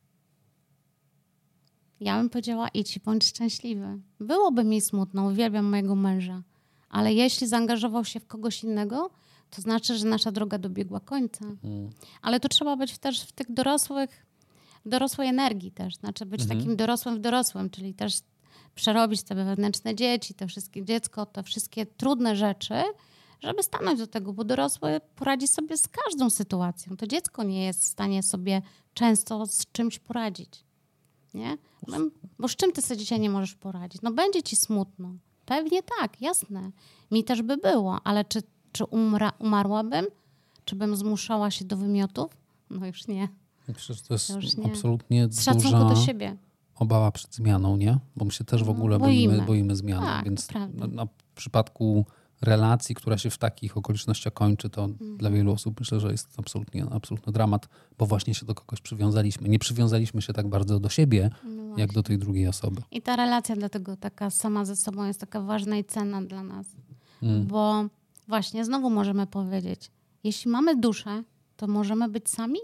[SPEAKER 1] Ja bym powiedziała, idź i bądź szczęśliwy. Byłoby mi smutno, uwielbiam mojego męża, ale jeśli zaangażował się w kogoś innego, to znaczy, że nasza droga dobiegła końca. Mhm. Ale tu trzeba być też w tych dorosłych, w dorosłej energii też. Znaczy być mhm. takim dorosłym w dorosłym, czyli też przerobić te wewnętrzne dzieci, to wszystkie dziecko, te wszystkie trudne rzeczy, żeby stanąć do tego, bo dorosły poradzi sobie z każdą sytuacją. To dziecko nie jest w stanie sobie często z czymś poradzić. Nie? Bo z czym ty sobie dzisiaj nie możesz poradzić? No będzie ci smutno. Pewnie tak, jasne. Mi też by było, ale czy, czy umra, umarłabym? Czy bym zmuszała się do wymiotów? No już nie.
[SPEAKER 2] Przecież to jest to absolutnie
[SPEAKER 1] z szacunku
[SPEAKER 2] duża
[SPEAKER 1] do siebie.
[SPEAKER 2] Obawa przed zmianą, nie? Bo my się też w ogóle no, boimy. boimy, boimy zmiany.
[SPEAKER 1] Tak,
[SPEAKER 2] więc na, na przypadku relacji, która się w takich okolicznościach kończy, to mm. dla wielu osób myślę, że jest absolutnie, absolutny dramat, bo właśnie się do kogoś przywiązaliśmy. Nie przywiązaliśmy się tak bardzo do siebie,
[SPEAKER 1] no.
[SPEAKER 2] jak do tej drugiej osoby.
[SPEAKER 1] I ta relacja dlatego taka sama ze sobą jest taka ważna i cenna dla nas.
[SPEAKER 2] Mm.
[SPEAKER 1] Bo właśnie znowu możemy powiedzieć, jeśli mamy duszę, to możemy być sami?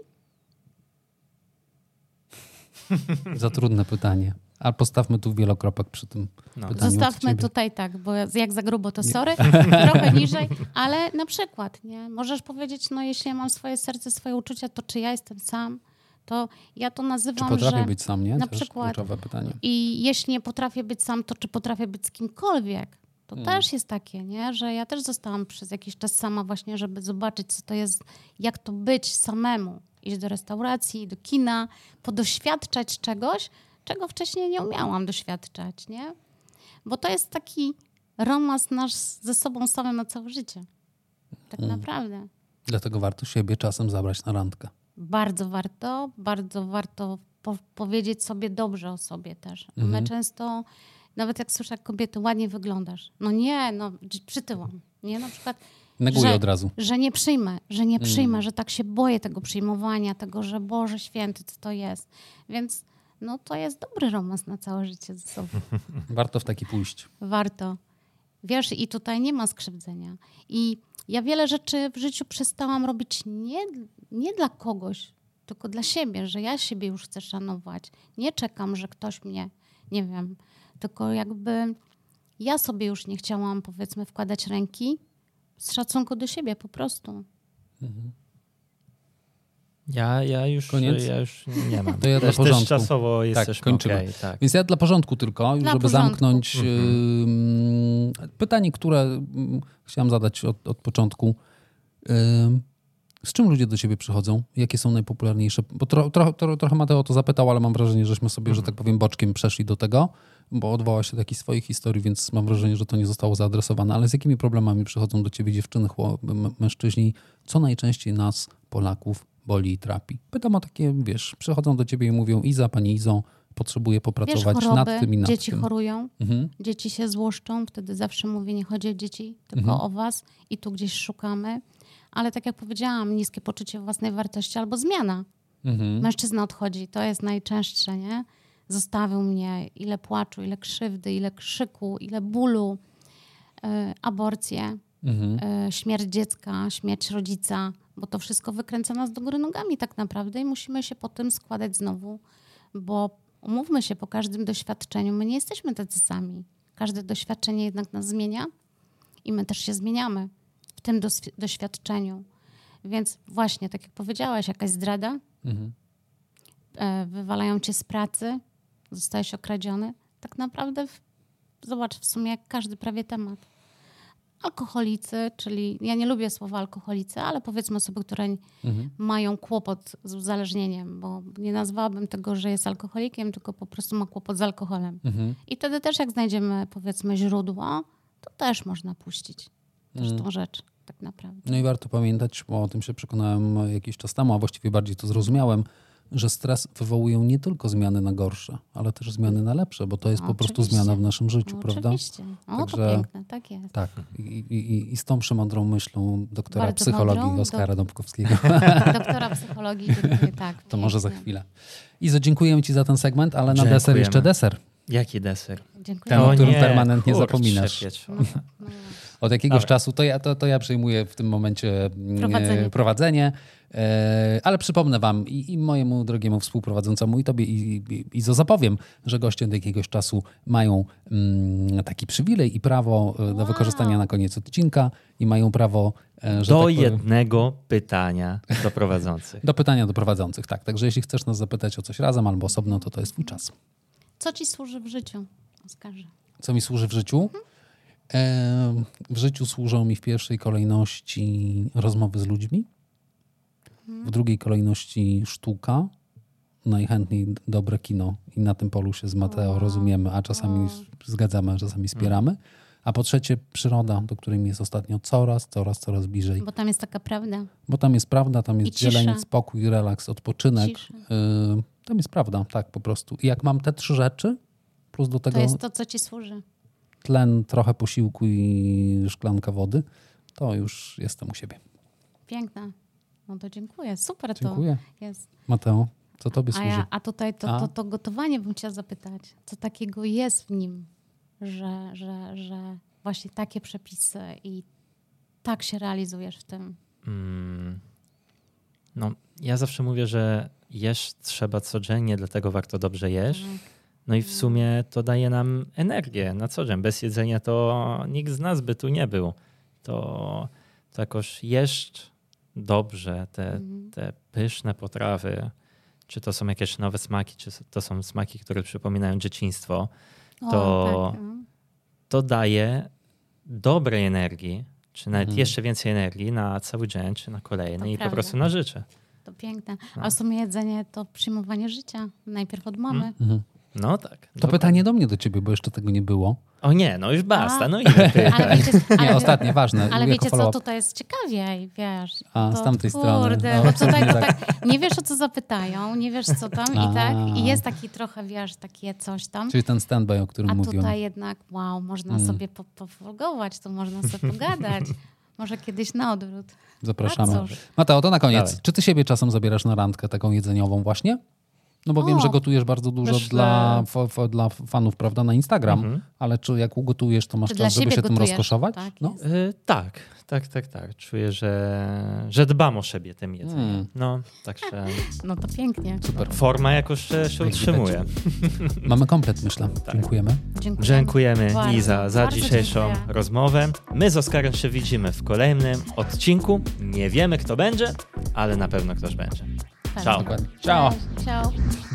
[SPEAKER 2] Za trudne pytanie. Ale postawmy tu wielokropek przy tym
[SPEAKER 3] No.
[SPEAKER 2] pytaniu.
[SPEAKER 1] Zostawmy
[SPEAKER 2] od ciebie.
[SPEAKER 1] tutaj tak, bo jak za grubo to sorry, trochę niżej, ale na przykład, nie? Możesz powiedzieć, no jeśli ja mam swoje serce, swoje uczucia, to czy ja jestem sam? To ja to
[SPEAKER 2] Czy
[SPEAKER 1] nazywam,
[SPEAKER 2] potrafię
[SPEAKER 1] że...
[SPEAKER 2] być sam, nie?
[SPEAKER 1] na
[SPEAKER 2] Też
[SPEAKER 1] przykład-
[SPEAKER 2] kluczowe pytanie.
[SPEAKER 1] I jeśli nie potrafię być sam, to czy potrafię być z kimkolwiek? To
[SPEAKER 2] Hmm.
[SPEAKER 1] też jest takie, nie? Że ja też zostałam przez jakiś czas sama właśnie, żeby zobaczyć, co to jest, jak to być samemu. Iść do restauracji, do kina, podoświadczać czegoś, czego wcześniej nie umiałam doświadczać, nie? Bo to jest taki romans nasz ze sobą samym na całe życie. Tak
[SPEAKER 2] Hmm.
[SPEAKER 1] naprawdę.
[SPEAKER 2] Dlatego warto siebie czasem zabrać na randkę.
[SPEAKER 1] Bardzo warto, bardzo warto po- powiedzieć sobie dobrze o sobie też. My
[SPEAKER 2] Mhm.
[SPEAKER 1] często, nawet jak słyszę, jak kobiety, ładnie wyglądasz. No nie, no dż- przytyłam. Nie, na przykład,
[SPEAKER 2] Neguję
[SPEAKER 1] Że-
[SPEAKER 2] od razu.
[SPEAKER 1] że nie przyjmę, że nie przyjmę,
[SPEAKER 2] Mm.
[SPEAKER 1] że tak się boję tego przyjmowania, tego, że Boże Święty, co to jest. Więc no to jest dobry romans na całe życie ze sobą.
[SPEAKER 2] Warto w taki pójść.
[SPEAKER 1] Warto. Wiesz, i tutaj nie ma skrzywdzenia. I ja wiele rzeczy w życiu przestałam robić nie, nie dla kogoś, tylko dla siebie, że ja siebie już chcę szanować. Nie czekam, że ktoś mnie, nie wiem, tylko jakby ja sobie już nie chciałam, powiedzmy, wkładać ręki z szacunku do siebie po prostu.
[SPEAKER 3] Ja, ja, już,
[SPEAKER 2] Koniec?
[SPEAKER 3] ja już nie mam.
[SPEAKER 2] To ja dla
[SPEAKER 3] też, też
[SPEAKER 2] porządku.
[SPEAKER 3] czasowo jesteśmy
[SPEAKER 2] kończymy.
[SPEAKER 3] okej, tak.
[SPEAKER 2] Więc ja dla porządku tylko, już
[SPEAKER 1] Dla
[SPEAKER 2] żeby
[SPEAKER 1] porządku.
[SPEAKER 2] zamknąć ym, pytanie, które ym, chciałam zadać od, od początku. Ym, z czym ludzie do ciebie przychodzą? Jakie są najpopularniejsze? Bo tro, tro, tro, trochę Mateo to zapytał, ale mam wrażenie, żeśmy sobie, że tak powiem, boczkiem przeszli do tego, bo odwołał się do jakichś swoich historii, więc mam wrażenie, że to nie zostało zaadresowane. Ale z jakimi problemami przychodzą do ciebie dziewczyny, chłop, m- mężczyźni? Co najczęściej nas, Polaków, boli i trapi? Pytam o takie, wiesz, przychodzą do ciebie i mówią: Iza, pani Izo, potrzebuję
[SPEAKER 1] Wiesz,
[SPEAKER 2] popracować
[SPEAKER 1] choroby,
[SPEAKER 2] nad tym i nad
[SPEAKER 1] dzieci
[SPEAKER 2] tym.
[SPEAKER 1] chorują,
[SPEAKER 2] Mhm.
[SPEAKER 1] dzieci się złoszczą, wtedy zawsze mówię, nie chodzi o dzieci, tylko
[SPEAKER 2] Mhm.
[SPEAKER 1] o was i tu gdzieś szukamy. Ale tak jak powiedziałam, niskie poczucie własnej wartości albo zmiana.
[SPEAKER 2] Mhm.
[SPEAKER 1] Mężczyzna odchodzi, to jest najczęstsze, nie? Zostawił mnie, ile płaczu, ile krzywdy, ile krzyku, ile bólu, yy, aborcje,
[SPEAKER 2] Mhm.
[SPEAKER 1] yy, śmierć dziecka, śmierć rodzica, bo to wszystko wykręca nas do góry nogami tak naprawdę i musimy się po tym składać znowu, bo umówmy się, po każdym doświadczeniu my nie jesteśmy tacy sami. Każde doświadczenie jednak nas zmienia i my też się zmieniamy w tym dos- doświadczeniu. Więc właśnie, tak jak powiedziałaś, jakaś zdrada,
[SPEAKER 2] Mhm.
[SPEAKER 1] e, wywalają cię z pracy, zostajesz okradziony. Tak naprawdę, w, zobacz, w sumie jak każdy prawie temat. Alkoholicy, czyli ja nie lubię słowa alkoholicy, ale powiedzmy osoby, które
[SPEAKER 2] Mhm.
[SPEAKER 1] mają kłopot z uzależnieniem, bo nie nazwałabym tego, że jest alkoholikiem, tylko po prostu ma kłopot z alkoholem.
[SPEAKER 2] Mhm.
[SPEAKER 1] I wtedy też jak znajdziemy, powiedzmy, źródło, to też można puścić też tą rzecz tak naprawdę.
[SPEAKER 2] No i warto pamiętać, bo o tym się przekonałem jakiś czas temu, a właściwie bardziej to zrozumiałem, że stres wywołuje nie tylko zmiany na gorsze, ale też zmiany na lepsze, bo to jest po prostu
[SPEAKER 1] Oczywiście.
[SPEAKER 2] zmiana w naszym życiu,
[SPEAKER 1] No,
[SPEAKER 2] prawda?
[SPEAKER 1] oczywiście. O,
[SPEAKER 2] Także-
[SPEAKER 1] to piękne, tak jest.
[SPEAKER 2] Tak. I, i, I z tą przemądrą myślą doktora
[SPEAKER 1] Bardzo
[SPEAKER 2] psychologii
[SPEAKER 1] mądrą,
[SPEAKER 2] Oskara Dąbkowskiego.
[SPEAKER 1] Doktora psychologii, dziękuję, tak.
[SPEAKER 2] To może za
[SPEAKER 1] pięknie.
[SPEAKER 2] chwilę. Izo, dziękuję ci za ten segment, ale na deser
[SPEAKER 3] Dziękujemy.
[SPEAKER 2] jeszcze deser.
[SPEAKER 3] Jaki deser?
[SPEAKER 1] Dziękuję.
[SPEAKER 2] Ten, o
[SPEAKER 3] O
[SPEAKER 2] którym
[SPEAKER 3] nie,
[SPEAKER 2] permanentnie
[SPEAKER 3] kurczę,
[SPEAKER 2] zapominasz.
[SPEAKER 3] piecz.
[SPEAKER 1] No, no.
[SPEAKER 2] Od jakiegoś
[SPEAKER 3] Dobra.
[SPEAKER 2] czasu to ja, to, to ja przejmuję w tym momencie mm,
[SPEAKER 1] Prowadzenie.
[SPEAKER 2] e, prowadzenie. E, ale przypomnę wam i, i mojemu drogiemu współprowadzącemu i tobie i, i, i zo zapowiem, że goście od jakiegoś czasu mają mm, taki przywilej i prawo e, do
[SPEAKER 1] Wow.
[SPEAKER 2] wykorzystania na koniec odcinka i mają prawo, e, że
[SPEAKER 3] Do
[SPEAKER 2] tak powiem,
[SPEAKER 3] jednego pytania do prowadzących.
[SPEAKER 2] do pytania do prowadzących. Tak, także jeśli chcesz nas zapytać o coś razem albo osobno, to to jest twój czas.
[SPEAKER 1] Co ci służy w życiu, Oskarze?
[SPEAKER 2] Co mi służy w życiu? E, w życiu służą mi w pierwszej kolejności rozmowy z ludźmi, w drugiej kolejności sztuka, najchętniej dobre kino i na tym polu się z Mateo
[SPEAKER 1] Wow.
[SPEAKER 2] rozumiemy, a czasami
[SPEAKER 1] Wow.
[SPEAKER 2] zgadzamy, a czasami spieramy. A po trzecie przyroda, do której mi jest ostatnio coraz, coraz, coraz bliżej.
[SPEAKER 1] Bo tam jest taka prawda.
[SPEAKER 2] Bo tam jest prawda, tam
[SPEAKER 1] I
[SPEAKER 2] jest
[SPEAKER 1] cisza.
[SPEAKER 2] zieleń, spokój, relaks, odpoczynek.
[SPEAKER 1] Cisza.
[SPEAKER 2] Y, tam jest prawda, tak po prostu. I jak mam te trzy rzeczy, plus do tego
[SPEAKER 1] To jest to, co ci służy.
[SPEAKER 2] tlen, trochę posiłku i szklanka wody, to już jestem u siebie.
[SPEAKER 1] Piękne. No to dziękuję. Super
[SPEAKER 2] Dziękuję.
[SPEAKER 1] to jest.
[SPEAKER 2] Mateo, Co tobie
[SPEAKER 1] A,
[SPEAKER 2] służy?
[SPEAKER 1] ja, a tutaj to,
[SPEAKER 2] A?
[SPEAKER 1] to, to gotowanie bym chciała zapytać. Co takiego jest w nim, że, że, że właśnie takie przepisy i tak się realizujesz w tym?
[SPEAKER 3] Mm. No, ja zawsze mówię, że jeść trzeba codziennie, dlatego warto dobrze jeść.
[SPEAKER 1] Mhm.
[SPEAKER 3] No i w sumie to daje nam energię na co dzień. Bez jedzenia to nikt z nas by tu nie był. To, to jakoś jeść dobrze, te,
[SPEAKER 1] Mhm.
[SPEAKER 3] te pyszne potrawy, czy to są jakieś nowe smaki, czy to są smaki, które przypominają dzieciństwo,
[SPEAKER 1] O,
[SPEAKER 3] To-
[SPEAKER 1] tak, no.
[SPEAKER 3] to daje dobrej energii, czy nawet
[SPEAKER 2] Mhm.
[SPEAKER 3] jeszcze więcej energii na cały dzień, czy na kolejny
[SPEAKER 1] To
[SPEAKER 3] i
[SPEAKER 1] prawda.
[SPEAKER 3] po prostu na życie.
[SPEAKER 1] To piękne.
[SPEAKER 3] No.
[SPEAKER 1] A w sumie jedzenie to przyjmowanie życia. Najpierw od mamy.
[SPEAKER 2] Mhm.
[SPEAKER 3] No tak.
[SPEAKER 2] To
[SPEAKER 3] dokładnie.
[SPEAKER 2] pytanie do mnie, do ciebie, bo jeszcze tego nie było.
[SPEAKER 3] O nie, no już basta.
[SPEAKER 1] A.
[SPEAKER 3] No i
[SPEAKER 1] Ale wiecie, ale,
[SPEAKER 2] Nie, ostatnie, ważne.
[SPEAKER 1] ale
[SPEAKER 2] jako
[SPEAKER 1] wiecie co,
[SPEAKER 2] follow-up.
[SPEAKER 1] tutaj jest ciekawiej, wiesz.
[SPEAKER 2] A,
[SPEAKER 1] to,
[SPEAKER 2] z tamtej strony.
[SPEAKER 1] Kurde,
[SPEAKER 2] No,
[SPEAKER 1] bo
[SPEAKER 2] w sumie
[SPEAKER 1] tutaj to
[SPEAKER 2] tak.
[SPEAKER 1] tak, nie wiesz o co zapytają, nie wiesz co tam
[SPEAKER 2] A.
[SPEAKER 1] i tak. I jest taki trochę, wiesz, takie coś tam.
[SPEAKER 2] Czyli ten standby, o którym
[SPEAKER 1] A
[SPEAKER 2] mówiłem.
[SPEAKER 1] tutaj jednak, wow, można
[SPEAKER 2] Mm.
[SPEAKER 1] sobie po- powlogować, to można sobie pogadać. Może kiedyś na odwrót.
[SPEAKER 2] Zapraszamy.
[SPEAKER 1] A cóż.
[SPEAKER 2] Mateo, to na koniec.
[SPEAKER 3] Dawaj.
[SPEAKER 2] Czy ty siebie czasem zabierasz na randkę taką jedzeniową właśnie? No bo wiem,
[SPEAKER 1] O,
[SPEAKER 2] że gotujesz bardzo dużo
[SPEAKER 3] myślę-
[SPEAKER 2] dla, f, f, dla fanów, prawda, na Instagram,
[SPEAKER 3] Mhm.
[SPEAKER 2] ale czy jak ugotujesz, to masz
[SPEAKER 1] Czy dla
[SPEAKER 2] czas, żeby
[SPEAKER 1] siebie
[SPEAKER 2] się tym
[SPEAKER 1] gotujesz?
[SPEAKER 2] rozkoszować?
[SPEAKER 1] Tak
[SPEAKER 2] No.
[SPEAKER 1] jest.
[SPEAKER 3] Y, tak, tak, tak, tak. Czuję, że, że dbam o siebie tym jedzeniem.
[SPEAKER 2] Mm.
[SPEAKER 3] No, także
[SPEAKER 1] No to pięknie.
[SPEAKER 2] Super.
[SPEAKER 3] forma jakoś e, się
[SPEAKER 2] Jak
[SPEAKER 3] utrzymuje.
[SPEAKER 2] Mamy komplet, myślę. Dziękujemy.
[SPEAKER 1] Dziękuję.
[SPEAKER 3] Dziękujemy
[SPEAKER 1] Bardzo,
[SPEAKER 3] Iza za
[SPEAKER 1] bardzo
[SPEAKER 3] dzisiejszą
[SPEAKER 1] dziękuję.
[SPEAKER 3] rozmowę. My z Oskarem się widzimy w kolejnym odcinku. Nie wiemy kto będzie, ale na pewno ktoś będzie.
[SPEAKER 1] Pewnie.
[SPEAKER 3] Ciao.
[SPEAKER 2] Dokładnie. Ciao.
[SPEAKER 1] Ciao.